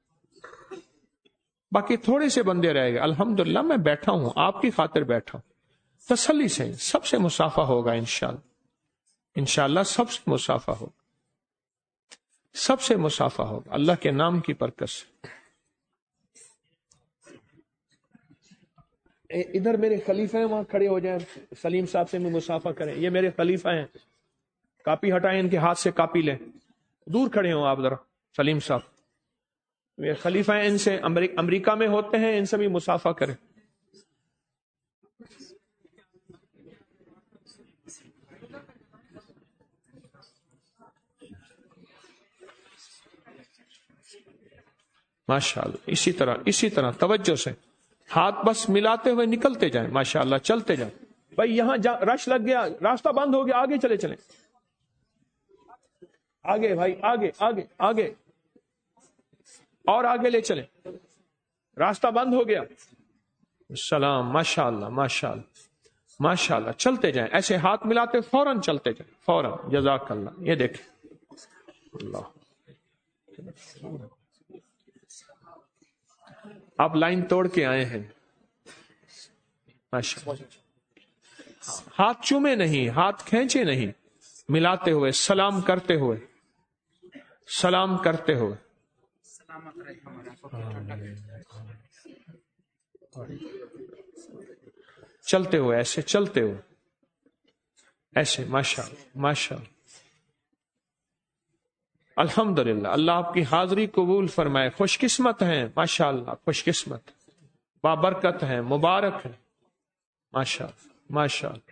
S2: باقی تھوڑے سے بندے رہ گئے. الحمدللہ میں بیٹھا ہوں، آپ کی خاطر بیٹھا ہوں. تسلی سے سب سے مسافہ ہوگا انشاءاللہ سب سے مسافہ ہوگا، سب سے مسافہ ہوگا اللہ کے نام کی برکت سے. ادھر میرے خلیفہ ہیں، وہاں کھڑے ہو جائیں، سلیم صاحب سے میں مسافہ کریں. یہ میرے خلیفہ ہیں، کاپی ہٹائیں، ان کے ہاتھ سے کاپی لیں. دور کھڑے ہوں آپ ذرا. سلیم صاحب یہ خلیفہ ہیں، ان سے امریکہ میں ہوتے ہیں، ان سے بھی مسافہ کریں. ماشاءاللہ اسی طرح توجہ سے ہاتھ بس ملاتے ہوئے نکلتے جائیں. ماشاءاللہ چلتے جائیں. بھائی یہاں رش لگ گیا، راستہ بند ہو گیا، آگے چلیں آگے بھائی، آگے اور آگے لے چلیں، راستہ بند ہو گیا. السلام. ماشاءاللہ چلتے جائیں، ایسے ہاتھ ملاتے فوراً چلتے جائیں، فوراً. جزاک اللہ. یہ دیکھیں اللہ، آپ لائن توڑ کے آئے ہیں. ہاتھ چومے نہیں، ہاتھ کھینچے نہیں، ملاتے ہوئے، سلام کرتے ہوئے. چلتے ہوئے، ایسے چلتے ہوئے، ایسے. ماشاءاللہ الحمدللہ. اللہ آپ کی حاضری قبول فرمائے. خوش قسمت ہیں ماشاءاللہ، خوش قسمت، بابرکت ہیں، مبارک ہیں. ماشاءاللہ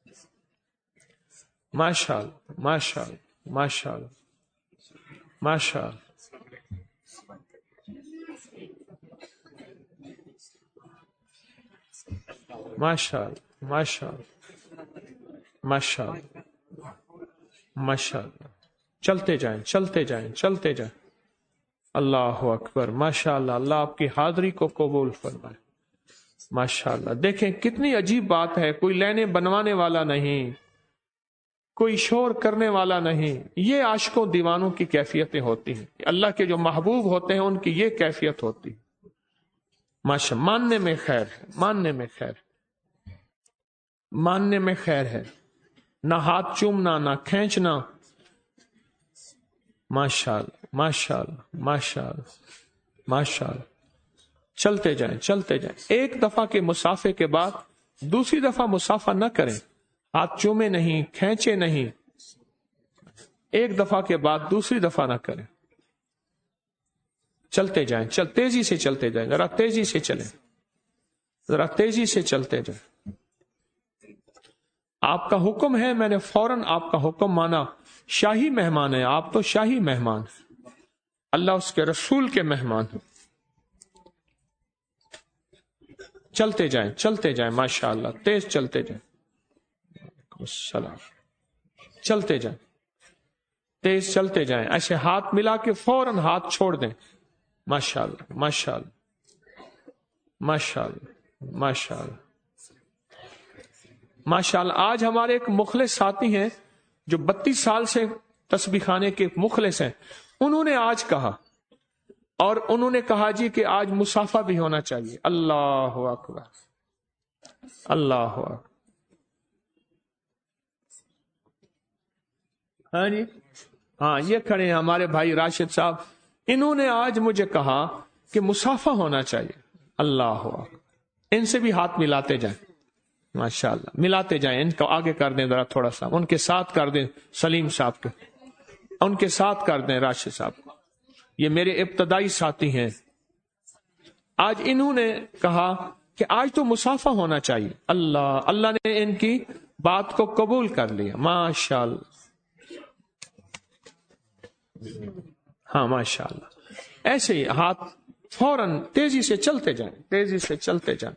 S2: ماشاءاللہ. چلتے جائیں. اللہ اکبر. ماشاءاللہ. اللہ آپ کی حاضری کو قبول فرمائے. ماشاءاللہ. دیکھیں کتنی عجیب بات ہے، کوئی لینے بنوانے والا نہیں، کوئی شور کرنے والا نہیں. یہ عاشقوں دیوانوں کی کیفیتیں ہوتی ہیں. اللہ کے جو محبوب ہوتے ہیں ان کی یہ کیفیت ہوتی ہے. ماشاءاللہ. ماننے میں خیر ہے، نہ ہاتھ چومنا، نہ کھینچنا. ماشاءاللہ. چلتے جائیں. ایک دفعہ کے مسافے کے بعد دوسری دفعہ مسافہ نہ کریں. ہاتھ چومے نہیں، کھینچے نہیں. ایک دفعہ کے بعد دوسری دفعہ نہ کریں. چلتے جائیں. تیزی سے چلتے جائیں، ذرا تیزی سے چلیں، ذرا تیزی سے چلتے جائیں. آپ کا حکم ہے، میں نے فوراً آپ کا حکم مانا. شاہی مہمان ہے آپ، تو شاہی مہمان، اللہ اس کے رسول کے مہمان ہیں. چلتے جائیں ماشاءاللہ. تیز چلتے جائیں. السلام. چلتے جائیں، تیز چلتے جائیں. ایسے ہاتھ ملا کے فوراً ہاتھ چھوڑ دیں. ماشاءاللہ. آج ہمارے ایک مخلص ساتھی ہیں جو 32 سال سے تسبیح خانے کے مخلص ہیں. انہوں نے آج کہا، اور انہوں نے کہا جی کہ آج مسافہ بھی ہونا چاہیے. اللہ اکبر. ہاں جی، ہاں یہ کھڑے ہیں ہمارے بھائی راشد صاحب. انہوں نے آج مجھے کہا کہ مسافہ ہونا چاہیے. اللہ اکبر. ان سے بھی ہاتھ ملاتے جائیں. ماشاءاللہ ملاتے جائیں. ان کو آگے کر دیں ذرا تھوڑا سا، ان کے ساتھ کر دیں سلیم صاحب کے، ان کے ساتھ کر دیں راشد صاحب کو. یہ میرے ابتدائی ساتھی ہیں. آج انہوں نے کہا کہ آج تو مسافہ ہونا چاہیے. اللہ نے ان کی بات کو قبول کر لیا. ماشاء اللہ. ہاں ماشاء اللہ. ایسے ہی ہاتھ فوراً تیزی سے چلتے جائیں، تیزی سے چلتے جائیں،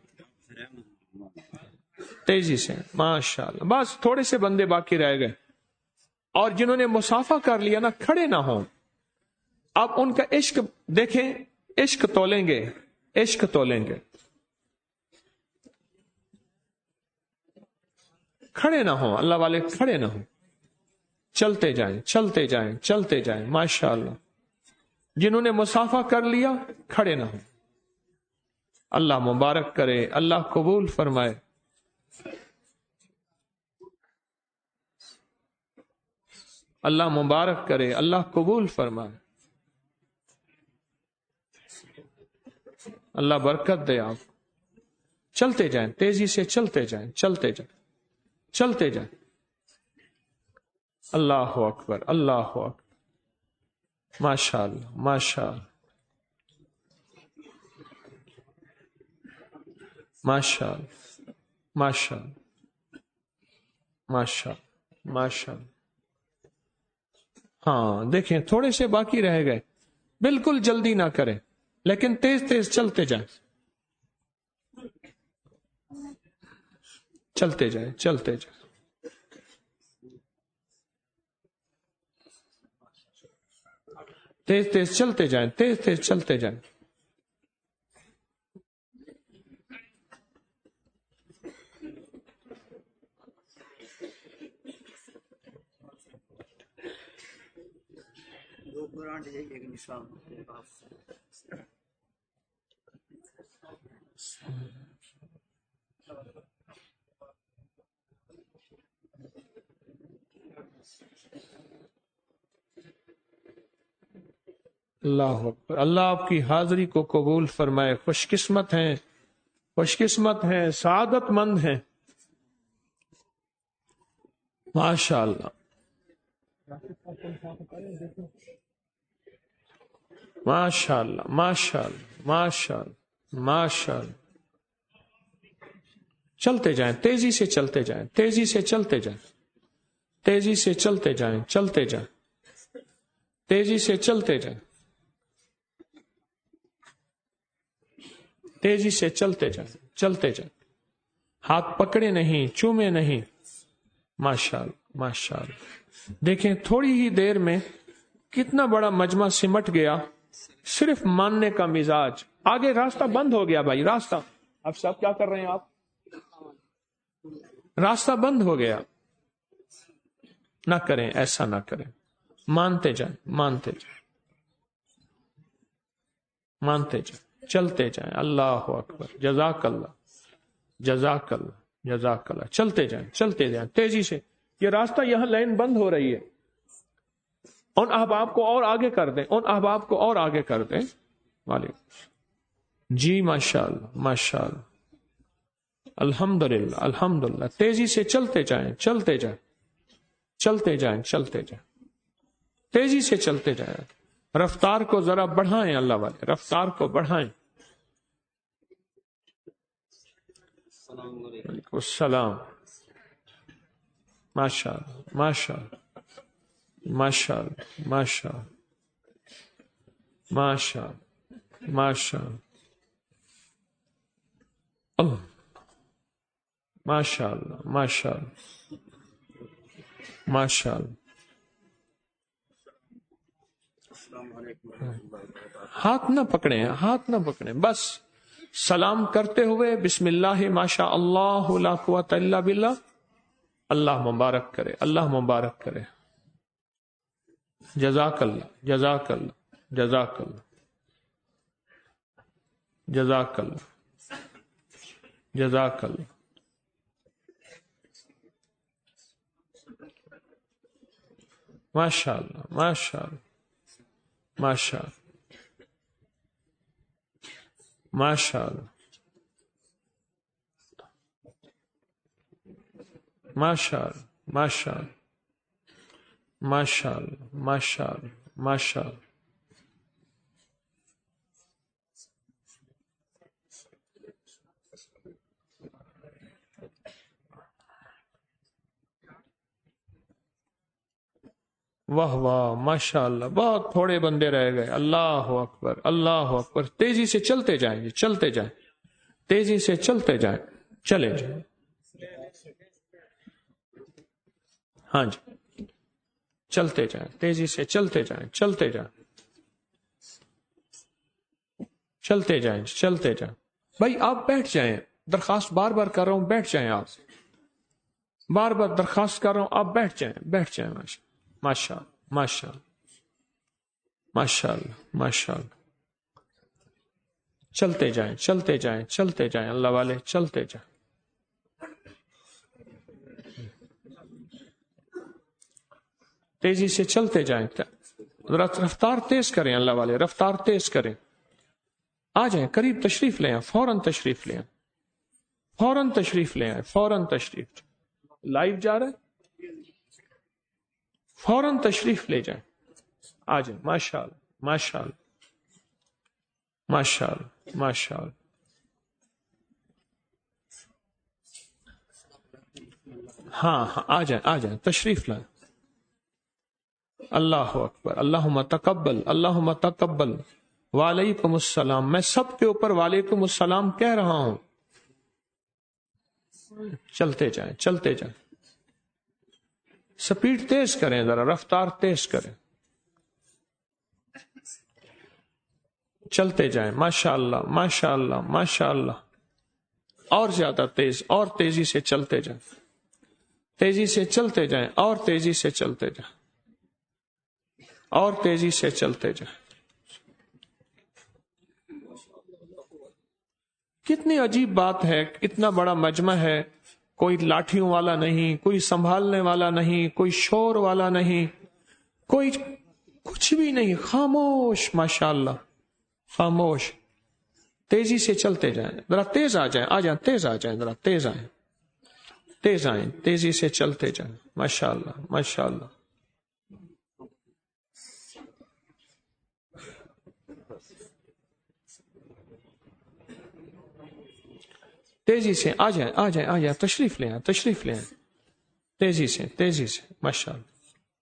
S2: تیزی سے. ماشاء اللہ. بس تھوڑے سے بندے باقی رہ گئے، اور جنہوں نے مسافہ کر لیا نا، کھڑے نہ ہوں. اب ان کا عشق دیکھیں، عشق تولیں گے، عشق تولیں گے. کھڑے نہ ہوں، اللہ والے کھڑے نہ ہوں، چلتے جائیں، چلتے جائیں، چلتے جائیں. ماشاء اللہ. جنہوں نے مسافہ کر لیا کھڑے نہ ہوں. اللہ مبارک کرے، اللہ قبول فرمائے. اللہ مبارک کرے، اللہ قبول فرمائے. اللہ برکت دے. آپ چلتے جائیں، تیزی سے چلتے جائیں، چلتے جائیں، چلتے جائیں. اللہ اکبر، اللہ اکبر. ماشاء اللہ، ماشاء اللہ، ماشاء اللہ، ماشاء اللہ، ماشاء اللہ، ماشاء اللہ. ہاں دیکھیں تھوڑے سے باقی رہ گئے. بالکل جلدی نہ کریں، لیکن تیز تیز چلتے جائیں، چلتے جائیں، چلتے جائیں. تیز تیز چلتے جائیں، تیز تیز چلتے جائیں. اللہ اکبر. اللہ آپ کی حاضری کو قبول فرمائے. خوش قسمت ہیں، خوش قسمت ہیں، سعادت مند ہیں. ماشاء اللہ، ماشاء اللہ، ماشاء اللہ، ماشاء اللہ، ماشاء اللہ. چلتے جائیں، تیزی سے چلتے جائیں، تیزی سے چلتے جائیں، تیزی سے چلتے جائیں، چلتے جائیں، تیزی سے چلتے جائیں، تیزی سے چلتے جائیں، چلتے جائیں. ہاتھ پکڑے نہیں، چومے نہیں. ماشاء اللہ، ماشاء اللہ. دیکھیں تھوڑی ہی دیر میں کتنا بڑا مجمع سمٹ گیا. صرف ماننے کا مزاج. آگے راستہ بند ہو گیا بھائی، راستہ. اب صاحب کیا کر رہے ہیں آپ؟ راستہ بند ہو گیا. نہ کریں، ایسا نہ کریں. مانتے جائیں، مانتے جائیں، مانتے جائیں، چلتے جائیں. اللہ اکبر. جزاک اللہ، جزاک اللہ، جزاک اللہ. چلتے جائیں، چلتے جائیں تیزی سے. یہ راستہ یہاں لائن بند ہو رہی ہے. ان احباب کو اور آگے کر دیں، ان احباب کو اور آگے کر دیں. وعلیکم. جی ماشاء اللہ، ماشاء اللہ. الحمدللہ، الحمدللہ. تیزی سے چلتے جائیں، چلتے جائیں، چلتے جائیں، چلتے جائیں، تیزی سے چلتے جائیں. رفتار کو ذرا بڑھائیں، اللہ والے رفتار کو بڑھائیں. وعلیکم السلام. ماشاء اللہ، ماشاء اللہ، ماشاء اللہ، ماشاء اللہ، ماشاء اللہ، ماشاء اللہ، ماشاء اللہ، ماشاء اللہ، ماشاء اللہ. ہاتھ نہ پکڑیں، ہاتھ نہ پکڑیں. بس سلام کرتے ہوئے بسم اللہ ماشاء اللہ لا قوت الا باللہ. اللہ مبارک کرے، اللہ مبارک کرے. جزاک اللہ، جزاک اللہ، جزاک اللہ، جزاک اللہ، جزاک اللہ. ماشاء اللہ، ماشاء اللہ، ماشاء اللہ، ماشاء اللہ، ماشاء اللہ، ماشاء اللہ، ماشاء اللہ، ماشاء اللہ، ماشاء اللہ. واہ واہ ماشاء اللہ، بہت تھوڑے بندے رہ گئے. اللہ اکبر اللہ اکبر. تیزی سے چلتے جائیں، چلتے جائیں، تیزی سے چلتے جائیں، چلے جائیں. ہاں جی، چلتے جائیں، تیزی سے چلتے جائیں، چلتے جائیں، چلتے جائیں، چلتے جائیں. بھائی آپ بیٹھ جائیں، درخواست بار بار کر رہا ہوں، بیٹھ جائیں. آپ بار بار درخواست کر رہا ہوں، آپ بیٹھ جائیں، بیٹھ جائیں. ماشاء اللہ ماشاء اللہ ماشاء اللہ ماشاء اللہ. چلتے جائیں، چلتے جائیں، چلتے جائیں. اللہ والے چلتے جائیں. تیزی سے چلتے جائیں، رفتار تیز کریں. اللہ والے رفتار تیز کریں. آ جائیں، قریب تشریف لے آئیں، فوراً تشریف لے آئیں، فوراً تشریف لے آئیں، فوراً تشریف. لائیو جا رہا ہے، فوراً تشریف لے جائیں. آ جائیں. ماشاء اللہ ماشاء اللہ ماشاء اللہ ماشاء اللہ. ہاں ہاں، آ جائیں، آ جائیں، تشریف لائیں. اللہ اکبر. اللہم تقبل، اللہم تقبل. وعلیکم السلام. میں سب کے اوپر وعلیکم السلام کہہ رہا ہوں. چلتے جائیں، چلتے جائیں. سپیڈ تیز کریں، ذرا رفتار تیز کریں. چلتے جائیں. ماشاء اللہ ماشاء اللہ ماشاء اللہ. اور زیادہ تیز، اور تیزی سے چلتے جائیں، تیزی سے چلتے جائیں، اور تیزی سے چلتے جائیں، اور تیزی سے چلتے جائیں. کتنی عجیب بات ہے، اتنا بڑا مجمع ہے، کوئی لاٹھیوں والا نہیں، کوئی سنبھالنے والا نہیں، کوئی شور والا نہیں، کوئی کچھ بھی نہیں، خاموش. ماشاء اللہ خاموش. تیزی سے چلتے جائیں، ذرا تیز آ جائیں، آ جائیں، تیز آ جائیں، ذرا تیز آئیں، تیز آئیں، تیزی سے چلتے جائیں. ماشاء اللہ ماشاء اللہ. تیزی سے آ جائیں، آ جائیں، آ جائیں، تشریف لے آئیں، تشریف لے آئیں. تیزی سے، تیزی سے. ماشاء اللہ.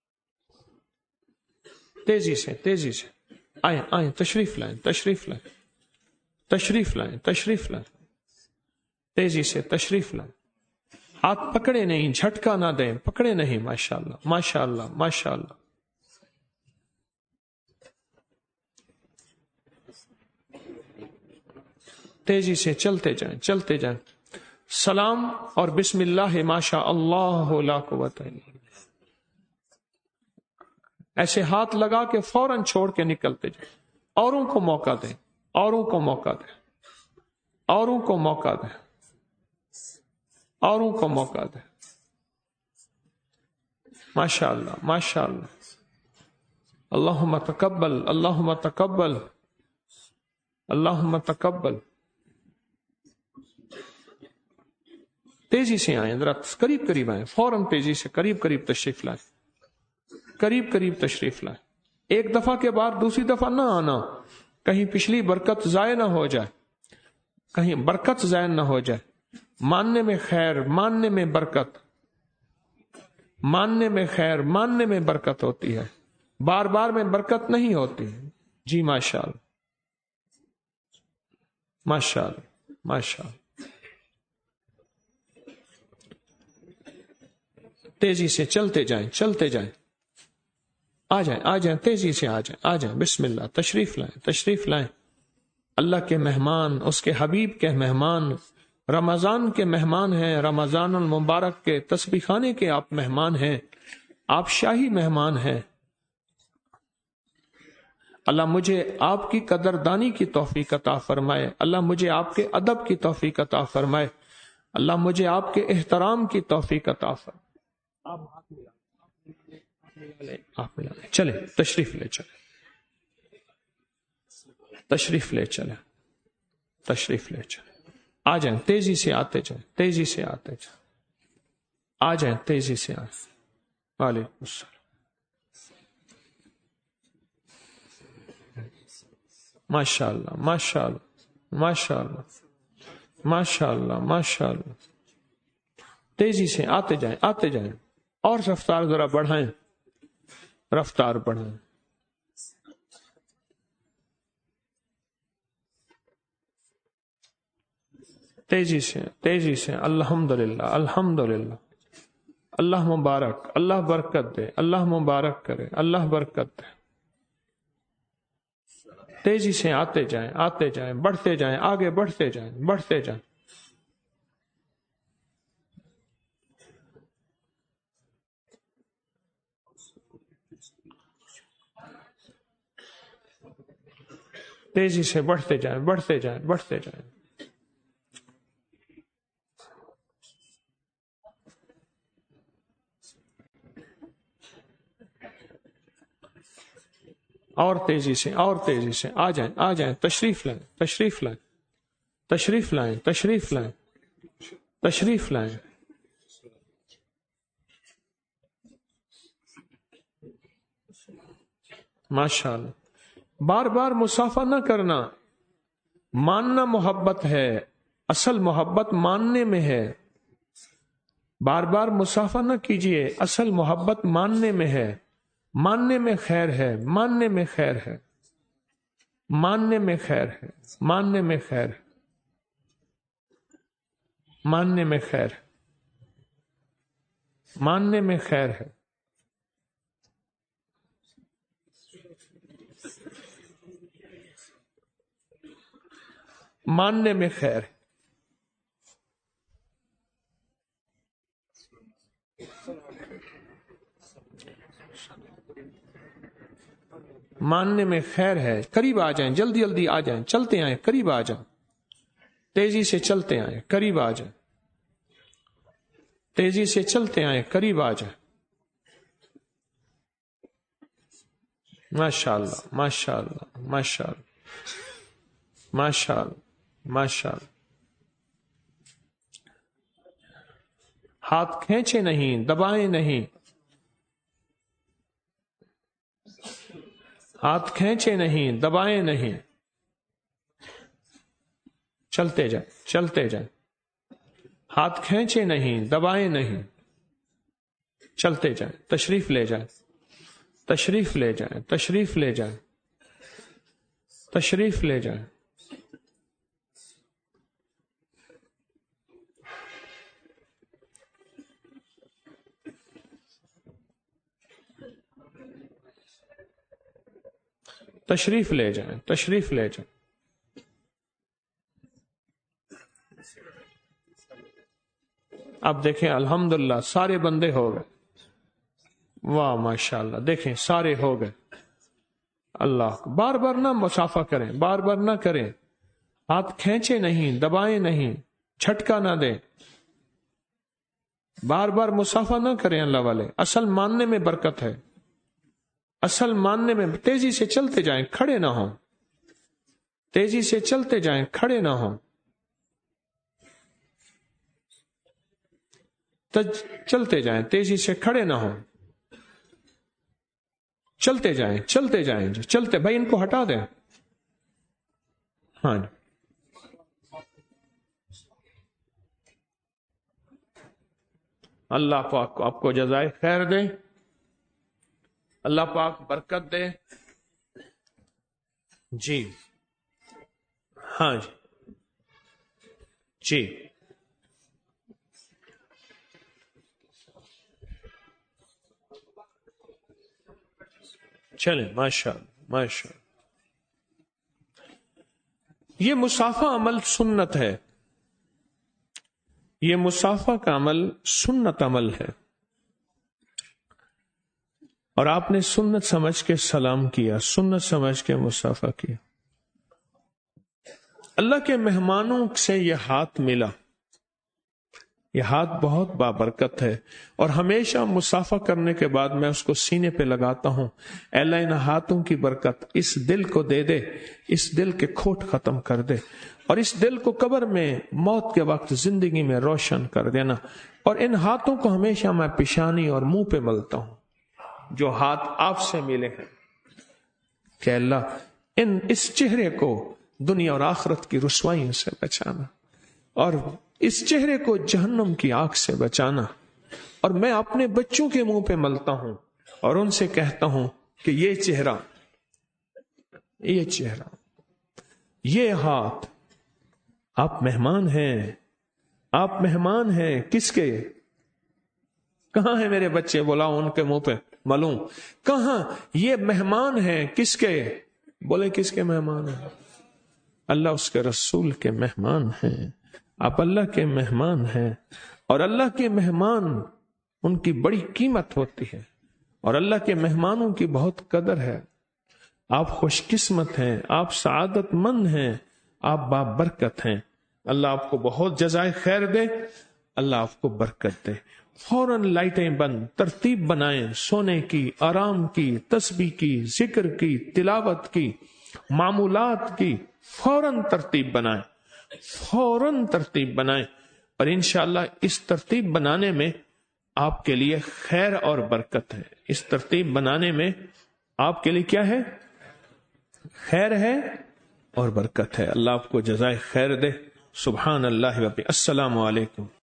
S2: تیزی سے، تیزی سے. آئیں، آئیں، تشریف لائیں، تشریف لائیں، تشریف لائیں، تشریف لائیں. تیزی سے تشریف لائیں. ہاتھ پکڑے نہیں، جھٹکا نہ دیں، پکڑے نہیں. ماشاء اللہ ماشاء اللہ ماشاء اللہ. تیزی سے چلتے جائیں، چلتے جائیں. سلام اور بسم اللہ ماشاء اللہ لا قوت الا باللہ. ایسے ہاتھ لگا کے فوراً چھوڑ کے نکلتے جائیں. اوروں کو موقع دیں، اوروں کو موقع دیں، اوروں کو موقع دیں، اوروں کو موقع دیں. ماشاء اللہ ماشاء اللہ. اللہم تقبل، اللہم تقبل، اللہم تقبل. تیزی سے آئیں، ذرا قریب قریب آئیں، فوراً تیزی سے قریب قریب تشریف لائیں، قریب قریب تشریف لائیں. ایک دفعہ کے بعد دوسری دفعہ نہ آنا، کہیں پچھلی برکت ضائع نہ ہو جائے، کہیں برکت ضائع نہ ہو جائے. ماننے میں خیر، ماننے میں برکت، ماننے میں خیر، ماننے میں برکت ہوتی ہے، بار بار میں برکت نہیں ہوتی. جی ماشاء اللہ ماشاء اللہ ماشاء اللہ. تیزی سے چلتے جائیں، چلتے جائیں. آ جائیں، آ جائیں، تیزی سے آ جائیں، آ جائیں. بسم اللہ. تشریف لائیں، تشریف لائیں. اللہ کے مہمان، اس کے حبیب کے مہمان، رمضان کے مہمان ہیں، رمضان المبارک کے تسبیح خانے کے آپ مہمان ہیں، آپ شاہی مہمان ہیں. اللہ مجھے آپ کی قدردانی کی توفیق عطا فرمائے. اللہ مجھے آپ کے ادب کی توفیق عطا فرمائے. اللہ مجھے آپ کے احترام کی توفیق عطا فرمائے. آپ ملا لیں. چلیں، تشریف لے چلیں، تشریف لے چلیں، تشریف لے چلیں. آ جائیں، تیزی سے آتے جائیں، تیزی سے آتے جائیں. آ جائیں، تیزی سے آئیں. وعلیکم السلام. ماشاء اللہ ماشاء اللہ ماشاء اللہ ماشاء اللہ ماشاء اللہ. تیزی سے آتے جائیں، آتے جائیں. اور رفتار ذرا بڑھائیں. رفتار بڑھائیں. تیزی سے الحمدللہ الحمدللہ. اللہ مبارک، اللہ برکت دے، اللہ مبارک کرے، اللہ برکت دے. تیزی سے آتے جائیں، بڑھتے جائیں، آگے بڑھتے جائیں. تیزی سے بڑھتے جائیں. اور تیزی سے آ جائیں. تشریف لائیں. ماشاء اللہ. بار بار مسافہ نہ کرنا. ماننا محبت ہے، اصل محبت ماننے میں ہے. بار بار مسافہ نہ کیجئے، اصل محبت ماننے میں ہے. ماننے میں خیر ہے. قریب آ جائیں، جلدی آ جائیں. چلتے آئیں، قریب آ جائیں. تیزی سے چلتے آئیں، قریب آ جائیں. ماشاء اللہ. ہاتھ کھینچے نہیں، دبائیں نہیں. چلتے جائیں. ہاتھ کھینچے نہیں، دبائیں نہیں. چلتے جائیں. تشریف لے جائیں. تشریف لے جائیں. تشریف لے جائیں. اب دیکھیں الحمدللہ سارے بندے ہو گئے. واہ ماشاءاللہ. دیکھیں سارے ہو گئے. اللہ بار بار نہ مسافہ کریں، بار بار نہ کریں. ہاتھ کھینچے نہیں، دبائیں نہیں، جھٹکا نہ دیں. بار بار مسافہ نہ کریں اللہ والے. اصل ماننے میں برکت ہے. اصل ماننے میں تیزی سے چلتے جائیں، کھڑے نہ ہوں. تیزی سے چلتے جائیں، کھڑے نہ ہوں. چلتے جائیں، تیزی سے کھڑے نہ ہوں. چلتے جائیں جی. چلتے بھائی ان کو ہٹا دیں. ہاں جی. اللہ پاک آپ کو جزائے خیر دے. اللہ پاک برکت دے. جی ہاں جی چلیں. ماشاء اللہ. یہ مسافہ عمل سنت ہے. یہ مسافہ کا عمل سنت عمل ہے. اور آپ نے سنت سمجھ کے سلام کیا، سنت سمجھ کے مسافہ کیا. اللہ کے مہمانوں سے یہ ہاتھ ملا. یہ ہاتھ بہت بابرکت ہے. اور ہمیشہ مسافہ کرنے کے بعد میں اس کو سینے پہ لگاتا ہوں. اے اللہ ان ہاتھوں کی برکت اس دل کو دے دے، اس دل کے کھوٹ ختم کر دے، اور اس دل کو قبر میں موت کے وقت زندگی میں روشن کر دینا. اور ان ہاتھوں کو ہمیشہ میں پیشانی اور منہ پہ ملتا ہوں جو ہاتھ آپ سے ملے ہیں. کہ اللہ اس چہرے کو دنیا اور آخرت کی رسوائیوں سے بچانا، اور اس چہرے کو جہنم کی آگ سے بچانا. اور میں اپنے بچوں کے منہ پہ ملتا ہوں اور ان سے کہتا ہوں کہ یہ چہرہ، یہ ہاتھ، آپ مہمان ہیں، آپ مہمان ہیں کس کے؟ کہاں ہیں میرے بچے؟ بلاؤ ان کے منہ پہ ملوں، کہاں؟ یہ مہمان ہیں کس کے؟ بولے کس کے مہمان ہیں؟ اللہ اس کے رسول کے مہمان ہیں، آپ اللہ کے مہمان ہیں، اور اللہ کے مہمان ان کی بڑی قیمت ہوتی ہے، اور اللہ کے مہمانوں کی بہت قدر ہے۔ آپ خوش قسمت ہیں، آپ سعادت مند ہیں، آپ بابرکت ہیں۔ اللہ آپ کو بہت جزائے خیر دے، اللہ آپ کو برکت دے۔ فوراً لائٹیں بند، ترتیب بنائیں، سونے کی، آرام کی، تسبیح کی، ذکر کی، تلاوت کی، معمولات کی، فوراً ترتیب بنائیں، فوراً ترتیب بنائیں، اور انشاءاللہ اس ترتیب بنانے میں آپ کے لیے خیر اور برکت ہے۔ اس ترتیب بنانے میں آپ کے لیے کیا ہے؟ خیر ہے اور برکت ہے۔ اللہ آپ کو جزائے خیر دے۔ سبحان اللہ و بحمدہ۔ السلام علیکم۔